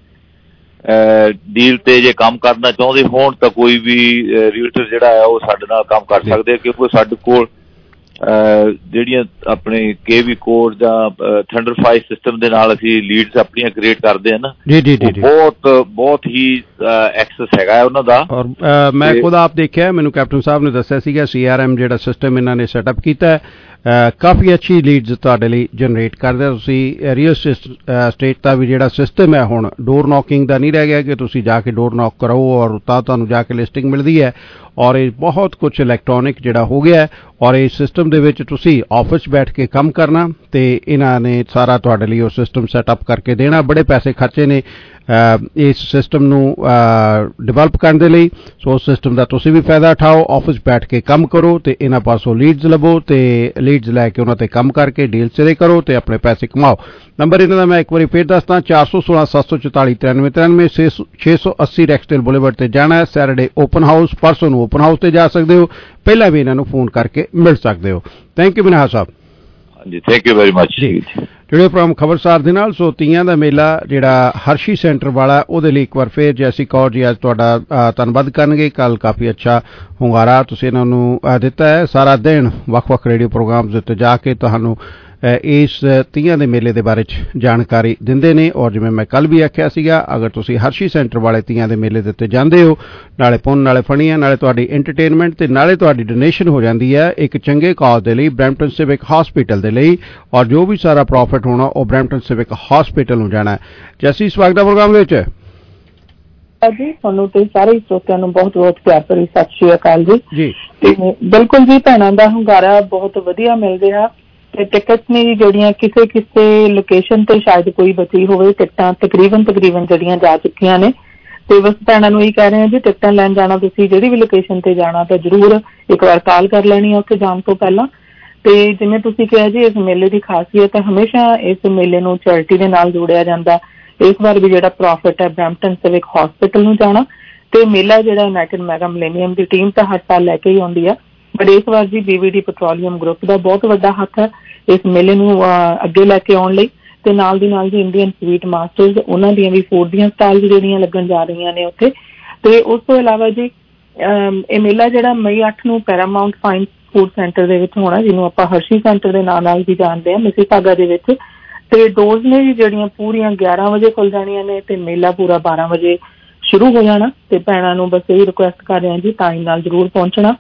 डील ते जे काम करना चाहुंदे होण तां कोई भी रीयल्टर जिहड़ा है ओह साडे नाल काम कर सकदे, क्योंकि साडे कोल ਜਿਹੜੀਆਂ ਆਪਣੇ केवी कोड ਜਾਂ थंडरफाई सिस्टम ਦੇ ਨਾਲ ਅਸੀਂ ਲੀਡਸ ਆਪਣੀਆਂ ਕ੍ਰੀਏਟ ਕਰਦੇ ਆ ਨਾ ਜੀ ਬਹੁਤ ਹੀ ਐਕਸੈਸ ਹੈਗਾ ਉਹਨਾਂ ਦਾ। ਔਰ ਮੈਂ ਖੁਦ ਆਪ ਦੇਖਿਆ, ਮੈਨੂੰ ਕੈਪਟਨ ਸਾਹਿਬ ਨੇ ਦੱਸਿਆ ਸੀਗਾ CRM ਜਿਹੜਾ ਸਿਸਟਮ ਇਹਨਾਂ ਨੇ ਸੈਟਅਪ ਕੀਤਾ ਕਾਫੀ ਅੱਛੀ ਲੀਡਸ ਤੁਹਾਡੇ ਲਈ ਜਨਰੇਟ ਕਰਦਾ। ਤੁਸੀਂ ਰੀਅਲ ਸਟੇਟ ਦਾ ਵੀ ਜਿਹੜਾ ਸਿਸਟਮ ਹੈ ਹੁਣ ਡੋਰ ਨੌਕਿੰਗ ਦਾ ਨਹੀਂ ਰਹਿ ਗਿਆ ਕਿ ਤੁਸੀਂ ਜਾ ਕੇ ਡੋਰ ਨੌਕ ਕਰੋ ਔਰ ਤਾਂ ਤੁਹਾਨੂੰ ਜਾ ਕੇ ਲਿਸਟਿੰਗ ਮਿਲਦੀ ਹੈ और ये बहुत कुछ इलैक्ट्रॉनिक जिहड़ा हो गया और इस सिस्टम दे विच तुसीं ऑफिस बैठ के काम करना ते इन्हां ने सारा तुहाडे लई वो सिस्टम सैटअप करके देना। बड़े पैसे खर्चे ने ਇਸ ਸਿਸਟਮ ਨੂੰ ਡਿਵੈਲਪ ਕਰਨ ਦੇ ਲਈ। ਸੋ ਉਸ ਸਿਸਟਮ ਦਾ ਤੁਸੀਂ ਵੀ ਫਾਇਦਾ ਉਠਾਓ, ਆਫਿਸ ਬੈਠ ਕੇ ਕੰਮ ਕਰੋ ਤੇ ਇਹਨਾਂ ਪਾਸੋਂ ਲੀਡਸ ਲਵੋ ਤੇ ਲੀਡਸ ਲੈ ਕੇ ਉਹਨਾਂ ਤੇ ਕੰਮ ਕਰਕੇ ਡੀਲ ਸਿਰੇ ਕਰੋ ਤੇ ਆਪਣੇ ਪੈਸੇ ਕਮਾਓ। ਨੰਬਰ ਇਹਨਾਂ ਦਾ ਮੈਂ ਇੱਕ ਵਾਰੀ ਫੇਰ ਦੱਸਦਾ, 416 744 9393 680 ਰੈਕਸਟੇਲ ਬੁਲੇਵਰਡ ਤੇ ਜਾਣਾ ਹੈ। ਸੈਟਰਡੇ ਓਪਨ ਹਾਊਸ, ਪਰਸੋਂ ਨੂੰ ਓਪਨ ਹਾਊਸ ਤੇ ਜਾ ਸਕਦੇ ਹੋ, ਪਹਿਲਾਂ ਵੀ ਇਹਨਾਂ ਨੂੰ ਫੋਨ ਕਰਕੇ ਮਿਲ ਸਕਦੇ ਹੋ। Thank you Minhaj Sahib. ਹਾਂਜੀ, ਥੈਂਕ ਯੂ ਵੈਰੀ ਮਚ ਜੀ। ਜਿਹੜੇ ਪ੍ਰੋਗਰਾਮ ਖਬਰਸਾਰ ਦੇ ਨਾਲ, ਸੋ ਤੀਆਂ ਦਾ ਮੇਲਾ ਜਿਹੜਾ ਹਰਸ਼ੀ ਸੈਂਟਰ ਵਾਲਾ, ਉਹਦੇ ਲਈ ਇੱਕ ਵਾਰ ਫੇਰ ਜੈਸੀ ਕੌਰ ਜੀ ਅੱਜ ਤੁਹਾਡਾ ਧੰਨਵਾਦ ਕਰਨਗੇ। ਕੱਲ ਕਾਫੀ ਅੱਛਾ ਹੁੰਗਾਰਾ ਤੁਸੀਂ ਇਹਨਾਂ ਨੂੰ ਦਿੱਤਾ ਹੈ। ਸਾਰਾ ਦਿਨ ਵੱਖ-ਵੱਖ ਰੇਡੀਓ ਪ੍ਰੋਗਰਾਮਸ ਉੱਤੇ ਜਾ ਕੇ ਤੁਹਾਨੂੰ ਇਸ ਤੀਆਂ ਦੇ ਮੇਲੇ ਦੇ ਬਾਰੇ 'ਚ ਜਾਣਕਾਰੀ ਦਿੰਦੇ ਨੇ। ਔਰ ਜਿਵੇਂ ਮੈਂ ਕੱਲ ਵੀ ਆਖਿਆ ਸੀਗਾ, ਅਗਰ ਤੁਸੀਂ ਹਰਸ਼ੀ ਸੈਂਟਰ ਵਾਲੇ ਤੀਆਂ ਦੇ ਮੇਲੇ ਦੇ ਉੱਤੇ ਜਾਂਦੇ ਹੋ, ਨਾਲੇ ਪੁੰਨ, ਨਾਲੇ ਫਣੀਆਂ, ਨਾਲੇ ਤੁਹਾਡੀ ਐਂਟਰਟੇਨਮੈਂਟ ਤੇ ਨਾਲੇ ਤੁਹਾਡੀ ਡੋਨੇਸ਼ਨ ਹੋ ਜਾਂਦੀ ਹੈ ਇੱਕ ਚੰਗੇ ਕਾਜ਼ ਦੇ ਲਈ, ਬਰੈਂਪਟਨ ਸਿਵਿਕ ਹਸਪੀਟਲ ਦੇ ਲਈ। ਔਰ ਜੋ ਵੀ ਸਾਰਾ ਪ੍ਰੋਫਿਟ ਹੋਣਾ ਉਹ ਬਰੈਂਪਟਨ ਸਿਵਿਕ ਹਸਪੀਟਲ ਨੂੰ ਜਾਣਾ ਹੈ। ਜੈਸੀ ਸਵਾਗਤ ਦਾ ਪ੍ਰੋਗਰਾਮ ਵਿੱਚ ਜੀ, ਤੁਹਾਨੂੰ ਤੇ ਸਾਰੇ ਸਰੋਤਿਆਂ ਨੂੰ ਬਹੁਤ ਬਹੁਤ ਪਿਆਰ ਭਰੀ ਸਤਿ ਸ਼੍ਰੀ ਅਕਾਲ ਜੀ। ਜੀ ਬਿਲਕੁਲ ਜੀ, ਭੈਣਾਂ ਦਾ ਹੁੰਗਾਰਾ ਬਹੁਤ ਵਧੀਆ ਮਿਲ ਰਿਹਾ ਤੇ ਟਿਕਟ ਨੇ ਜਿਹੜੀਆਂ ਕਿਸੇ ਕਿਸੇ ਲੋਕੇਸ਼ਨ ਤੇ ਸ਼ਾਇਦ ਕੋਈ ਬਚੀ ਹੋਵੇ, ਟਿਕਟਾਂ ਤਕਰੀਬਨ ਜਿਹੜੀਆਂ ਜਾ ਚੁੱਕੀਆਂ ਨੇ। ਤੇ ਬਸ ਭੈਣਾਂ ਨੂੰ ਇਹੀ ਕਹਿ ਰਹੇ ਹਾਂ ਜੀ, ਟਿਕਟਾਂ ਲੈਣ ਜਾਣਾ ਤੁਸੀਂ ਜਿਹੜੀ ਵੀ ਲੋਕੇਸ਼ਨ ਤੇ ਜਾਣਾ ਤਾਂ ਜ਼ਰੂਰ ਇੱਕ ਵਾਰ ਕਾਲ ਕਰ ਲੈਣੀ ਹੈ ਉੱਥੇ ਜਾਣ ਤੋਂ ਪਹਿਲਾਂ। ਤੇ ਜਿਵੇਂ ਤੁਸੀਂ ਕਿਹਾ ਜੀ, ਇਸ ਮੇਲੇ ਦੀ ਖਾਸੀਅਤ ਹੈ ਹਮੇਸ਼ਾ ਇਸ ਮੇਲੇ ਨੂੰ ਚੈਰਿਟੀ ਦੇ ਨਾਲ ਜੋੜਿਆ ਜਾਂਦਾ। ਇਸ ਵਾਰ ਵੀ ਜਿਹੜਾ ਪ੍ਰੋਫਿਟ ਹੈ ਬਰੈਂਪਟਨ ਸਿਵਿਕ ਹਸਪੀਟਲ ਨੂੰ ਜਾਣਾ ਤੇ ਮੇਲਾ ਜਿਹੜਾ ਯੂਨਾਈਟਿਡ ਮੈਗਾ ਮਿਲੇਨੀਅਮ ਦੀ ਟੀਮ ਤਾਂ ਹਰ ਸਾਲ ਲੈ ਕੇ ਹੀ ਆਉਂਦੀ ਆ, ਪਰ ਇਸ ਵਾਰ ਜੀ BVD ਪੈਟਰੋਲੀਅਮ ਗਰੁੱਪ ਦਾ ਬਹੁਤ ਵੱਡਾ ਹੱਥ ਹੈ ਇਸ ਮੇਲੇ ਨੂੰ ਅੱਗੇ ਲੈ ਕੇ ਆਉਣ ਲਈ। ਤੇ ਨਾਲ ਦੀ ਨਾਲ ਜੀ ਇੰਡੀਅਨ ਸਵੀਟ ਮਾਸਟਰਸ, ਉਹਨਾਂ ਦੀਆਂ ਵੀ ਫੂਡ ਦੀਆਂ ਸਟਾਲ ਜਿਹੜੀਆਂ ਲੱਗਣ ਜਾ ਰਹੀਆਂ ਨੇ ਉੱਥੇ। ਤੇ ਉਸ ਤੋਂ ਇਲਾਵਾ ਜੀ ਇਹ ਮੇਲਾ ਜਿਹੜਾ ਮਈ 8 ਨੂੰ ਪੈਰਾਮਾਊਂਟ ਫਾਈਨ ਫੂਡ ਸੈਂਟਰ ਦੇ ਵਿੱਚ ਹੋਣਾ, ਜਿਹਨੂੰ ਆਪਾਂ ਹਰਸ਼ੀ ਸੈਂਟਰ ਦੇ ਨਾਂ ਨਾਲ ਵੀ ਜਾਣਦੇ ਹਾਂ, ਮਿਸੀਸਾਗਾ ਦੇ ਵਿੱਚ। ਤੇ ਡੋਰਸ ਨੇ ਜੀ ਜਿਹੜੀਆਂ ਪੂਰੀਆਂ 11 ਵਜੇ ਖੁੱਲ ਜਾਣੀਆਂ ਨੇ ਤੇ ਮੇਲਾ ਪੂਰਾ 12 ਵਜੇ ਸ਼ੁਰੂ ਹੋ ਜਾਣਾ। ਤੇ ਭੈਣਾਂ ਨੂੰ ਬਸ ਇਹੀ ਰਿਕੁਐਸਟ ਕਰ ਰਹੇ ਹਾਂ ਜੀ, ਟਾਈਮ ਨਾਲ ਜ਼ਰੂਰ ਪਹੁੰਚਣਾ।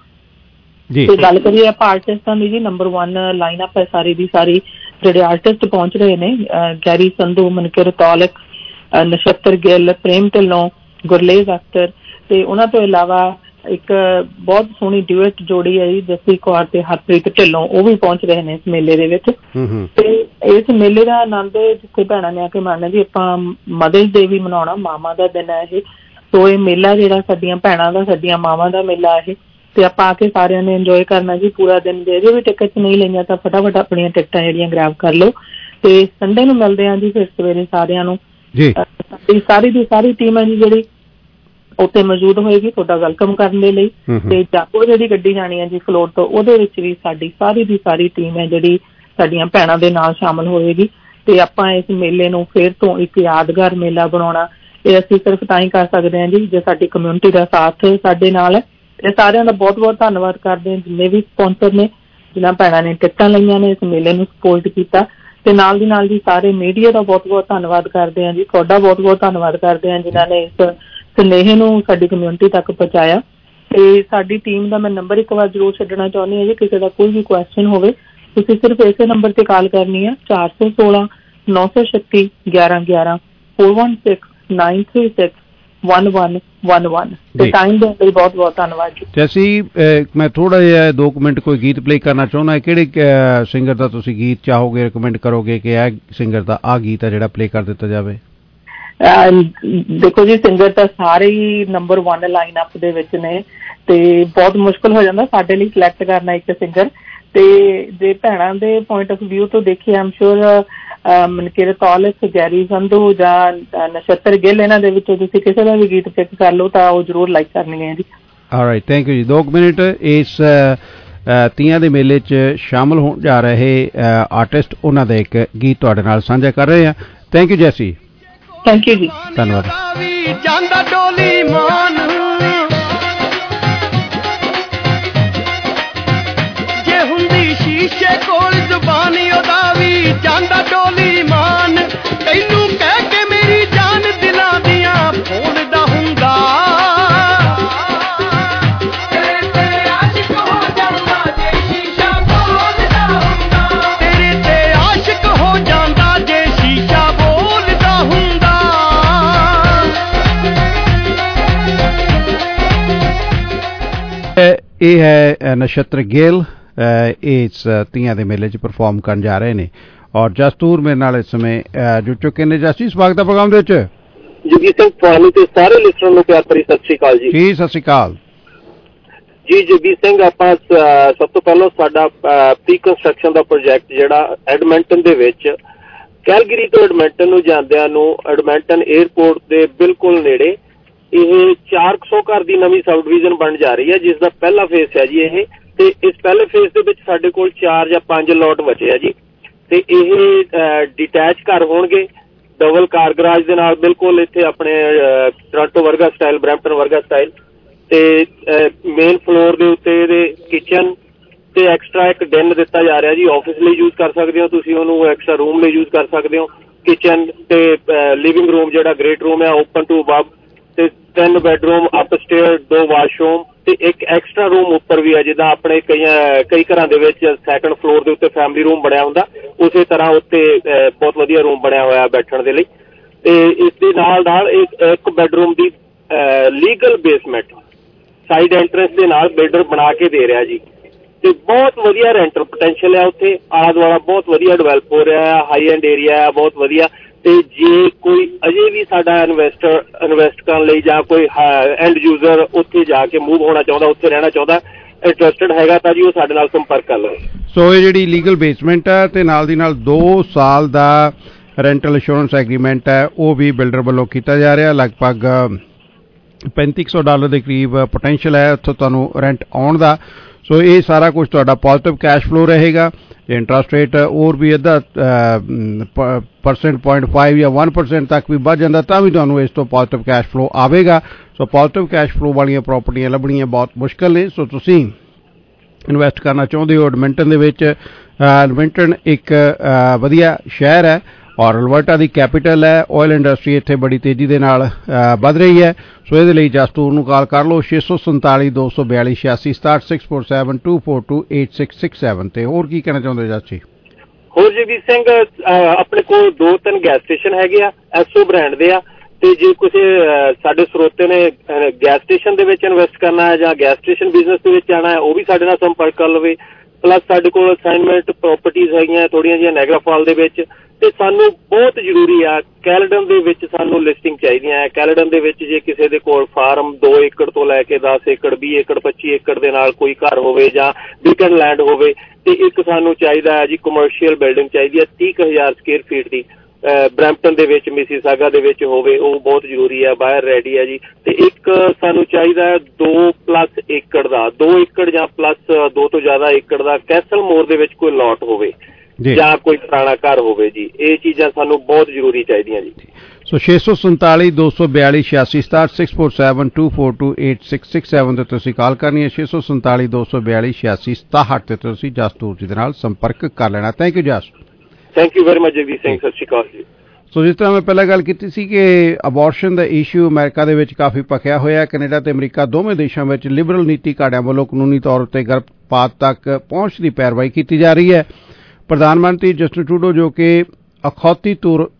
ਤੇ ਗੱਲ ਕਰੀਏ ਆਪਾਂ ਆਰਟਿਸਟਾਂ ਦੀ ਜੀ, ਨੰਬਰ 1 ਲਾਈਨ ਅਪ ਹੈ ਸਾਰੀ ਦੀ ਸਾਰੀ। ਜਿਹੜੇ ਆਰਟਿਸਟ ਪਹੁੰਚ ਰਹੇ ਨੇ, ਗੈਰੀ ਸੰਧੂ, ਮਨਕਿਰ ਤੌਲਕ, ਨਛੱਤਰ ਗਿੱਲ, ਪ੍ਰੇਮ ਢਿੱਲੋਂ, ਗੁਰਲੇਜ਼ ਅਖਤਰ, ਤੇ ਉਹਨਾਂ ਤੋਂ ਇਲਾਵਾ ਇੱਕ ਬਹੁਤ ਸੋਹਣੀ ਡਿਊਟ ਜੋੜੀ ਹੈ ਜੀ, ਜੱਸੀ ਕੌਰ ਤੇ ਹਰਪ੍ਰੀਤ ਢਿੱਲੋਂ, ਉਹ ਵੀ ਪਹੁੰਚ ਰਹੇ ਨੇ ਇਸ ਮੇਲੇ ਦੇ ਵਿੱਚ। ਤੇ ਇਸ ਮੇਲੇ ਦਾ ਆਨੰਦ ਜਿੱਥੇ ਭੈਣਾਂ ਨੇ ਆ ਕੇ ਮਾਣਨਾ ਜੀ, ਆਪਾਂ ਮਦਰਸ ਡੇ ਵੀ ਮਨਾਉਣਾ, ਮਾਵਾਂ ਦਾ ਦਿਨ ਹੈ ਇਹ। ਸੋ ਇਹ ਮੇਲਾ ਜਿਹੜਾ ਸਾਡੀਆਂ ਭੈਣਾਂ ਦਾ, ਸਾਡੀਆਂ ਮਾਵਾਂ ਦਾ ਮੇਲਾ ਇਹ, ਤੇ ਆਪਾਂ ਆ ਕੇ ਸਾਰਿਆਂ ਨੇ ਇੰਜੋਏ ਕਰਨਾ ਜੀ ਪੂਰਾ ਦਿਨ। ਜੇ ਵੀ ਟਿਕਟ ਨਹੀਂ ਲਈਆਂ ਤਾਂ ਫਟਾਫਟ ਆਪਣੀਆਂ ਟਿਕਟਾਂ ਜਿਹੜੀਆਂ ਗ੍ਰੈਬ ਕਰ ਲਓ। ਤੇ ਸੰਡੇ ਨੂੰ ਮਿਲਦੇ ਹਾਂ ਜੀ ਫਿਰ ਸਵੇਰੇ ਸਾਰਿਆਂ ਨੂੰ। ਸਾਰੀ ਦੀ ਸਾਰੀ ਟੀਮ ਹੈ ਜੀ ਜਿਹੜੀ ਉੱਥੇ ਮੌਜੂਦ ਹੋਏਗੀ ਤੁਹਾਡਾ ਵੈਲਕਮ ਕਰਨ ਦੇ ਲਈ। ਤੇ ਜਾਗੋ ਜਿਹੜੀ ਗੱਡੀ ਜਾਣੀ ਹੈ ਜੀ ਫਲੋਰ ਤੋਂ, ਉਹਦੇ ਵਿੱਚ ਵੀ ਸਾਡੀ ਸਾਰੀ ਦੀ ਸਾਰੀ ਟੀਮ ਹੈ ਜਿਹੜੀ ਸਾਡੀਆਂ ਭੈਣਾਂ ਦੇ ਨਾਲ ਸ਼ਾਮਲ ਹੋਏਗੀ। ਤੇ ਆਪਾਂ ਇਸ ਮੇਲੇ ਨੂੰ ਫਿਰ ਤੋਂ ਇੱਕ ਯਾਦਗਾਰ ਮੇਲਾ ਬਣਾਉਣਾ, ਇਹ ਅਸੀਂ ਸਿਰਫ ਤਾਂ ਹੀ ਕਰ ਸਕਦੇ ਹਾਂ ਜੀ ਜੇ ਸਾਡੀ ਕਮਿਊਨਿਟੀ ਦਾ ਸਾਥ ਸਾਡੇ ਨਾਲ ਹੈ। ਤੇ ਸਾਰਿਆਂ ਦਾ ਬਹੁਤ ਬਹੁਤ ਧੰਨਵਾਦ ਕਰਦੇ ਹਾਂ ਜਿੰਨੇ ਵੀ ਸਪੋਂਸਰ ਨੇ, ਜਿਨ੍ਹਾਂ ਭੈਣਾਂ ਨੇ ਟਿਕਟਾਂ ਲਈਆਂ ਨੇ, ਇਸ ਮੇਲੇ ਨੂੰ ਸਪੋਰਟ ਕੀਤਾ। ਤੇ ਨਾਲ ਦੀ ਨਾਲ ਜੀ ਸਾਰੇ ਮੀਡੀਆ ਦਾ ਬਹੁਤ ਬਹੁਤ ਧੰਨਵਾਦ ਕਰਦੇ ਹਾਂ ਜੀ, ਤੁਹਾਡਾ ਬਹੁਤ ਬਹੁਤ ਧੰਨਵਾਦ ਕਰਦੇ ਹਾਂ ਜਿਨ੍ਹਾਂ ਨੇ ਇਸ ਸੁਨੇਹੇ ਨੂੰ ਸਾਡੀ ਕਮਿਊਨਿਟੀ ਤੱਕ ਪਹੁੰਚਾਇਆ। ਤੇ ਸਾਡੀ ਟੀਮ ਦਾ ਮੈਂ ਨੰਬਰ ਇੱਕ ਵਾਰ ਜ਼ਰੂਰ ਛੱਡਣਾ ਚਾਹੁੰਦੀ ਹਾਂ ਜੀ, ਕਿਸੇ ਦਾ ਕੋਈ ਵੀ ਕੁਐਸਚਨ ਹੋਵੇ ਤੁਸੀਂ ਸਿਰਫ ਇਸੇ ਨੰਬਰ ਤੇ ਕਾਲ ਕਰਨੀ ਹੈ, 416 936 1111 416 936 1111। ਤੇ ਟਾਈਮ ਦੇਣ ਲਈ ਬਹੁਤ ਬਹੁਤ ਧੰਨਵਾਦ ਜੀ। ਜੈਸੀ ਮੈਂ ਥੋੜਾ ਜਿਹਾ 2 ਮਿੰਟ ਕੋਈ ਗੀਤ ਪਲੇ ਕਰਨਾ ਚਾਹੁੰਦਾ, ਕਿਹੜੇ ਸਿੰਗਰ ਦਾ ਤੁਸੀਂ ਗੀਤ ਚਾਹੋਗੇ, ਰਿਕਮੈਂਡ ਕਰੋਗੇ ਕਿ ਇਹ ਸਿੰਗਰ ਦਾ ਆਹ ਗੀਤ ਹੈ ਜਿਹੜਾ ਪਲੇ ਕਰ ਦਿੱਤਾ ਜਾਵੇ? ਦੇਖੋ ਜੀ, ਸਿੰਗਰ ਤਾਂ ਸਾਰੇ ਹੀ ਨੰਬਰ 1 ਲਾਈਨ ਅਪ ਦੇ ਵਿੱਚ ਨੇ ਤੇ ਬਹੁਤ ਮੁਸ਼ਕਿਲ ਹੋ ਜਾਂਦਾ ਸਾਡੇ ਲਈ ਸਿਲੈਕਟ ਕਰਨਾ ਇੱਕ ਸਿੰਗਰ। ਤੇ ਜੇ ਭੈਣਾਂ ਦੇ ਪੁਆਇੰਟ ਆਫ ਵਿਊ ਤੋਂ ਦੇਖੀਏ, ਆਮ ਸ਼ੋਰ ਮਨਕਿਰ ਤੌਲਕ, ਗੈਰੀ ਸੰਧੂ ਜਾਂ ਨਛੱਤਰ ਗਿੱਲ, ਇਹਨਾਂ ਦੇ ਵਿੱਚੋਂ ਤੁਸੀਂ ਕਿਸੇ ਦਾ ਵੀ ਗੀਤ ਪਿਕ ਕਰ ਲਓ ਤਾਂ ਉਹ ਜ਼ਰੂਰ ਲਾਈਕ ਕਰਨਗੇ ਜੀ। ਆਲਰਾਈਟ, ਥੈਂਕ ਯੂ ਜੀ। 2 ਮਿੰਟ ਇਸ ਤੀਆਂ ਦੇ ਮੇਲੇ 'ਚ ਸ਼ਾਮਲ ਹੋਣ ਜਾ ਰਹੇ ਆਰਟਿਸਟ, ਉਹਨਾਂ ਦਾ ਇੱਕ ਗੀਤ ਤੁਹਾਡੇ ਨਾਲ ਸਾਂਝਾ ਕਰ ਰਹੇ ਹਾਂ। Thank you Jessie. Thank you ਜੀ, ਧੰਨਵਾਦ। ਜਾਂਦਾ ਡੋਲੀ ਮਾਨ ਜੇ ਹੁੰਦੀ ਸ਼ੀਸ਼ੇ ਕੋਲ ਜ਼ੁਬਾਨੀ, ਉਹਦਾ ਵੀ ਜਾਂਦਾ ਡੋਲੀ ਮਾਨ। ਤੈਨੂੰ ਕਹਿ ਕੇ ਮੇਰੀ ਜਾਨ ਦਿਲਾਂ ਦੀਆਂ ਫੋੜਦਾ ਹੁੰਦਾ, ਤੇਰੇ ਤੇ ਆਸ਼ਿਕ ਹੋ ਜਾਂਦਾ ਜੇ ਸ਼ੀਸ਼ਾ ਬੋਲਦਾ ਹੁੰਦਾ, ਤੇਰੇ ਤੇ ਆਸ਼ਿਕ ਹੋ ਜਾਂਦਾ ਜੇ ਸ਼ੀਸ਼ਾ ਬੋਲਦਾ ਹੁੰਦਾ। ਇਹ ਹੈ ਨਛੱਤਰ ਗਿੱਲ, ਇਸ ਤੀਆਂ ਦੇ ਮੇਲੇ 'ਚ ਪਰਫਾਰਮ ਕਰਨ ਜਾ ਰਹੇ ਨੇ। ਔਰ ਜਸਤੂਰ ਮੇਰੇ ਨਾਲ ਇਸ ਸਮੇਂ ਜੁੜ ਚੁੱਕੇ ਨੇ। ਜਸਟੀ, ਸਵਾਗਤ ਹੈ ਪ੍ਰੋਗਰਾਮ ਦੇ ਵਿੱਚ। ਜਗਜੀਤ ਸਿੰਘ ਤੁਹਾਨੂੰ ਤੇ ਸਾਰੇ ਲਿਸਨਰ ਨੂੰ ਪਿਆਰ ਭਰੀ ਸਤਿ ਸ਼੍ਰੀ ਅਕਾਲ ਜੀ। ਜੀ ਸਤਿ ਸ਼੍ਰੀ ਅਕਾਲ ਜੀ। ਜਗਜੀਤ ਸਿੰਘ, ਆਪਾਂ ਸਭ ਤੋਂ ਪਹਿਲਾਂ ਸਾਡਾ ਪ੍ਰੀ ਕੰਸਟਰਕਸ਼ਨ ਦਾ ਪ੍ਰੋਜੈਕਟ ਜਿਹੜਾ ਐਡਮਿੰਟਨ ਦੇ ਵਿੱਚ ਕੈਲਗਰੀ ਤੋਂ ਐਡਮਿੰਟਨ ਨੂੰ ਜਾਂਦਿਆਂ ਨੂੰ ਐਡਮਿੰਟਨ 에ਅਰਪੋਰਟ ਦੇ ਬਿਲਕੁਲ ਨੇੜੇ ਇਹ 400 ਘਰ ਦੀ ਨਵੀਂ ਸਬ ਡਿਵੀਜ਼ਨ ਬਣ ਜਾ ਰਹੀ ਹੈ, ਜਿਸ ਦਾ ਪਹਿਲਾ ਫੇਸ ਹੈ ਜੀ ਇਹ। ਤੇ ਇਸ ਪਹਿਲੇ ਫੇਸ ਦੇ ਵਿੱਚ ਸਾਡੇ ਕੋਲ 4 ਜਾਂ 5 ਲੋਟ ਬਚੇ ਆ ਜੀ। ਤੇ ਇਹ ਡਿਟੈਚ ਘਰ ਹੋਣਗੇ, ਡਬਲ ਕਾਰ ਗਰਾਜ ਦੇ ਨਾਲ, ਬਿਲਕੁਲ ਇੱਥੇ ਆਪਣੇ ਟੋਰਾਂਟੋ ਵਰਗਾ ਸਟਾਈਲ, ਬਰੈਂਪਟਨ ਵਰਗਾ ਸਟਾਈਲ। ਤੇ ਮੇਨ ਫਲੋਰ ਦੇ ਉੱਤੇ ਇਹਦੇ ਕਿਚਨ ਤੇ ਐਕਸਟਰਾ ਇੱਕ ਡੈਨ ਦਿੱਤਾ ਜਾ ਰਿਹਾ ਜੀ। ਆਫਿਸ ਲਈ ਯੂਜ਼ ਕਰ ਸਕਦੇ ਹੋ ਤੁਸੀਂ ਉਹਨੂੰ, ਐਕਸਟਰਾ ਰੂਮ ਲਈ ਯੂਜ਼ ਕਰ ਸਕਦੇ ਹੋ। ਕਿਚਨ ਤੇ ਲਿਵਿੰਗ ਰੂਮ ਜਿਹੜਾ ਗ੍ਰੇਟ ਰੂਮ ਹੈ ਓਪਨ ਟੂ ਅਬਵ, ਤੇ 3 ਬੈਡਰੂਮ, ਅਪਸਟੇਅਰ, 2 ਵਾਸ਼ਰੂਮ ਤੇ ਇੱਕ ਐਕਸਟਰਾ ਰੂਮ ਉੱਪਰ ਵੀ ਹੈ। ਜਿੱਦਾਂ ਆਪਣੇ ਕਈ ਘਰਾਂ ਦੇ ਵਿੱਚ ਸੈਕੰਡ ਫਲੋਰ ਦੇ ਉੱਤੇ ਫੈਮਿਲੀ ਰੂਮ ਬਣਿਆ ਹੁੰਦਾ, ਉਸੇ ਤਰ੍ਹਾਂ ਉੱਤੇ ਬਹੁਤ ਵਧੀਆ ਰੂਮ ਬਣਿਆ ਹੋਇਆ ਬੈਠਣ ਦੇ ਲਈ। ਤੇ ਇਸ ਦੇ ਨਾਲ ਇੱਕ ਬੈਡਰੂਮ ਦੀ ਲੀਗਲ ਬੇਸਮੈਂਟ ਸਾਈਡ ਐਂਟਰੈਂਸ ਦੇ ਨਾਲ ਬਿਲਡਰ ਬਣਾ ਕੇ ਦੇ ਰਿਹਾ ਜੀ। ਤੇ ਬਹੁਤ ਵਧੀਆ ਰੈਂਟਲ ਪੋਟੈਂਸ਼ੀਅਲ ਹੈ ਉੱਥੇ, ਆਲਾ ਦੁਆਲਾ ਬਹੁਤ ਵਧੀਆ ਡਿਵੈਲਪ ਹੋ ਰਿਹਾ ਹੈ, ਹਾਈ ਐਂਡ ਏਰੀਆ ਹੈ, ਬਹੁਤ ਵਧੀਆ। ਤੇ ਜੇ ਕੋਈ ਅਜੇ ਵੀ ਸਾਡਾ ਇਨਵੈਸਟ ਕਰਨ ਲਈ ਜਾਂ ਕੋਈ ਐਂਡ ਯੂਜ਼ਰ ਉੱਥੇ ਜਾ ਕੇ ਮੂਵ ਹੋਣਾ ਚਾਹੁੰਦਾ, ਉੱਥੇ ਰਹਿਣਾ ਚਾਹੁੰਦਾ, ਇੰਟਰਸਟਡ ਹੈਗਾ ਤਾਂ ਜੀ ਉਹ ਸਾਡੇ ਨਾਲ ਸੰਪਰਕ ਕਰ ਲਵੇ। ਸੋ ਇਹ ਜਿਹੜੀ ਲੀਗਲ ਬੇਸਮੈਂਟ ਹੈ ਤੇ ਨਾਲ ਦੀ ਨਾਲ 2 ਸਾਲ ਦਾ ਰੈਂਟਲ ਇੰਸ਼ੋਰੈਂਸ ਐਗਰੀਮੈਂਟ ਹੈ ਉਹ ਵੀ ਬਿਲਡਰ ਵੱਲੋਂ ਕੀਤਾ ਜਾ ਰਿਹਾ। ਲਗਭਗ $3500 ਦੇ ਕਰੀਬ ਪੋਟੈਂਸ਼ੀਅਲ ਹੈ ਉੱਥੋਂ ਤੁਹਾਨੂੰ ਰੈਂਟ ਆਉਣ ਦਾ। ਸੋ ਇਹ ਸਾਰਾ ਕੁਝ ਤੁਹਾਡਾ ਪੋਜ਼ਿਟਿਵ ਕੈਸ਼ ਫਲੋ ਰਹੇਗਾ। ਇੰਟਰਸਟ ਰੇਟ ਹੋਰ ਵੀ ਅੱਧਾ % 0.5 ਜਾਂ 1% ਤੱਕ ਵੀ ਵੱਧ ਜਾਂਦਾ ਤਾਂ ਵੀ ਤੁਹਾਨੂੰ ਇਸ ਤੋਂ ਪੋਜ਼ਿਟਿਵ ਕੈਸ਼ ਫਲੋ ਆਵੇਗਾ। ਸੋ ਪੋਜ਼ਿਟਿਵ ਕੈਸ਼ ਫਲੋ ਵਾਲੀਆਂ ਪ੍ਰਾਪਰਟੀਆਂ ਲੱਭਣੀਆਂ ਬਹੁਤ ਮੁਸ਼ਕਲ ਨੇ। ਸੋ ਤੁਸੀਂ ਇਨਵੈਸਟ ਕਰਨਾ ਚਾਹੁੰਦੇ ਹੋ ਐਡਮਿੰਟਨ ਦੇ ਵਿੱਚ, ਐਡਮਿੰਟਨ ਇੱਕ ਵਧੀਆ ਸ਼ਹਿਰ ਹੈ ਔਰ ਅਲਬਰਟਾ ਦੀ ਕੈਪੀਟਲ ਹੈ। ਆਇਲ ਇੰਡਸਟਰੀ ਇੱਥੇ ਬੜੀ ਤੇਜ਼ੀ ਦੇ ਨਾਲ ਵੱਧ ਰਹੀ ਹੈ। ਸੋ ਇਹਦੇ ਲਈ ਜਸਟੂਰ ਨੂੰ ਕਾਲ ਕਰ ਲਓ 647 242 86 67 647 242 8667 ਤੇ। ਹੋਰ ਕੀ ਕਹਿਣਾ ਚਾਹੁੰਦੇ ਜਸਜੀ? ਹੋਰ ਜਗਜੀਤ ਸਿੰਘ, ਆਪਣੇ ਕੋਲ 2-3 ਗੈਸ ਸਟੇਸ਼ਨ ਹੈਗੇ ਆ, ਐਸਓ ਬ੍ਰਾਂਡ ਦੇ ਆ। ਤੇ ਜੇ ਕਿਸੇ ਸਾਡੇ ਸਰੋਤੇ ਨੇ ਗੈਸ ਸਟੇਸ਼ਨ ਦੇ ਵਿੱਚ ਇਨਵੈਸਟ ਕਰਨਾ ਹੈ ਜਾਂ ਗੈਸ ਸਟੇਸ਼ਨ ਬਿਜ਼ਨਸ ਦੇ ਵਿੱਚ ਜਾਣਾ ਹੈ, ਉਹ ਵੀ ਸਾਡੇ ਨਾਲ ਸੰਪਰਕ ਕਰ ਲਵੇ। ਪਲੱਸ ਸਾਡੇ ਕੋਲ ਅਸਾਈਨਮੈਂਟ ਪ੍ਰਾਪਰਟੀਜ਼ ਹੈਗੀਆਂ ਥੋੜ੍ਹੀਆਂ ਜਿਹੀਆਂ ਨਾਇਗਰਾ ਫਾਲ ਦੇ ਵਿੱਚ। ਤੇ ਸਾਨੂੰ ਬਹੁਤ ਜ਼ਰੂਰੀ ਆ ਕੈਲਡਨ ਦੇ ਵਿੱਚ ਸਾਨੂੰ ਲਿਸਟਿੰਗ ਚਾਹੀਦੀਆਂ ਹੈ। ਕੈਲਡਨ ਦੇ ਵਿੱਚ ਜੇ ਕਿਸੇ ਦੇ ਕੋਲ ਫਾਰਮ 2 ਏਕੜ ਤੋਂ ਲੈ ਕੇ 10 ਏਕੜ 20 ਏਕੜ 25 ਏਕੜ ਦੇ ਨਾਲ ਕੋਈ ਘਰ ਹੋਵੇ ਜਾਂ ਵੀਕਐਂਡ ਲੈਂਡ ਹੋਵੇ, ਤੇ ਇੱਕ ਸਾਨੂੰ ਚਾਹੀਦਾ ਹੈ ਜੀ ਕਮਰਸ਼ੀਅਲ ਬਿਲਡਿੰਗ ਚਾਹੀਦੀ ਹੈ 30,000 ਸਕੁਅਰ ਫੀਟ ਦੀ, ਬਰੈਂਪਟਨ ਦੇ ਵਿੱਚ, ਮਿਸੀਸਾਗਾ ਦੇ ਵਿੱਚ ਹੋਵੇ, ਉਹ ਬਹੁਤ ਜ਼ਰੂਰੀ ਹੈ, ਬਾਹਰ ਰੈਡੀ ਹੈ ਜੀ। ਤੇ ਇੱਕ ਸਾਨੂੰ ਚਾਹੀਦਾ ਹੈ 2+ ਏਕੜ ਦਾ, 2 ਏਕੜ ਜਾਂ ਪਲੱਸ 2 ਤੋਂ ਜ਼ਿਆਦਾ ਏਕੜ ਦਾ ਕੈਸਲ ਮੋਰ ਦੇ ਵਿੱਚ ਕੋਈ ਲੋਟ ਹੋਵੇ ਜਾਂ ਕੋਈ ਪੁਰਾਣਾ ਘਰ ਹੋਵੇ ਜੀ। ਇਹ ਚੀਜ਼ਾਂ ਸਾਨੂੰ ਬਹੁਤ ਜ਼ਰੂਰੀ ਚਾਹੀਦੀਆਂ ਜੀ। ਸੋ 647 242 86 67 647 242 8667 ਤੇ ਤੁਸੀਂ ਕਾਲ ਕਰਨੀ ਹੈ। 647 242 86 67 ਤੇ ਤੁਸੀਂ ਜਸਟੂਰ ਜੀ ਦੇ ਨਾਲ ਸੰਪਰਕ ਕਰ ਲੈਣਾ। Thank you Jas. Thank you very much Jagjit Singh, Sat Shri ਅਕਾਲ ਜੀ। ਸੋ ਜਿਸ ਤਰ੍ਹਾਂ ਮੈਂ ਪਹਿਲਾਂ ਗੱਲ ਕੀਤੀ ਸੀ ਕਿ ਅਬੋਰਸ਼ਨ ਦਾ ਇਸ਼ੂ ਅਮਰੀਕਾ ਦੇ ਵਿੱਚ ਕਾਫੀ ਭਖਿਆ ਹੋਇਆ। ਕੈਨੇਡਾ ਤੇ ਅਮਰੀਕਾ ਦੋਵੇਂ ਦੇਸ਼ਾਂ ਵਿੱਚ ਲਿਬਰਲ ਨੀਤੀ ਘਾੜਿਆਂ ਵੱਲੋਂ ਕਾਨੂੰਨੀ ਤੌਰ ਉੱਤੇ ਗਰਭਪਾਤ ਤੱਕ ਪਹੁੰਚ ਦੀ ਪੈਰਵਾਈ ਕੀਤੀ ਜਾ ਰਹੀ ਹੈ। ਪ੍ਰਧਾਨ ਮੰਤਰੀ ਜਸਟਿਨ ਟਰੂਡੋ ਜੋ ਕਿ ਅਖੌਤੀ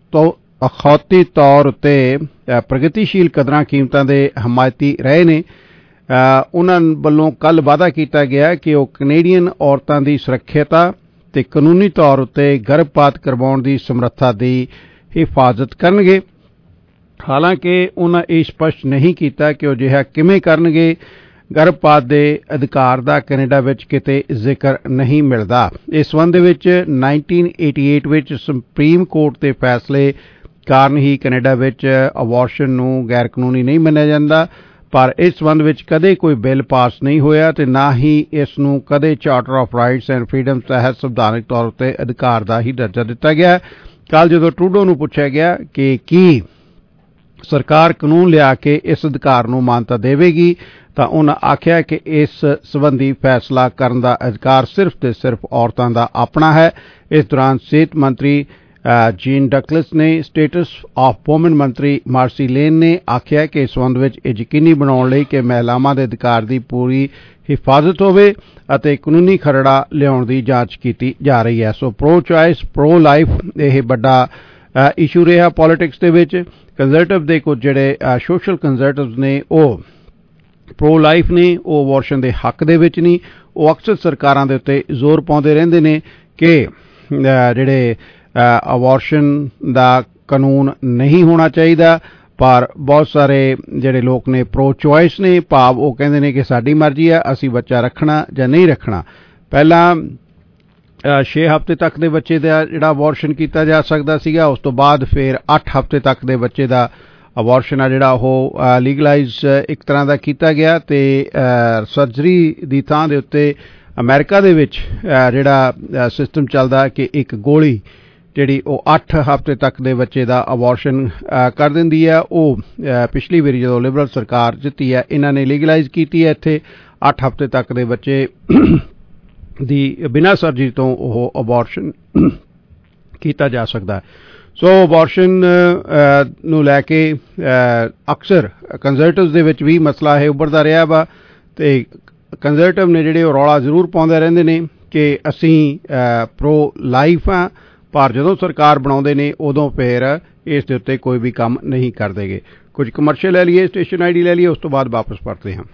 ਤੌਰ ਉੱਤੇ ਪ੍ਰਗਤੀਸ਼ੀਲ ਕਦਰਾਂ ਕੀਮਤਾਂ ਦੇ ਹਮਾਇਤੀ ਰਹੇ ਨੇ, ਉਹਨਾਂ ਵੱਲੋਂ ਕੱਲ੍ਹ ਵਾਅਦਾ ਕੀਤਾ ਗਿਆ ਕਿ ਉਹ ਕੈਨੇਡੀਅਨ ਔਰਤਾਂ ਦੀ ਸੁਰੱਖਿਅਤਾ ਤੇ ਕਾਨੂੰਨੀ ਤੌਰ ਉੱਤੇ ਗਰਭਪਾਤ ਕਰਵਾਉਣ ਦੀ ਸਮਰੱਥਾ ਦੀ ਹਿਫਾਜ਼ਤ ਕਰਨਗੇ। ਹਾਲਾਂਕਿ ਉਹਨਾਂ ਇਹ ਸਪਸ਼ਟ ਨਹੀਂ ਕੀਤਾ ਕਿ ਉਹ ਅਜਿਹਾ ਕਿਵੇਂ ਕਰਨਗੇ। ਗਰਭਪਾਤ ਦੇ ਅਧਿਕਾਰ ਦਾ ਕੈਨੇਡਾ ਵਿੱਚ ਕਿਤੇ ਜ਼ਿਕਰ ਨਹੀਂ ਮਿਲਦਾ। ਇਸ ਸੰਬੰਧ ਵਿੱਚ 1988 ਵਿੱਚ ਸੁਪਰੀਮ ਕੋਰਟ ਦੇ ਫੈਸਲੇ ਕਾਰਨ ਹੀ ਕੈਨੇਡਾ ਵਿੱਚ ਅਬੋਰਸ਼ਨ ਨੂੰ ਗੈਰ ਕਾਨੂੰਨੀ ਨਹੀਂ ਮੰਨਿਆ ਜਾਂਦਾ, ਪਰ ਇਸ ਸੰਬੰਧ ਵਿੱਚ ਕਦੇ ਕੋਈ ਬਿੱਲ ਪਾਸ ਨਹੀਂ ਹੋਇਆ ਤੇ ਨਾ ਹੀ ਇਸ ਨੂੰ ਕਦੇ Charter of Rights and Freedom ਤਹਿਤ ਸੰਵਿਧਾਨਕ ਤੌਰ ਉੱਤੇ ਅਧਿਕਾਰ ਦਾ ਹੀ ਦਰਜਾ ਦਿੱਤਾ ਗਿਆ। ਕੱਲ੍ਹ ਜਦੋਂ ਟਰੂਡੋ ਨੂੰ ਪੁੱਛਿਆ ਗਿਆ ਕਿ ਕੀ ਸਰਕਾਰ ਕਾਨੂੰਨ ਲਿਆ ਕੇ ਇਸ ਅਧਿਕਾਰ ਨੂੰ ਮਾਨਤਾ ਦੇਵੇਗੀ ਤਾਂ ਉਹਨਾਂ ਆਖਿਆ ਕਿ ਇਸ ਸੰਬੰਧੀ ਫੈਸਲਾ ਕਰਨ ਦਾ ਅਧਿਕਾਰ ਸਿਰਫ ਤੇ ਸਿਰਫ ਔਰਤਾਂ ਦਾ ਆਪਣਾ ਹੈ। ਇਸ ਦੌਰਾਨ ਸਿਹਤ ਮੰਤਰੀ ਜੀਨ ਡਕਲਸ ਨੇ, ਸਟੇਟਸ ਆਫ ਵੂਮਨ ਮੰਤਰੀ ਮਾਰਸੀ ਲੇਨ ਨੇ ਆਖਿਆ ਕਿ ਇਸ ਸੰਬੰਧ ਵਿੱਚ ਇਹ ਯਕੀਨੀ ਬਣਾਉਣ ਲਈ ਕਿ ਮਹਿਲਾਵਾਂ ਦੇ ਅਧਿਕਾਰ ਦੀ ਪੂਰੀ ਹਿਫਾਜ਼ਤ ਹੋਵੇ ਅਤੇ ਕਾਨੂੰਨੀ ਖਰੜਾ ਲਿਆਉਣ ਦੀ ਜਾਂਚ ਕੀਤੀ ਜਾ ਰਹੀ ਹੈ। So pro choice, pro life ਇਹ ਵੱਡਾ ਇਸ਼ੂ ਰਿਹਾ ਪੋਲੀਟਿਕਸ ਦੇ ਵਿੱਚ। ਕੰਜ਼ਰਵੇਟਿਵ ਦੇ ਕੁਝ ਜਿਹੜੇ ਸੋਸ਼ਲ ਕੰਜ਼ਰਵੇਟਿਵਸ ਨੇ ਉਹ ਪ੍ਰੋ ਲਾਈਫ ਨੇ, ਉਹ ਅਬੋਰਸ਼ਨ ਦੇ ਹੱਕ ਦੇ ਵਿੱਚ ਨਹੀਂ। ਉਹ ਅਕਸਰ ਸਰਕਾਰਾਂ ਦੇ ਉੱਤੇ ਜ਼ੋਰ ਪਾਉਂਦੇ ਰਹਿੰਦੇ ਨੇ ਕਿ ਜਿਹੜੇ ਅਬੋਰਸ਼ਨ ਦਾ ਕਾਨੂੰਨ ਨਹੀਂ ਹੋਣਾ ਚਾਹੀਦਾ, ਪਰ ਬਹੁਤ ਸਾਰੇ ਜਿਹੜੇ ਲੋਕ ਨੇ ਪ੍ਰੋ ਚੋਇਸ ਨੇ, ਭਾਵ ਉਹ ਕਹਿੰਦੇ ਨੇ ਕਿ ਸਾਡੀ ਮਰਜ਼ੀ ਆ, ਅਸੀਂ ਬੱਚਾ ਰੱਖਣਾ ਜਾਂ ਨਹੀਂ ਰੱਖਣਾ। ਪਹਿਲਾਂ 6 ਹਫ਼ਤੇ ਤੱਕ ਦੇ ਬੱਚੇ ਦਾ ਜਿਹੜਾ ਅਬੋਰਸ਼ਨ ਕੀਤਾ ਜਾ ਸਕਦਾ ਸੀਗਾ, ਉਸ ਤੋਂ ਬਾਅਦ ਫਿਰ 8 ਹਫ਼ਤੇ ਤੱਕ ਦੇ ਬੱਚੇ ਦਾ ਅਬੋਰਸ਼ਨ ਆ ਜਿਹੜਾ ਉਹ ਲੀਗਲਾਈਜ਼ ਇੱਕ ਤਰ੍ਹਾਂ ਦਾ ਕੀਤਾ ਗਿਆ। ਤੇ ਸਰਜਰੀ ਦੀ ਥਾਂ ਦੇ ਉੱਤੇ ਅਮਰੀਕਾ ਦੇ ਵਿੱਚ ਜਿਹੜਾ ਸਿਸਟਮ ਚੱਲਦਾ ਕਿ ਇੱਕ ਗੋਲੀ ਜਿਹੜੀ ਉਹ 8 ਹਫ਼ਤੇ ਤੱਕ ਦੇ ਬੱਚੇ ਦਾ ਅਬੋਰਸ਼ਨ ਕਰ ਦਿੰਦੀ ਹੈ। ਉਹ ਪਿਛਲੀ ਵਾਰੀ ਜਦੋਂ ਲਿਬਰਲ ਸਰਕਾਰ ਜਿੱਤੀ ਹੈ, ਇਹਨਾਂ ਨੇ ਲੀਗਲਾਈਜ਼ ਕੀਤੀ ਹੈ। ਇੱਥੇ 8 ਹਫ਼ਤੇ ਤੱਕ ਦੇ ਬੱਚੇ ਦੀ ਬਿਨਾਂ ਸਰਜਰੀ ਤੋਂ ਉਹ ਅਬੋਰਸ਼ਨ ਕੀਤਾ ਜਾ ਸਕਦਾ ਹੈ। ਸੋ ਅਬੋਰਸ਼ਨ ਨੂੰ ਲੈ ਕੇ ਅਕਸਰ ਕੰਜ਼ਰਵੇਟਿਵਸ ਦੇ ਵਿੱਚ ਵੀ ਮਸਲਾ ਇਹ ਉੱਭਰਦਾ ਰਿਹਾ ਵਾ, ਤੇ ਕੰਜ਼ਰਵੇਟਿਵ ਨੇ ਜਿਹੜੇ ਉਹ ਰੌਲਾ ਜ਼ਰੂਰ ਪਾਉਂਦੇ ਰਹਿੰਦੇ ਨੇ ਕਿ ਅਸੀਂ ਪ੍ਰੋ ਲਾਈਫ ਹਾਂ, ਪਰ ਜਦੋਂ ਸਰਕਾਰ ਬਣਾਉਂਦੇ ਨੇ ਉਦੋਂ ਫਿਰ ਇਸ ਦੇ ਉੱਤੇ ਕੋਈ ਵੀ ਕੰਮ ਨਹੀਂ ਕਰਦੇਗੇ। ਕੁਝ ਕਮਰਸ਼ੀਅਲ ਲੈ ਲਈਏ, ਸਟੇਸ਼ਨ ਆਈਡੀ ਲੈ ਲਈਏ, ਉਸ ਤੋਂ ਬਾਅਦ ਵਾਪਸ ਪਰਤਦੇ ਹਾਂ।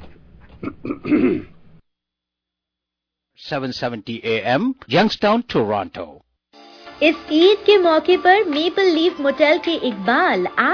770 AM, Youngstown, Toronto। इस ईद के मौके पर मेपल लीफ मोटेल के इकबाल